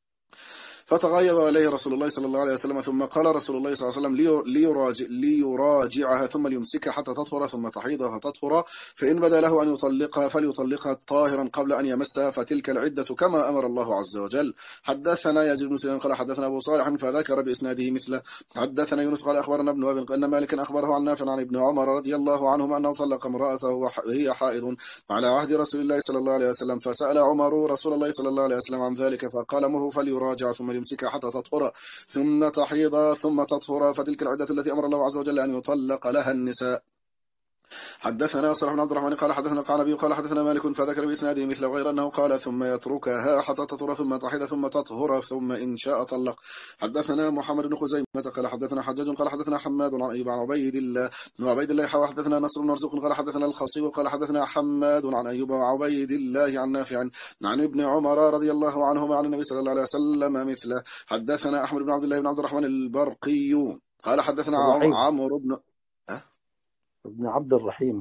فتغير إليه رسول الله صلى الله عليه وسلم، ثم قال رسول الله صلى الله عليه وسلم ليراجع ليراجعها ثم ليمسكها حتى تطهر ثم تحيض فتطهر، فإن بدا له أن يطلقها فليطلقها طاهرا قبل أن يمسها، فتلك العدة كما أمر الله عز وجل. حدثنا يزيد بن سليمان قال حدثنا أبو صالح فذكر بإسناده مثله. حدثنا يونس قال أخبرنا ابن وهب أن مالكا أخبره عن نافع عن ابن عمر رضي الله عنهما أنه طلق امرأته وهي حائض على عهد رسول الله صلى الله عليه وسلم، فسأل عمر رسول الله صلى الله عليه وسلم عن ذلك فقال مره فليراجع ثم يمسكها حتى تطهر ثم تحيض ثم تطهر، فتلك العدة التي أمر الله عز وجل أن يطلق لها النساء. حدثنا صالح بن عبد الرحمن قال حدثنا القعنبي قال حدثنا مالك فذكر بإسناده مثل غير أنه قال ثم يتركها حتى تطهر ثم تحيض ثم تطهر ثم إن شاء طلق. حدثنا محمد بن خزيمة قال حدثنا حجاج قال حدثنا حماد عن أيوب عن عبيد الله بن عبيد الله حدثنا نصر بن مرزوق قال حدثنا الخصيب قال حدثنا حماد عن أيوب وعبيد الله عن نافع عن ابن عمر رضي الله عنهما عن النبي صلى الله عليه وسلم مثله. حدثنا أحمد بن عبد الله بن عبد الرحمن البرقي قال حدثنا عمرو بن أه؟ ابن عبد الرحيم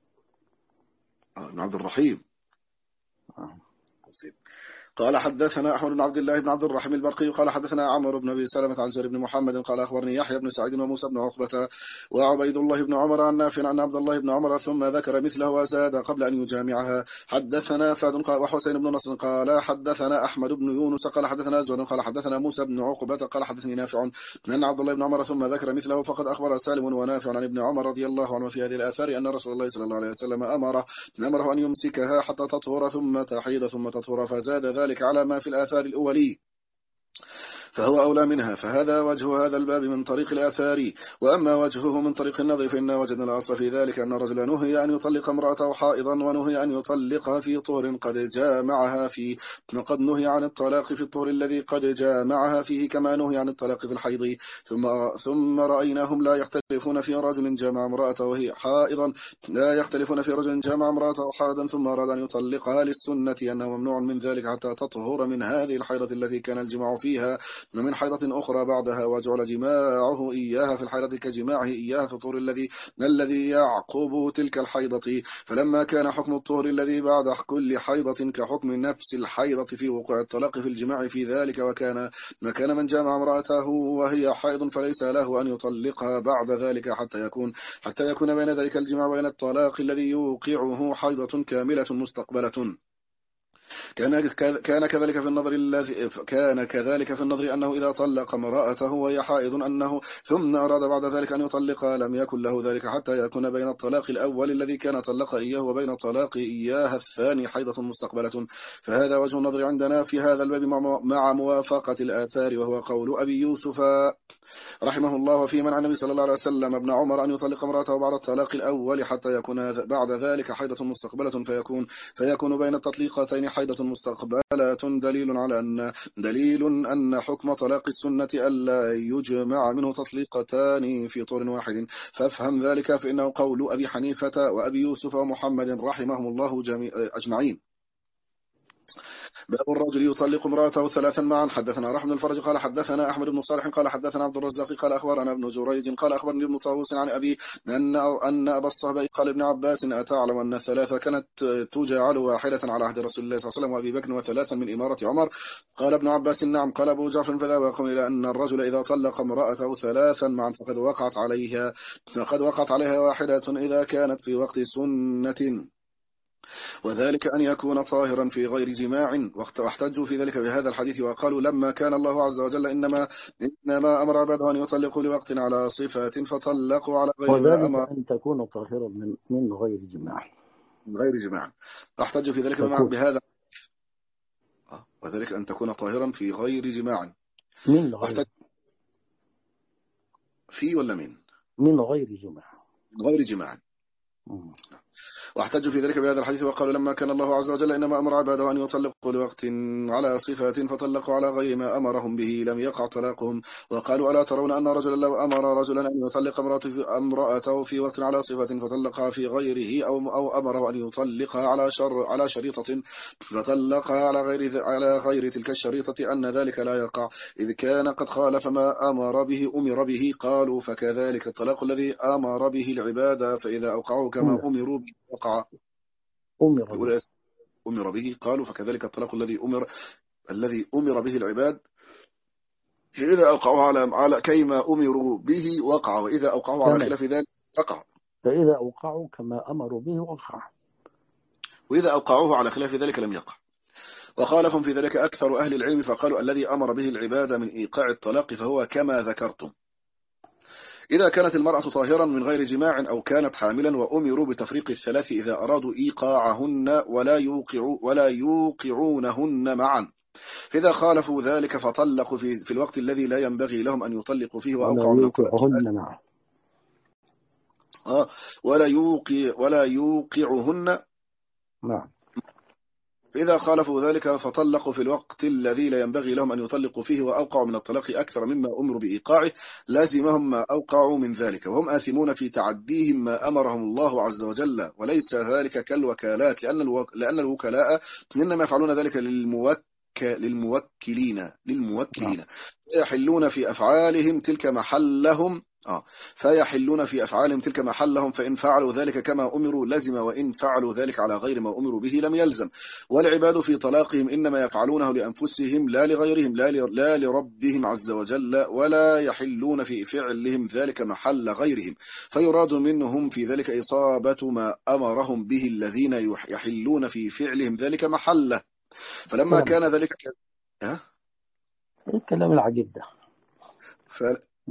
ابن عبد الرحيم آه. قال حدثنا أحمد بن عبد الله بن عبد الرحيم البرقي قال حدثنا عمرو بن أبي سلمة عن زهير بن محمد قال أخبرني يحيى بن سعيد وموسى بن عقبة وعبيد الله بن عمر عن نافع عن عبد الله بن عمر ثم ذكر مثله وزاد قبل أن يجامعها. حدثنا فهد وحسين بن نصر قال حدثنا أحمد بن يونس قال حدثنا زهير قال حدثنا موسى بن عقبة قال حدثني نافع أن عبد الله بن عمر ثم ذكر مثله، فقد أخبر سالم ونافع عن ابن عمر رضي الله عنه في هذه الآثار أن رسول الله صلى الله عليه وسلم أمره أمره أن يمسكها حتى تطهر ثم تحيض ثم تطهر، فزاد ذلك على ما في الآثار الأولي فهو أولى منها. فهذا وجه هذا الباب من طريق الآثار. وأما وجهه من طريق النظر فإنا وجدنا الأصل في ذلك أن الرجل نهي أن يطلق امرأته حائضا ونهي أن يطلقها في طهر قد جامعها فيه، وقد نهي عن الطلاق في الطهر الذي قد جامعها فيه كما نهي عن الطلاق في الحيض. ثم ثم رأيناهم لا يختلفون في رجل جامع امرأته وهي حائضا لا يختلفون في رجل جامع امرأته حائضا ثم أراد أن يطلقها للسنة أنه ممنوع من ذلك حتى تطهر من هذه الحيضة التي كان الجماع فيها من حيضة أخرى بعدها، وجعل جماعه إياها في الحيضة كجماعه إياها في الطهر الذي الذي يعقب تلك الحيضة. فلما كان حكم الطهر الذي بعد كل حيضة كحكم نفس الحيضة في وقوع الطلاق في الجماع في ذلك، وكان مكان من جامع امرأته وهي حيض فليس له أن يطلقها بعد ذلك حتى يكون حتى يكون بين ذلك الجماع وبين الطلاق الذي يوقعه حيضة كاملة مستقبلة. كان كان كذلك في النظر الذي كان كذلك في النظر أنه إذا طلق امرأته وهي حائض أنه ثم أراد بعد ذلك أن يطلقها لم يكن له ذلك حتى يكون بين الطلاق الأول الذي كان طلق إياه وبين طلاق إياها الثاني حيضة مستقبلة. فهذا وجه النظر عندنا في هذا الباب مع موافقة الآثار، وهو قول أبي يوسف رحمه الله وفي منع النبي صلى الله عليه وسلم ابن عمر أن يطلق امرأته بعد الطلاق الأول حتى يكون بعد ذلك حيضة مستقبلة فيكون فيكون بين التطليقتين حيضة مستقبلة، دليل على أن دليل أن حكم طلاق السنة ألا يجمع منه تطليقتان في طور واحد. فافهم ذلك فإنه قول أبي حنيفة وأبي يوسف ومحمد رحمهم الله أجمعين. باب الرجل يطلق امرأته ثلاثا معا. حدثنا رحمن الفرج قال حدثنا أحمد بن صالح قال حدثنا عبد الرزاق قال أخبرنا ابن جريج قال أخبرني ابن طاووس عن أبي أن أن أبا الصهباء قال ابن عباس أتعلم أن الثلاثة كانت تجعل واحدة على عهد رسول الله صلى الله عليه وسلم وأبي بكر وثلاثا من إمارة عمر؟ قال ابن عباس نعم. قال أبو جعفر فذهب يقول إلى أن الرجل إذا طلق امرأته ثلاثا معا فقد وقعت عليها فقد وقعت عليها واحدة إذا كانت في وقت سنة، وذلك أن يكون طاهرا في غير جماع. واحتجوا في ذلك بهذا الحديث وقالوا لما كان الله عز وجل إنما إنما أمر عباده أن يطلقوا لوقت على صفات فطلقوا على غير ما أمر وذلك أن تكون طاهرا من من غير جماع من غير جماع. احتجوا في ذلك بهذا وذلك أن تكون طاهرا في غير جماع من غير في ولا من من غير جماع من غير جماع واحتجوا في ذلك بهذا الحديث وقالوا لما كان الله عز وجل إنما أمر عباده أن يطلقوا لوقت على صفات فطلقوا على غير ما أمرهم به لم يقع طلاقهم. وقالوا ألا ترون أن رجلا لو أمر رجلا أن يطلق امرأته في وقت على صفة فطلقها في غيره أو أو أمره أن يطلقها على شر على شريطة فطلقها على غير على غير تلك الشريطة أن ذلك لا يقع إذ كان قد خالف ما أمر به أمر به. قالوا فكذلك الطلاق الذي أمر به العباد فإذا أوقعوا كما أمروا به وقع. أمر به. أمر به. قالوا فكذلك الطلاق الذي أمر الذي أمر به العباد فإذا أوقعوا على على كيما أمروا به وقع وإذا أوقعوا على خلاف ذلك وقع. فإذا أوقعوا كما أمروا به وقع وإذا أوقعوه على خلاف ذلك لم يقع. وخالفهم في ذلك أكثر أهل العلم فقالوا الذي أمر به العباد من إيقاع الطلاق فهو كما ذكرتم إذا كانت المرأة طاهرا من غير جماع أو كانت حاملا وأمروا بتفريق الثلاث إذا أرادوا إيقاعهن ولا يوقعوا ولا يوقعونهن معا. فإذا خالفوا ذلك فطلقوا في, في الوقت الذي لا ينبغي لهم أن يطلقوا فيه وأوقعوا من يوقعهن معا آه ولا يوقع ولا يوقعهن نعم. فإذا خالفوا ذلك فطلقوا في الوقت الذي لا ينبغي لهم أن يطلقوا فيه وأوقعوا من الطلاق أكثر مما أمروا بإيقاعه لازمهم ما أوقعوا من ذلك وهم آثمون في تعديهم ما أمرهم الله عز وجل وليس ذلك كالوكالات لأن الوك... لأن الوكلاء إنما يفعلون ذلك للموك... للموكلين للموكلين يحلون في أفعالهم تلك محلهم آه فيحلون في أفعالهم تلك محلهم فإن فعلوا ذلك كما أمروا لزم وإن فعلوا ذلك على غير ما أمروا به لم يلزم. والعباد في طلاقهم إنما يفعلونه لأنفسهم لا لغيرهم لا, لا لربهم عز وجل ولا يحلون في فعلهم ذلك محل غيرهم فيراد منهم في ذلك إصابة ما أمرهم به الذين يحلون في فعلهم ذلك محله. فلما كان ذلك ك... ها؟ الكلام العجيب ده ف...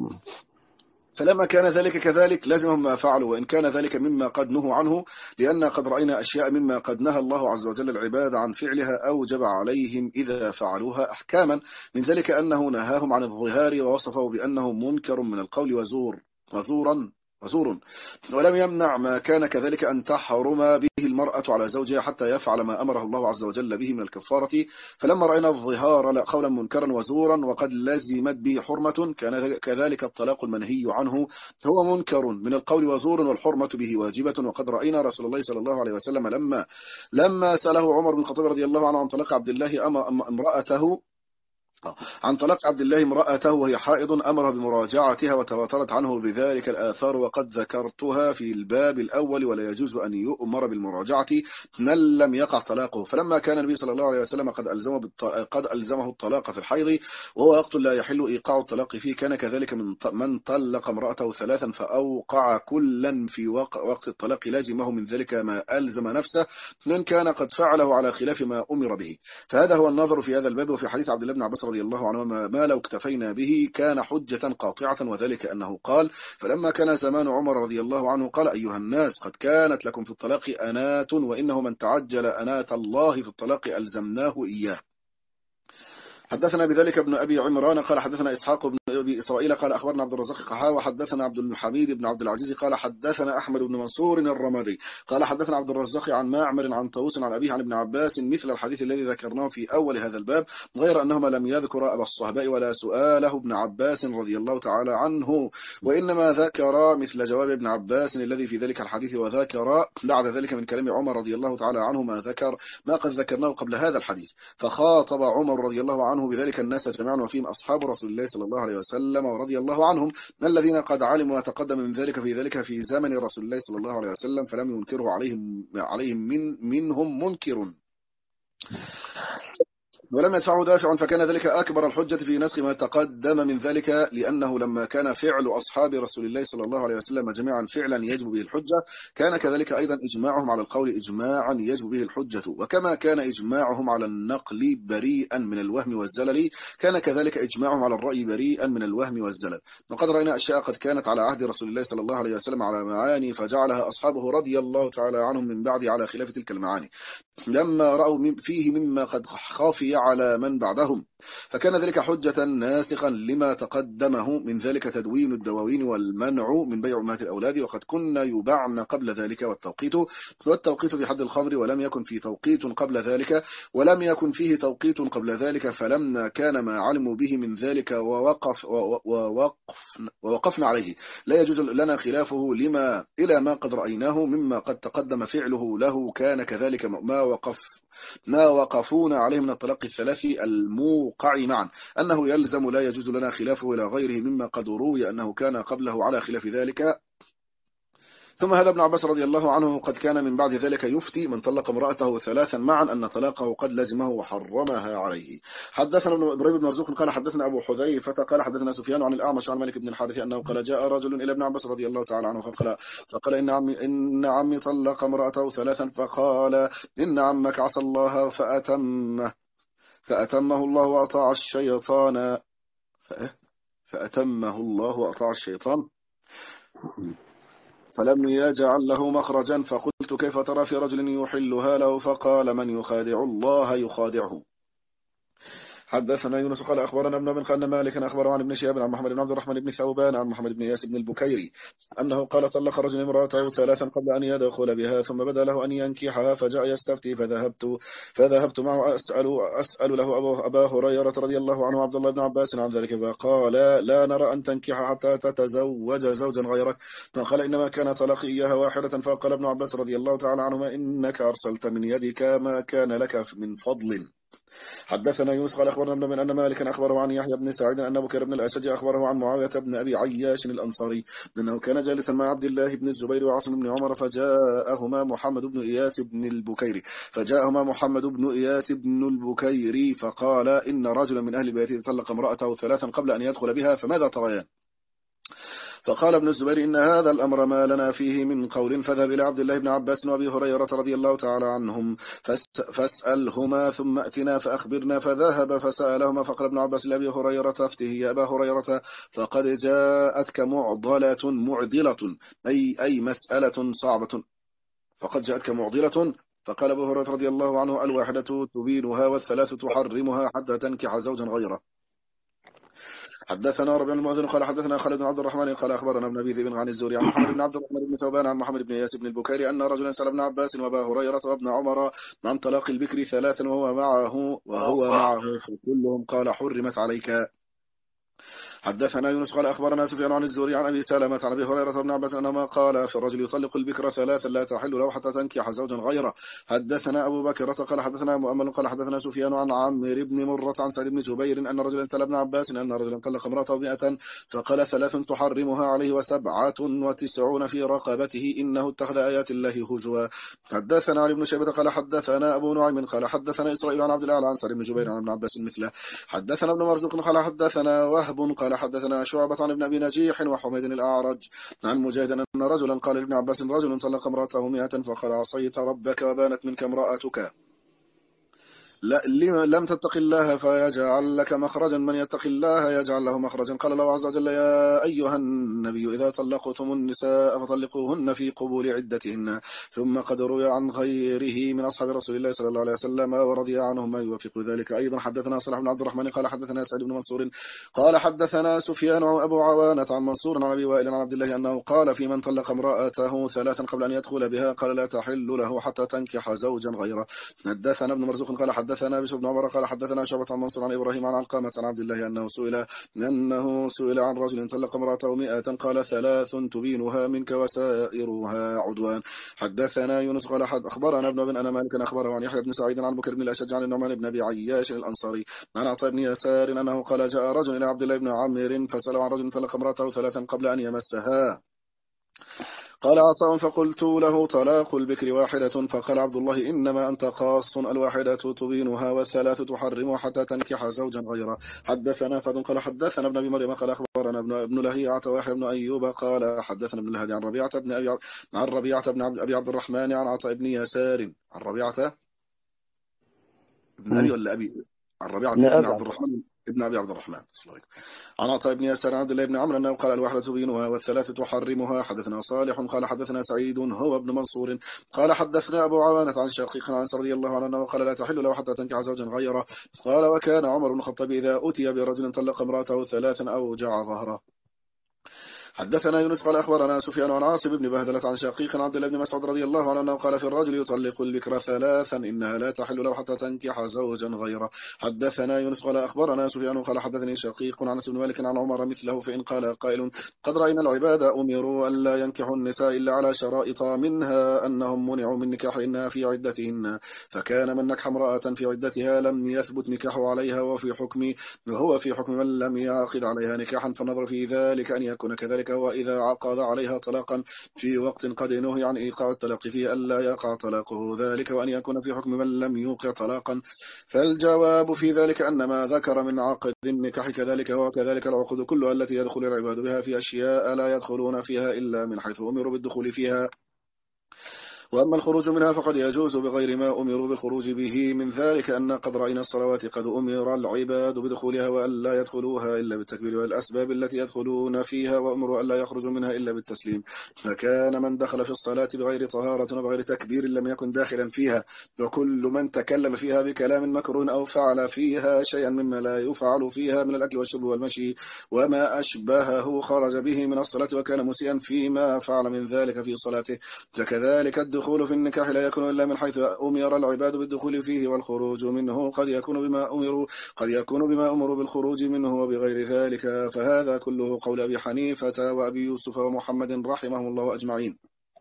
فلما كان ذلك كذلك لازمهم ما فعلوا وإن كان ذلك مما قد نهوا عنه لأن قد رأينا أشياء مما قد نهى الله عز وجل العباد عن فعلها أوجب عليهم إذا فعلوها أحكاما من ذلك أنه نهاهم عن الظهار ووصفه بأنه منكر من القول وزور وزورا وزور ولم يمنع ما كان كذلك أن تحرم به المرأة على زوجها حتى يفعل ما أمره الله عز وجل به من الكفارة. فلما رأينا الظهار قولا منكرا وزورا وقد لزمت به حرمة كان كذلك الطلاق المنهي عنه هو منكر من القول وزور والحرمة به واجبة. وقد رأينا رسول الله صلى الله عليه وسلم لما لما سأله عمر بن الخطاب رضي الله عنه عن طلاق عبد الله امرأته عن طلاق عبد الله امرأته وهي حائض أمر بمراجعتها وتواترت عنه بذلك الآثار وقد ذكرتها في الباب الأول ولا يجوز أن يؤمر بالمراجعة من لم يقع طلاقه. فلما كان النبي صلى الله عليه وسلم قد ألزمه, قد ألزمه الطلاق في الحيض وهو وقت لا يحل إيقاع الطلاق فيه كان كذلك من من طلق امرأته ثلاثا فأوقع كلا في وقت الطلاق لازمه من ذلك ما ألزم نفسه من كان قد فعله على خلاف ما أمر به. فهذا هو النظر في هذا الباب. وفي حديث عبد الله بن عباس رضي الله عنهما ما لو اكتفينا به كان حجة قاطعة وذلك أنه قال فلما كان زمان عمر رضي الله عنه قال أيها الناس قد كانت لكم في الطلاق أنات وإنه من تعجل أنات الله في الطلاق ألزمناه إياه. حدثنا بذلك ابن أبي عمران قال حدثنا إسحاق بن أبي إسرائيل قال أخبرنا عبد الرزاق قحا وحدثنا عبد الحميد بن عبد العزيز قال حدثنا أحمد بن منصور الرمادي قال حدثنا عبد الرزاق عن معمر عن طاووس عن أبيه عن ابن عباس مثل الحديث الذي ذكرناه في أول هذا الباب غير أنهما لم يذكر أبا الصهباء ولا سؤاله ابن عباس رضي الله تعالى عنه وإنما ذكر مثل جواب ابن عباس الذي في ذلك الحديث وذكر بعد ذلك من كلام عمر رضي الله تعالى عنه ما ذكر ما قد ذكرناه قبل هذا الحديث. فخاطب عمر رضي الله عنه بذلك الناس جميعا وفيهم أصحاب رسول الله صلى الله عليه وسلم ورضي الله عنهم الذين قد علموا ما تقدم من ذلك في ذلك في زمن رسول الله صلى الله عليه وسلم فلم ينكره عليهم عليهم من منهم منكر ولم يدفعه دافع فكان ذلك أكبر الحجة في نسخ ما تقدم من ذلك لأنه لما كان فعل أصحاب رسول الله صلى الله عليه وسلم جميعا فعلا يجب به الحجة كان كذلك أيضا إجماعهم على القول إجماعا يجب به الحجة. وكما كان إجماعهم على النقل بريئا من الوهم والزلل كان كذلك إجماعهم على الرأي بريئا من الوهم والزلل. وقد رأينا أشياء قد كانت على عهد رسول الله صلى الله عليه وسلم على معاني فجعلها أصحابه رضي الله تعالى عنهم من بعد على خلاف تلك المعاني لما رأوا فيه مما قد خافي على من بعدهم، فكان ذلك حجة ناسخا لما تقدمه من ذلك تدوين الدواوين والمنع من بيع أمهات الأولاد، وقد كنا يباعن قبل ذلك، والتوقيت والتوقيت في حد الخمر، ولم يكن في توقيت قبل ذلك ولم يكن فيه توقيت قبل ذلك، فلما كان ما علموا به من ذلك ووقف ووقف ووقفنا عليه لا يجوز لنا خلافه لما إلى ما قد رأيناه مما قد تقدم فعله له، كان كذلك ما وقف ما وقفون عليه من الطلاق الثلاث الموقع معا، أنه يلزم لا يجوز لنا خلافه إلى غيره مما قد روي أنه كان قبله على خلاف ذلك. ثم هذا ابن عباس رضي الله عنه قد كان من بعد ذلك يفتي من طلق امرأته ثلاثا معا أن طلاقه قد لزمه وحرمها عليه. حدثنا ابن إبراهيم بن مرزوق قال حدثنا أبو حذيفة قال حدثنا سفيان عن الأعمش عن مالك بن الحارث أنه قال جاء رجل إلى ابن عباس رضي الله تعالى عنه فقال فقال إن عمي إن عمي طلق امرأته ثلاثا، فقال إن عمك عصى الله فأتمه فأتمه الله وأطاع الشيطان فأتمه الله وأطاع الشيطان فلم يجعل له مخرجا، فقلت كيف ترى في رجل يحلها له؟ فقال من يخادع الله يخادعه. حدثنا يونس قال أخبرنا ابن بن خالد مالك أخبر عن ابن شهاب عن محمد بن عبد الرحمن بن ثوبان عن محمد بن إياس بن البكيري أنه قال طلق رجل امرأته ثلاثا قبل أن يدخل بها، ثم بدا له أن ينكحها فجاء يستفتي، فذهبت فذهبت معه أسأل أسأل له أبا هريرة رضي الله عنه عبد الله بن عباس عن ذلك، فقال لا نرى أن تنكح حتى تتزوج زوجا غيرك، فقال إنما كان طلاقي إياها واحدة. فقال ابن عباس رضي الله تعالى عنهما إنك أرسلت من يدك ما كان لك من فضل. حدثنا يونس قال أخبرنا ابن من أن مالكا أخبره عن يحيى بن سعيد أن بكر بن الأشج أخبره عن معاوية بن أبي عياش الأنصاري أنه كان جالسا مع عبد الله بن الزبير وعاصم بن عمر، فجاءهما محمد بن إياس بن البكيري فجاءهما محمد بن إياس بن البكيري فقال إن رجلا من أهل بيته طلق امرأته ثلاثا قبل أن يدخل بها، فماذا تريان؟ فقال ابن الزبير إن هذا الأمر ما لنا فيه من قول، فذهب إلى عبد الله بن عباس وأبي هريرة رضي الله تعالى عنهم فاسألهما ثم أتنا فأخبرنا. فذهب فسألهما، فقال ابن عباس لأبي هريرة افته يا أبا هريرة فقد جاءتك معضلة معضلة أي أي مسألة صعبة فقد جاءتك معضلة. فقال أبو هريرة رضي الله عنه الواحدة تبينها والثلاث تحرمها حتى تنكح زوجا غيره. حدثنا ربيع المؤذن قال حدثنا خالد بن عبد الرحمن قال أخبرنا ابن أبي ذئب عن الزهري عن محمد بن عبد الرحمن بن ثوبان عن محمد بن إياس بن البكيري أن رجلا سأل ابن عباس وأبا هريرة وابن عمر عن طلاق البكر ثلاثا وهو معه وهو معه فكلهم قال حرمت عليك. حدثنا يونس قال أخبرنا سفيان عن الزهري عن أبي سلمة عن أبي هريرة وابن عباس أنما قال في الرجل يطلق البكر ثلاثا لا تحل له حتى تنكح زوجا غيره. حدثنا أبو بكر قال حدثنا مؤمل قال حدثنا سفيان عن عمرو بن مرة عن سعيد بن جبير أن رجلا سأل ابن عباس أن رجلا طلق امرأته مئة فقال ثلاث تحرمها عليه وسبعة وتسعون في رقبته إنه اتخذ آيات الله هزوا. حدثنا علي بن شيبة قال حدثنا أبو نعيم قال حدثنا إسرائيل عن عبد الله عن سعيد بن جبير عن ابن عباس مثله. حدثنا ابن مرزوق قال حدثنا وهب قال حدثنا شعبة عن ابن أبي نجيح وحميد الأعرج عن مجاهد أن رجلا قال لابن عباس رجل طلق امرأته مئة فقال عصيت ربك وبانت منك امرأتك لم تتق الله فيجعل لك مخرجا من يتق الله يجعل له مخرجا. قال الله عز وجل يا أيها النبي إذا طلقتم النساء فطلقوهن في قبول عدتهن. ثم قد روي عن غيره من أصحاب رسول الله صلى الله عليه وسلم ورضي عنهم ما يوافق ذلك. أيضا حدثنا صلاح بن عبد الرحمن قال حدثنا سعيد بن منصور قال حدثنا سفيان أبو عوانة عن منصور عن أبي وائل عن عبد الله أنه قال في من طلق امرأته ثلاثا قبل أن يدخل بها قال لا تحل له حتى تنكح زوجا غيره. حدثنا ابن مرزوق قال حدثنا بشر بن عمر قال حدثنا شعبة عن منصور عن إبراهيم عن علقمة عن عبد الله أنه سئل أنه سئل عن رجل طلق امرأته مئة قال ثلاث تبينها منك وسائرها عدوان. حدثنا يونس قال أخبرنا ابن بن أنا مالك أخبره عن يحيى بن سعيد عن بكر بن الأشج عن النعمان بن أبي عياش الأنصاري عن عطاء بن يسار أنه قال جاء رجل إلى عبد الله بن عامر فسأله عن رجل طلق امرأته ثلاثا قبل أن يمسها. قال عطاء فقلت له طلاق البكر واحدة. فقال عبد الله إنما أنت قاص الواحدة تبينها والثلاث تحرم حتى تنكح زوجا غيره. حدثنا فضل قال حدثنا ابن أبي مريم قال أخبرنا ابن, ابن لهيعة ويحيى بن أيوب قال حدثنا ابن الهادي عن ربيعة بن أبي عن ربيعة بن أبي عبد الرحمن عن عطاء بن يسار عن ربيعة ابن أبي ولا أبي عن ربيعة بن عبد الرحمن ابن أبي عبد الرحمن. عن عطاء بن يسار عن عبد الله بن عمرو أنه قال الواحدة تبينها والثلاثة تحرمها. حدثنا صالح قال حدثنا سعيد هو ابن منصور قال حدثنا أبو عوانة عن شقيق عن أنس رضي الله عنه أنه قال لا تحل له حتى تنكح زوجا غيره. قال وكان عمر بن الخطاب إذا أتي برجل طلق امرأته ثلاثا أوجع ظهره. حدثنا يونس قال أخبرنا سفيان عن عاصم بن بهدلة عن شقيق عن عبد الله بن مسعود رضي الله عنه أنه قال في الرجل يطلق البكر ثلاثا إنها لا تحل له حتى تنكح زوجا غيره. حدثنا يونس قال أخبرنا سفيان قال حدثني شقيق عن أنس بن مالك عن عمر مثله فإن قال قائل قد رأينا العباد أمروا أن لا ينكحوا النساء إلا على شرائط منها أنهم منعوا من نكاحهن في عدتهن فكان من نكح امرأة في عدتها لم يثبت نكاحه عليها وفي حكم وهو في حكم من لم يعقد عليها نكاحا فالنظر في ذلك أن يكون كذلك وإذا عقد عليها طلاقا في وقت قد نهي عن إيقاع الطلاق فيه ألا يقع طلاقه ذلك وأن يكون في حكم من لم يوقع طلاقا. فالجواب في ذلك أن ما ذكر من عقد النكاح كذلك وكذلك العقود كلها التي يدخل العباد بها في أشياء لا يدخلون فيها إلا من حيث أمروا بالدخول فيها. وأما الخروج منها فقد يجوز بغير ما أمروا بالخروج به من ذلك أن قد رأينا الصلوات قد أمر العباد بدخولها وأن لا يدخلوها إلا بالتكبير والأسباب التي يدخلون فيها وأمروا أن لا يخرجوا منها إلا بالتسليم. فكان من دخل في الصلاة بغير طهارة وبغير تكبير لم يكن داخلا فيها وكل من تكلم فيها بكلام مكروه أو فعل فيها شيئا مما لا يفعل فيها من الأكل والشرب والمشي وما أشبهه خرج به من الصلاة وكان مسيئا فيما فعل من ذلك في صلاته. فكذلك الدخول الدخول في النكاح لا يكون إلا من حيث أمر العباد بالدخول فيه والخروج منه قد يكون بما أمروا قد يكون بما أمروا بالخروج منه وبغير ذلك. فهذا كله قول أبي حنيفة وأبي يوسف ومحمد رحمهم الله أجمعين.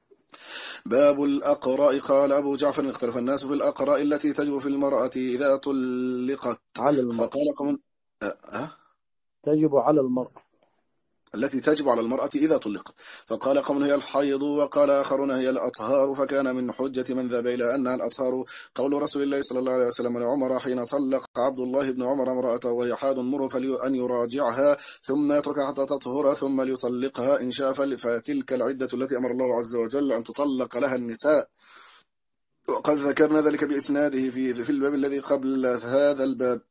باب الأقراء. قال أبو جعفر اختلف الناس في الأقراء التي تجب في المرأة إذا طلقت على المرأة فقال قوم أه؟ تجب على المرأة التي تجب على المرأة إذا طلقت فقال قوم هي الحيض وقال آخرون هي الأطهار. فكان من حجة من ذهب إلى أنها الأطهار قول رسول الله صلى الله عليه وسلم لعمر حين طلق عبد الله بن عمر امرأته وهي حاد مر فأن يراجعها ثم يتركها حتى تطهر ثم ليطلقها إن شاء فتلك العدة التي أمر الله عز وجل أن تطلق لها النساء. وقد ذكرنا ذلك بإسناده في في الباب الذي قبل هذا الباب.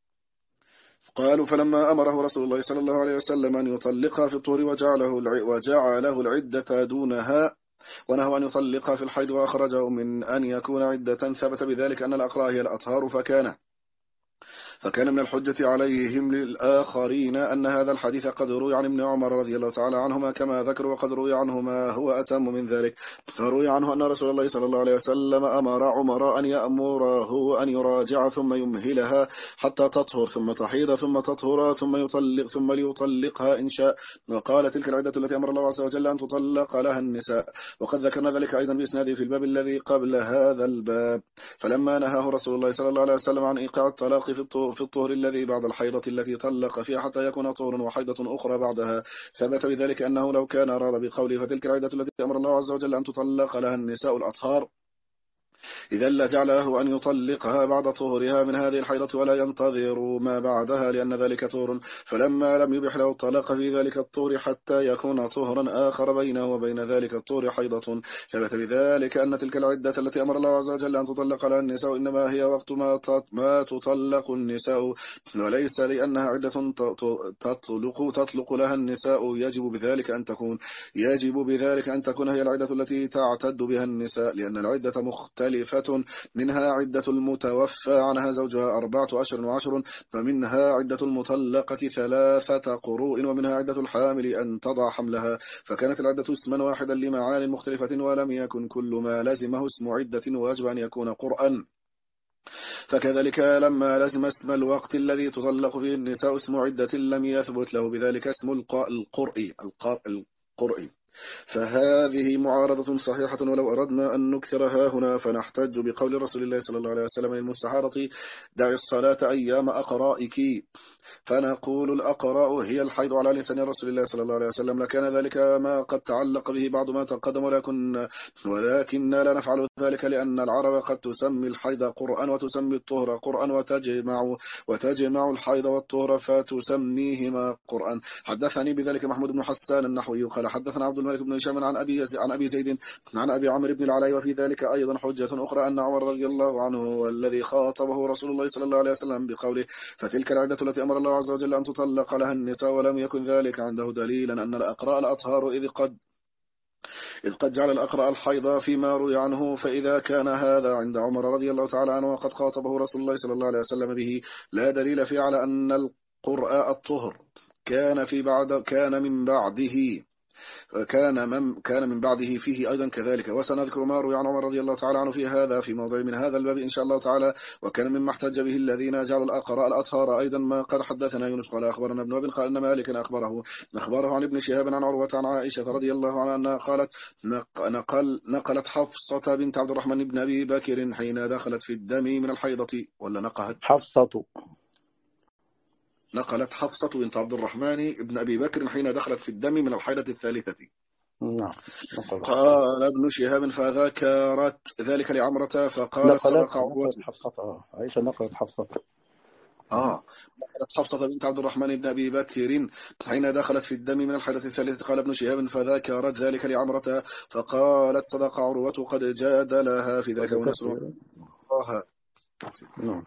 قالوا فلما أمره رسول الله صلى الله عليه وسلم أن يطلقها في الطهر وجعله وجعله العدة دونها ونهى أن يطلقها في الحيض وأخرجه من أن يكون عدة ثبت بذلك أن الأقراء هي الأطهار. فكان فكان من الحجة عليهم للآخرين أن هذا الحديث قد روي عن ابن عمر رضي الله تعالى عنهما كما ذكر وقد روي عنه ما هو أتم من ذلك. فروي عنه أن رسول الله صلى الله عليه وسلم أمر عمر أن يأمره أن يراجع ثم يمهلها حتى تطهر ثم تحيض ثم تطهر ثم يطلق ثم ليطلقها إن شاء. وقال تلك العدة التي أمر الله عز وجل أن تطلق لها النساء. وقد ذكرنا ذلك أيضا بإسناده في الباب الذي قبل هذا الباب. فلما نهاه رسول الله صلى الله عليه وسلم عن إيقاع الطلاق في الطهر في الطهر الذي بعد الحيضة التي طلق فيها حتى يكون طهر وحيضة أخرى بعدها ثبت بذلك أنه لو كان أراد بقوله فتلك العدة التي أمر الله عز وجل أن تطلق لها النساء الأطهار إذا لجعل له أن يطلقها بعد طهرها من هذه الحيضة ولا ينتظر ما بعدها لأن ذلك طهر. فلما لم يبح له الطلاق في ذلك الطهر حتى يكون طهرا آخر بينه وبين ذلك الطهر حيضة ثبت بذلك أن تلك العدة التي أمر الله عز وجل أن تطلق لها النساء إنما هي وقت ما ما تطلق النساء وليس لأنها عدة تطلق تطلق لها النساء يجب بذلك أن تكون يجب بذلك أن تكون هي العدة التي تعتد بها النساء لأن العدة مختلفة منها عدة المتوفى عنها زوجها أربعة أشهر وعشر فمنها عدة المطلقة ثلاثة قروء ومنها عدة الحامل أن تضع حملها. فكانت العدة اسما واحدا لمعان مختلفة ولم يكن كل ما لزمه اسم عدة ويجب أن يكون قرآن. فكذلك لما لزم اسم الوقت الذي تطلق فيه النساء اسم عدة لم يثبت له بذلك اسم القرء القرء فهذه معارضة صحيحة. ولو أردنا أن نكثرها هنا فنحتج بقول رسول الله صلى الله عليه وسلم للمستحارة دع الصلاة أيام أقرائك فنقول الأقراء هي الحيض على لسان رسول الله صلى الله عليه وسلم لكان ذلك ما قد تعلق به بعض ما تقدم ولكن ولكن لا نفعل ذلك لأن العرب قد تسمي الحيض قرآن وتسمي الطهر قرآن وتجمع وتجمع الحيض والطهر فتسميهما قرآن. حدثني بذلك محمود بن حسان النحوي قال حدثنا عبد الملك بن هشام عن أبي عن أبي زيد عن أبي عمرو بن العلاء. وفي ذلك أيضا حجة أخرى أن عمر رضي الله عنه هو الذي خاطبه رسول الله صلى الله عليه وسلم بقوله فتلك العدة التي أمر الله عز وجل أن تطلق لها النساء، ولم يكن ذلك عنده دليلا أن الأقراء الأطهار إذ قد إذ قد جعل الأقرأ الحيض فيما روي عنه. فإذا كان هذا عند عمر رضي الله تعالى عنه وقد خاطبه رسول الله صلى الله عليه وسلم به، لا دليل فيه على أن القرآن الطهر كان في بعد كان من بعده كان من كان من بعده فيه أيضا كذلك. وسنذكر ما روي عن عمر رضي الله تعالى عنه في هذا في موضع من هذا الباب إن شاء الله تعالى. وكان مما احتج به الذين جعلوا الأقراء الأطهار أيضا ما قد حدثنا يونس قال أخبرنا ابن وهب قال أن مالكا أخبره أخبره عن ابن شهاب عن عروة عن عائشة رضي الله عنها أنها قالت نقل نقلت حفصة بنت عبد الرحمن بن أبي بكر حين دخلت في الدم من الحيضة، ولا نقهت حفصة نقلت حفصة بنت عبد الرحمن بن أبي بكر حين دخلت في الدم من الحيضة الثالثة. نعم. قال ابن شهاب فذكرت ذلك لعمرة فقالت صدق عروة. نقلت حفصة عائشة نقلت حفصة آه نقلت حفصة بنت عبد الرحمن بن أبي بكر حين دخلت في الدم من الحيضة الثالثة. قال ابن شهاب فذكرت ذلك لعمرة فقالت صدق عروة قد جادلها في ذلك ونسر الله. نعم.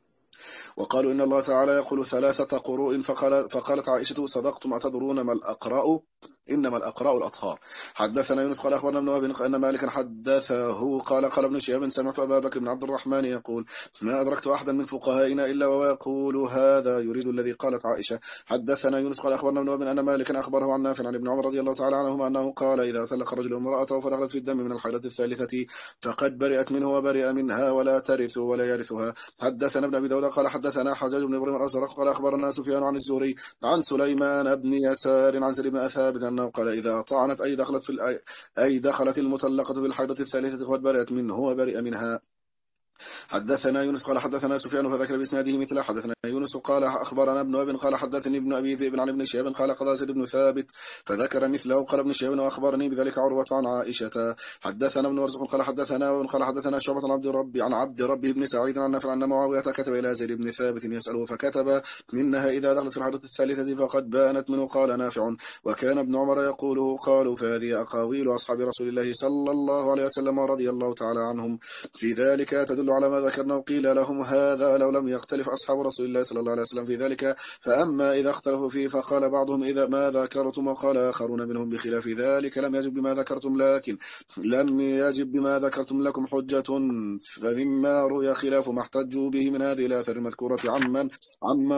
وقالوا إن الله تعالى يقول ثلاثة قروء فقال فقالت عائشة صدقتم أتدرون ما الأقراء إنما الأقراء الأطهار. حدثنا يونس قال أخبرنا ابن وهب أن مالكا حدثه قال قال ابن شهاب سمعت أبا بكر بن عبد الرحمن يقول ما أدركت أحدا من فقهائنا إلا ويقول هذا يريد الذي قالت عائشة. حدثنا يونس قال أخبرنا ابن وهب أن مالكا أخبره عن نافع عن ابن عمر رضي الله تعالى عنهما أنه قال إذا طلق رجل امرأته فدخلت في الدم من الحيضة الثالثة فقد برئت منه وبرئ منها ولا ترث ولا يرثها. حدثنا ابن أبي داود قال حدثنا حجاج بن إبراهيم الأزرق قال أخبرنا سفيان عن الزهري عن سليمان بن يسار عن زيد بن ثابت أنه قال إذا طعنت أي دخلت في الأي أي دخلت المطلقة بالحيضة الثالثة فقد برئت منه وبرئ منها. حدثنا يونس قال حدثنا سفيان فذكر بإسناده مثله. حدثنا يونس قال أخبرنا ابن وهب قال حدثني ابن أبي ذئب عن ابن شهاب قال قضى زيد بن ثابت فذكر مثله. قال ابن شهاب وأخبرني بذلك عروة عن عائشة. حدثنا ابن مرزق قال حدثنا قال حدثنا شعبة عن عبد ربي عن عبد ربه بن سعيد عن نافع أن معاوية كتب إلى زيد بن ثابت يسأله فكتب منها إذا دخلت في الحيضة الثالثة فقد بانت منه. قال نافع وكان ابن عمر يقوله قالوا فهذه أقاويل أصحاب رسول الله صلى الله عليه وسلم رضي الله تعالى عنهم في ذلك تدل على ما ذكرنا. قيل لهم هذا لو لم يختلف أصحاب رسول الله صلى الله عليه وسلم في ذلك، فأما إذا اختلفوا فيه فقال بعضهم إذا ما ذكرتم وقال آخرون منهم بخلاف ذلك لم يجب بما ذكرتم لكن لم يجب بما ذكرتم لكم حجة. فمما روي خلاف ما احتجوا به من هذه الآثار المذكورة عمن عمن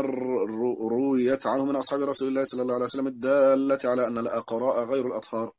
رويت عنه من أصحاب رسول الله صلى الله عليه وسلم الدالة على أن الأقراء غير الأطهار.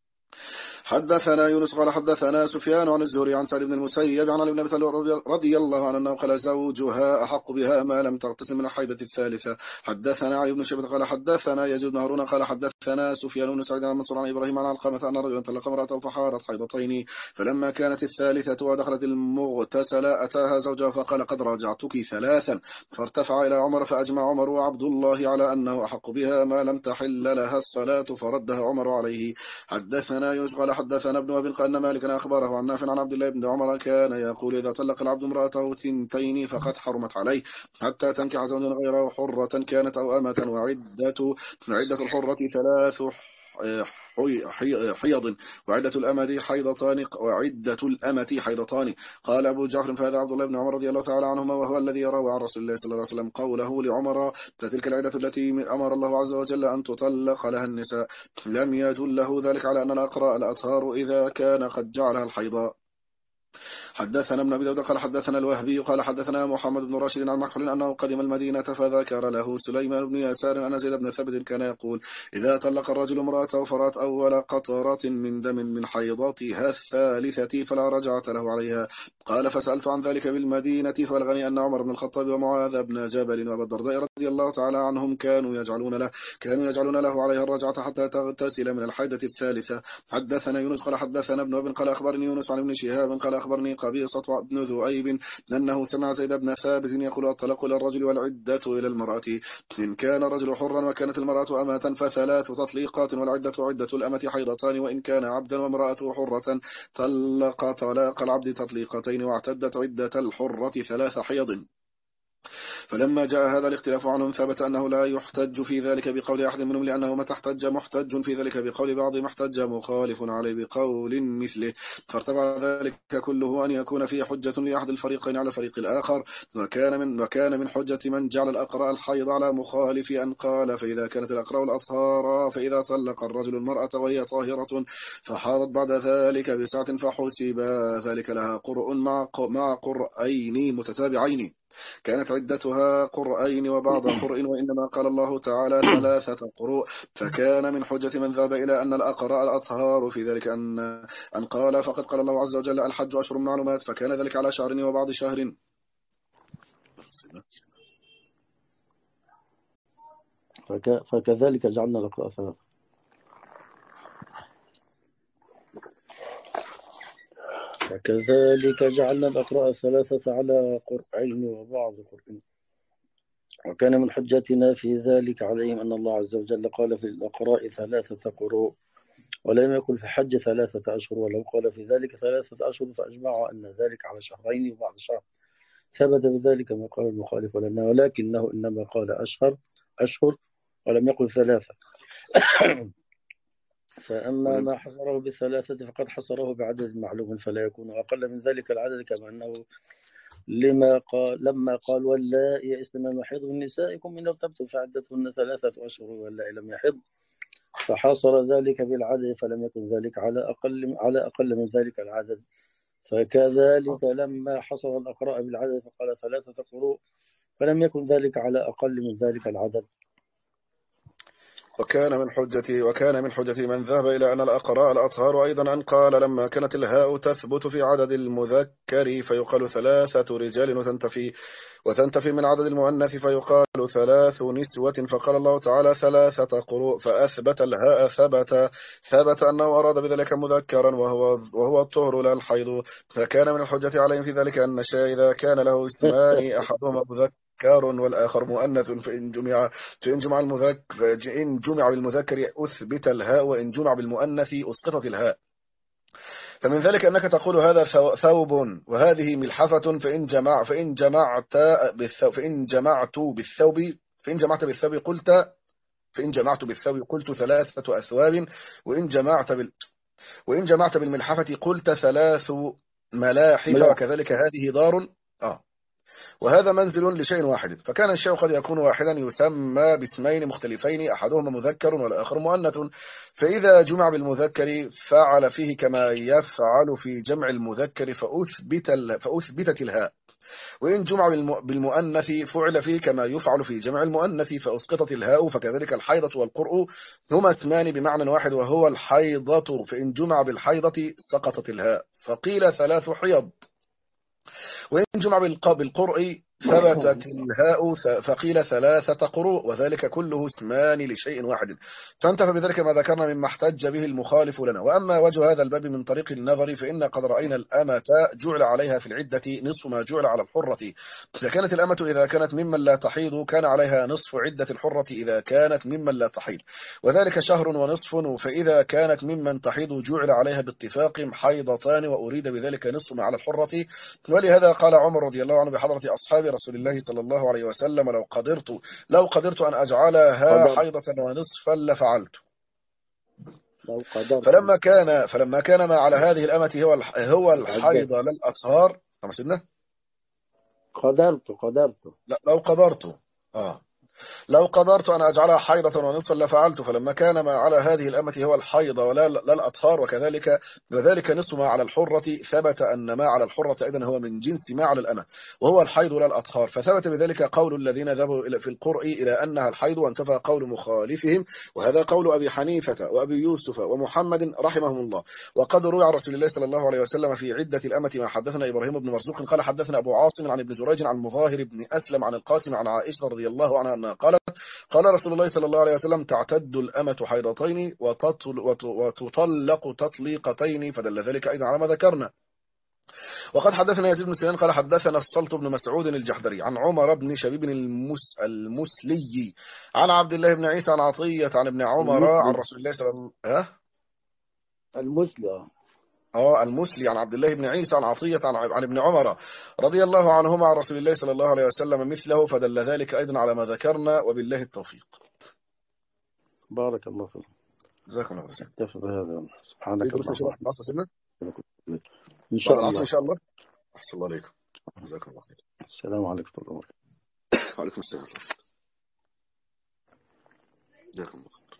حدثنا يونس قال حدثنا سفيان عن الزهري عن سعيد بن المسيب عن علي بن ابي طالب رضي الله عنه قال زوجها احق بها ما لم تغتسل من الحيضة الثالثة. حدثنا علي بن شيبة قال حدثنا يزيد بن هارون قال حدثنا سفيان بن سعيد عن منصور عن ابراهيم عن علقمة ان رجلا طلق امرأته فحارت حيضتين فلما كانت الثالثة ودخلت المغتسلة اتاها زوجها فقال قد راجعتك ثلاثا فارتفع الى عمر فاجمع عمر وعبد الله على انه احق بها ما لم تحل لها الصلاة فردها عمر عليه. حدثنا يونس قال حدثنا ابن وهب قال ان مالكا اخبره عن نافع عن عبد الله بن عمر كان يقول اذا طلق العبد امراته ثنتين فقد حرمت عليه حتى تنكح زوجا غيره حرة كانت او امة وعدة عدة الحرة ثلاث حيض وعدة الأمة حيضتان وعدة الأمة حيضتان. قال أبو جعفر فهذا عبد الله بن عمر رضي الله تعالى عنهما وهو الذي روى عن رسول الله صلى الله عليه وسلم قوله لعمر فتلك العدة التي أمر الله عز وجل أن تطلق لها النساء. لم يدل له ذلك على أن الأقراء الأطهار إذا كان قد جعلها الحيضاء. حدثنا ابن أبي داود قال حدثنا الوهبي قال حدثنا محمد بن راشد عن مكحول أنه قدم المدينة فذكر له سليمان بن يسار أن زيد بن ثابت كان يقول إذا طلق الرجل امرأته فرات أول قطرات من دم من حيضتها الثالثة فلا رجعة له عليها. قال فسألت عن ذلك بالمدينة فبلغني أن عمر بن الخطاب ومعاذ بن جبل وأبا الدرداء رضي الله تعالى عنهم كانوا يجعلون له كانوا يجعلون له عليها الرجعة حتى تغتسل من الحيضة الثالثة. حدثنا يونس قال حدثنا ابن وهب قال أخبرني يونس عن ابن شهاب قال أخبرني قبيصة بن ذؤيب أنه سمع زيد بن ثابت يقول الطلاق إلى الرجل والعدة إلى المرأة. إن كان الرجل حرا وكانت المرأة أمة فثلاث تطليقات والعدة عدة الأمة حيضتان وإن كان عبدا وامرأته حرة طلق طلاق العبد تطليقتين واعتدت عدة الحرة ثلاث حيض. فلما جاء هذا الاختلاف عنهم ثبت أنه لا يحتج في ذلك بقول أحد منهم، لأنه متى احتج محتج في ذلك بقول بعضهم احتج مخالف عليه بقول مثله، فارتفع ذلك كله أن يكون فيه حجة لأحد الفريقين على الفريق الآخر. وكان من وكان من حجة من جعل الأقراء الحيض على مخالف أن قال: فإذا كانت الأقراء الأطهار فإذا طلق الرجل المرأة وهي طاهرة فحاضت بعد ذلك بساعة فحسب ذلك لها قرء مع مع قرئين متتابعين، كانت عدتها قرئين وبعض قرء، وإنما قال الله تعالى ثلاثة قروء. فكان من حجة من ذهب إلى أن الأقراء الأطهار في ذلك أن أن قال فقد قال الله عز وجل: الحج أشهر معلومات، فكان ذلك على شهر وبعض شهر. فك... فكذلك جعلنا الأقراء ثلاثة فكذلك جعلنا الأقراء ثلاثة على قرئين وبعض قرئين. وكان من حجتنا في ذلك عليهم أن الله عز وجل قال في الأقراء ثلاثة قروء، ولم يكن في حج ثلاثة أشهر، ولو قال في ذلك ثلاثة أشهر فأجمعوا أن ذلك على شهرين وبعض شهر، ثبت بذلك ما قال المخالف لنا، ولكنه إنما قال أشهر أشهر ولم يقل ثلاثة. فأما ما حصره بالثلاثة فقد حصره بعدد معلوم، فلا يكون أقل من ذلك العدد، كما أنه لما قال لما قال: واللائي يئسن من المحيض من نسائكم إن ارتبتم فعدتهن ثلاثة أشهر واللائي لم يحض، فحصر ذلك بالعدد، فلم يكن ذلك على أقل على أقل من ذلك العدد. فكذلك لما حصر الأقراء بالعدد فقال ثلاثة قروء، فلم يكن ذلك على أقل من ذلك العدد. وكان من حجة وكان من حجة من ذهب إلى أن الأقراء الأطهار أيضا أن قال: لما كانت الهاء تثبت في عدد المذكر فيقال ثلاثة رجال وتنتفي وتنتفي من عدد المؤنث فيقال ثلاث نسوة، فقال الله تعالى ثلاثة قروء، فأثبت الهاء ثبت ثبت أنه أراد بذلك مذكرا وهو وهو الطهر لا الحيض. فكان من الحجة عليهم في ذلك أن الشيء إذا كان له اسمان أحدهما مذكر والآخر مؤنث فإن جمع فإن جمع المذكر فإن جمع بالمذكر أثبت الهاء، وإن جمع بالمؤنث أسقطت الهاء. فمن ذلك أنك تقول هذا ثوب وهذه ملحفة، فإن جمع فإن جمعت بالثوب فإن جمعت بالثوب فإن جمعت بالثوب قلت فإن جمعت بالثوب قلت ثلاثة أثواب، وإن جمعت بال وإن جمعت بالملحفة قلت ثلاث ملاحف، وكذلك هذه دار آه وهذا منزل لشيء واحد. فكان الشيء قد يكون واحدا يسمى باسمين مختلفين أحدهما مذكر والآخر مؤنث، فإذا جمع بالمذكر فعل فيه كما يفعل في جمع المذكر فأثبت فأثبتت الهاء، وإن جمع بالمؤنث فعل فيه كما يفعل في جمع المؤنث فأسقطت الهاء. فكذلك الحيضة والقرء هما اسمان بمعنى واحد وهو الحيضة، فإن جمع بالحيضة سقطت الهاء فقيل ثلاث حيض، وإن جمع بالقرء ثبتت الهاء فقيل ثلاثة قروء، وذلك كله اسمان لشيء واحد. فانتفى بذلك ما ذكرنا مما احتج به المخالف لنا. وأما وجه هذا الباب من طريق النظر فإن قد رأينا الأمة جعل عليها في العدة نصف ما جعل على الحرة، فكانت الأمة إذا كانت ممن لا تحيض كان عليها نصف عدة الحرة إذا كانت ممن لا تحيض، وذلك شهر ونصف، فإذا كانت ممن تحيض جعل عليها باتفاق حيضتان، وأريد بذلك نصف ما على الحرة. ولهذا قال عمر رضي الله عنه بحضرة أصحاب رسول الله صلى الله عليه وسلم: لو قدرت لو قدرت أن أجعلها حيضة ونصفا لفعلت. لو قدرت فلما كان فلما كان ما على هذه الأمة هو هو الحيض للأطهار. طبعا سيدنا قدرت قدرت لا لو قدرت آه لو قدرت أن أجعلها حيضة ونصفا لفعلت. فلما كان ما على هذه الأمة هو الحيض ولا لا الأطهار، وكذلك وذلك نصف ما على الحرة، ثبت أن ما على الحرة أيضا هو من جنس ما على الأمة وهو الحيض لا الأطهار. فثبت بذلك قول الذين ذهبوا في القرء إلى أنها الحيض، وانتفى قول مخالفهم، وهذا قول أبي حنيفة وأبي يوسف ومحمد رحمهم الله. وقد روى عن رسول الله صلى الله عليه وسلم في عدة الأمة ما حدثنا إبراهيم بن مرزوق قال حدثنا أبو عاصم عن ابن جريج عن مظاهر بن أسلم عن القاسم عن عائشة رضي الله عنها أنها قالت: قال رسول الله صلى الله عليه وسلم: تعتد الأمة حيضتين وتطلق تطليقتين، فدل ذلك أيضا على ما ذكرنا. وقد حدثنا يزيد بن سنان قال حدثنا السلط بن مسعود الجحدري عن عمر بن شبيب المس المسلي عن عبد الله بن عيسى عن عطية عن ابن عمر عن رسول الله صلى الله عليه وسلم المسلي اه المسلي عن عبد الله بن عيسى عن عطية عن عن ابن عمر رضي الله عنهما عن رسول الله صلى الله عليه وسلم مثله، فدل ذلك أيضا على ما ذكرنا، وبالله التوفيق. بارك الله فيك. جزاكم الله خير. اكتفي بهذا. سبحانك في دروس إن شاء اللهم الله في العصر سنة وبحمدك. إن بعد شاء العصر إن الله. شاء الله. أحسن الله عليكم. جزاكم الله خير. السلام عليكم ورحمة الله وبركاته. وعليكم السلام. جزاكم الله خير.